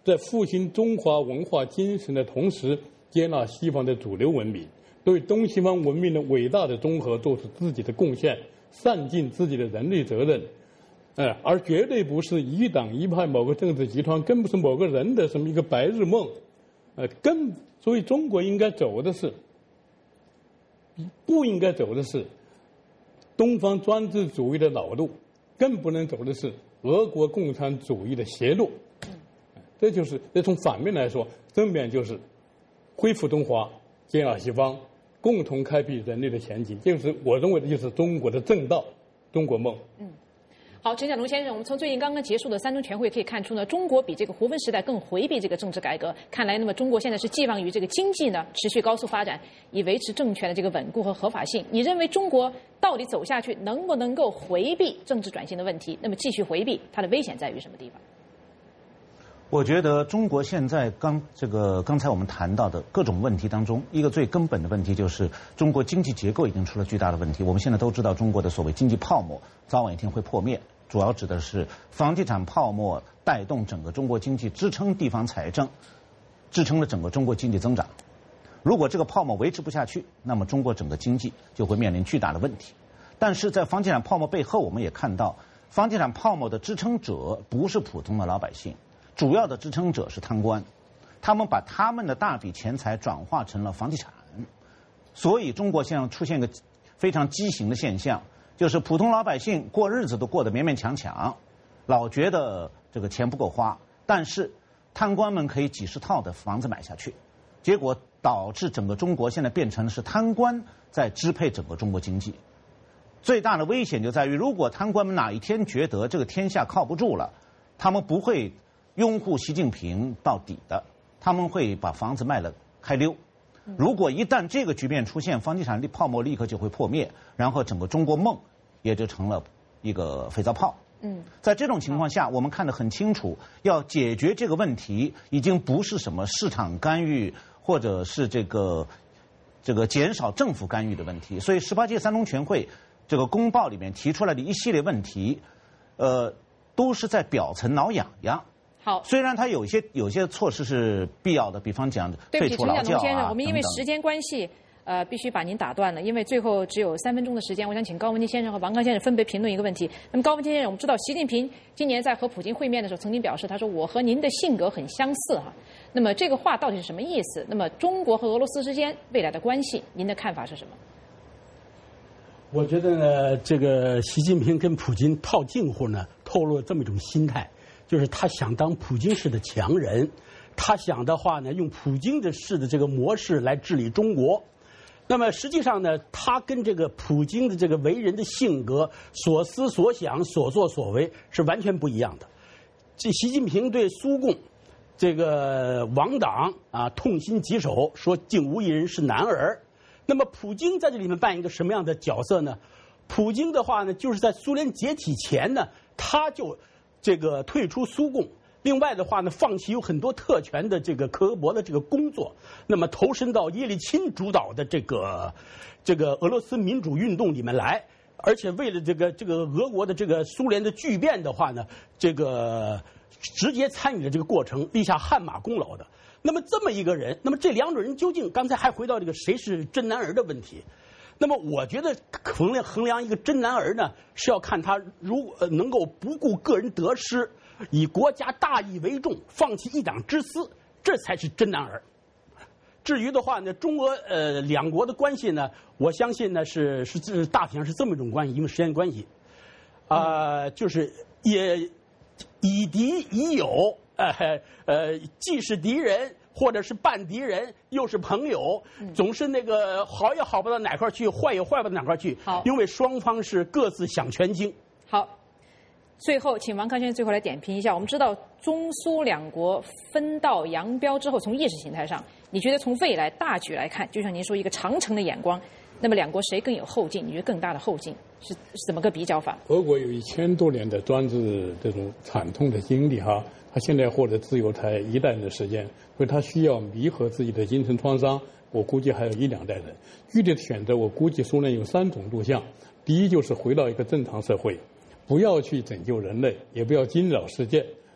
在复兴中华文化精神的同时，接纳西方的主流文明，对东西方文明的伟大的综合做出自己的贡献，善尽自己的人类责任。呃，而绝对不是一党一派某个政治集团，更不是某个人的什么一个白日梦。呃，更所以中国应该走的是，不应该走的是东方专制主义的老路，更不能走的是俄国共产主义的邪路。这就是这从反面来说，正面就是恢复中华，接纳西方，共同开辟人类的前景。就是我认为的就是中国的正道，中国梦。 嗯。好，陈小龙先生，我们从最近刚刚结束的三中全会可以看出呢，中国比这个胡温时代更回避这个政治改革。看来，那么中国现在是寄望于这个经济呢持续高速发展，以维持政权的这个稳固和合法性。你认为中国到底走下去能不能够回避政治转型的问题？那么继续回避，它的危险在于什么地方？ 我觉得中国现在刚这个刚才我们谈到的各种问题当中，一个最根本的问题就是中国经济结构已经出了巨大的问题。我们现在都知道，中国的所谓经济泡沫早晚一天会破灭，主要指的是房地产泡沫带动整个中国经济，支撑地方财政，支撑了整个中国经济增长。如果这个泡沫维持不下去，那么中国整个经济就会面临巨大的问题。但是在房地产泡沫背后，我们也看到，房地产泡沫的支撑者不是普通的老百姓。主要的支撑者是贪官，他们把他们的大笔钱财转化成了房地产，所以中国现在出现一个非常畸形的现象，就是普通老百姓过日子都过得勉勉强强，老觉得这个钱不够花，但是贪官们可以几十套的房子买下去，结果导致整个中国现在变成的是贪官在支配整个中国经济。最大的危险就在于，如果贪官们哪一天觉得这个天下靠不住了，他们不会拥护习近平到底的，他们会把房子卖了开溜。如果一旦这个局面出现，房地产泡沫立刻就会破灭，然后整个中国梦也就成了一个肥皂泡。嗯，在这种情况下，我们看得很清楚，要解决这个问题，已经不是什么市场干预，或者是这个这个减少政府干预的问题。所以，十八届三中全会这个公报里面提出来的一系列问题，呃，都是在表层挠痒痒。 好， 虽然它有些有些措施是必要的，比方讲废除劳教啊， 对不起，陈小龙先生，我们因为等等时间关系，呃，必须把您打断了，因为最后只有三分钟的时间，我想请高文基先生和王刚先生分别评论一个问题。那么高文基先生，我们知道习近平今年在和普京会面的时候，曾经表示，他说我和您的性格很相似哈。那么这个话到底是什么意思？那么中国和俄罗斯之间未来的关系，您的看法是什么？ 我觉得呢，这个习近平跟普京套近乎呢，透露了这么一种心态。就是他想当普京式的强人，他想的话呢，用普京的式的这个模式来治理中国。那么实际上呢，他跟这个普京的这个为人的性格、所思所想、所作所为是完全不一样的。这习近平对苏共这个亡党啊痛心疾首，说竟无一人是男儿。那么普京在这里面扮演一个什么样的角色呢？普京的话呢，就是在苏联解体前呢，他就这个退出苏共，另外的话呢，放弃有很多特权的这个克格勃的这个工作，那么投身到叶利钦主导的这个这个俄罗斯民主运动里面来，而且为了这个这个俄国的这个苏联的巨变的话呢，这个直接参与了这个过程，立下汗马功劳的。那么这么一个人，那么这两种人究竟，刚才还回到这个谁是真男儿的问题。那么我觉得衡量衡量一个真男儿呢，是要看他如呃能够不顾个人得失，以国家大义为重，放弃一党之私，这才是真男儿。至于的话呢，中俄呃两国的关系呢，我相信呢是是是大体上是这么一种关系，因为时间关系，啊、呃，就是也以敌以友，呃呃，既是敌人。或者是半敌人，又是朋友，总是那个好也好不到哪块去，坏也坏不到哪块去。好，因为双方是各自想全经。 好，最后请王康先生最后来点评一下。我们知道中苏两国分道扬镳之后，从意识形态上，你觉得从未来大局来看，就像您说一个长城的眼光，那么两国谁更有后劲？你觉得更大的后劲是是怎么个比较法？ 俄国有一千多年的专制这种惨痛的经历哈。他现在获得自由才一代人的时间，所以他需要弥合自己的精神创伤。我估计还有一两代人。具体的选择，我估计苏联有三种路向：第一，就是回到一个正常社会，不要去拯救人类，也不要惊扰世界，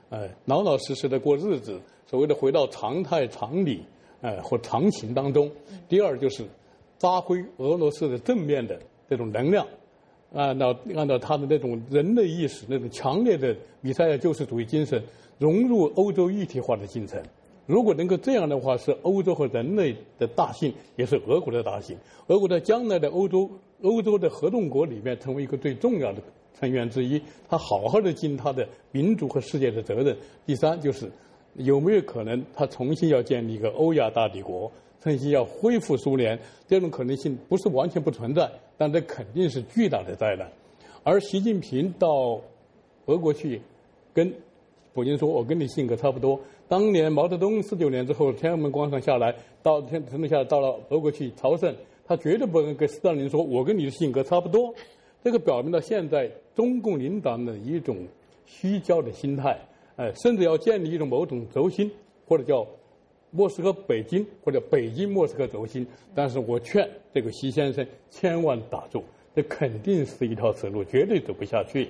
呃，老老实实的过日子，所谓的回到常态常理，呃，或常情当中。第二就是发挥俄罗斯的正面的这种能量，按照按照他的那种人类意识、那种强烈的弥赛亚救世主义精神，融入欧洲一体化的进程。如果能够这样的话，是欧洲和人类的大幸，也是俄国的大幸。俄国在将来的欧洲欧洲的合众国里面成为一个最重要的成员之一，他好好的尽他的民族和世界的责任。第三就是有没有可能他重新要建立一个欧亚大帝国，重新要恢复苏联，这种可能性不是完全不存在，但这肯定是巨大的灾难。而习近平到俄国去跟普京说，我跟你性格差不多。当年毛泽东四九年之后天安门广场下来，到天安门下来到了俄国去朝圣，他绝对不能跟斯大林说我跟你的性格差不多。这个表明了现在中共领导的一种虚焦的心态，呃，甚至要建立一种某种轴心，或者叫莫斯科北京，或者北京莫斯科轴心。但是我劝这个习先生千万打住，这肯定是一条死路，绝对走不下去。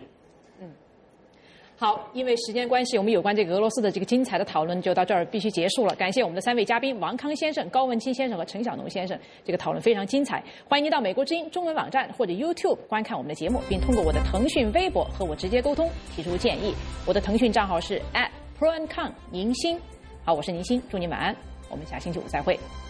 好，因为时间关系，我们有关这个俄罗斯的这个精彩的讨论就到这儿必须结束了。感谢我们的三位嘉宾王康先生、高文清先生和陈晓农先生，这个讨论非常精彩。欢迎您到美国之音中文网站或者 YouTube 观看我们的节目，并通过我的腾讯微博和我直接沟通，提出建议。我的腾讯账号是 at proandcon 宁鑫。好，我是宁鑫，祝您晚安，我们下星期五再会。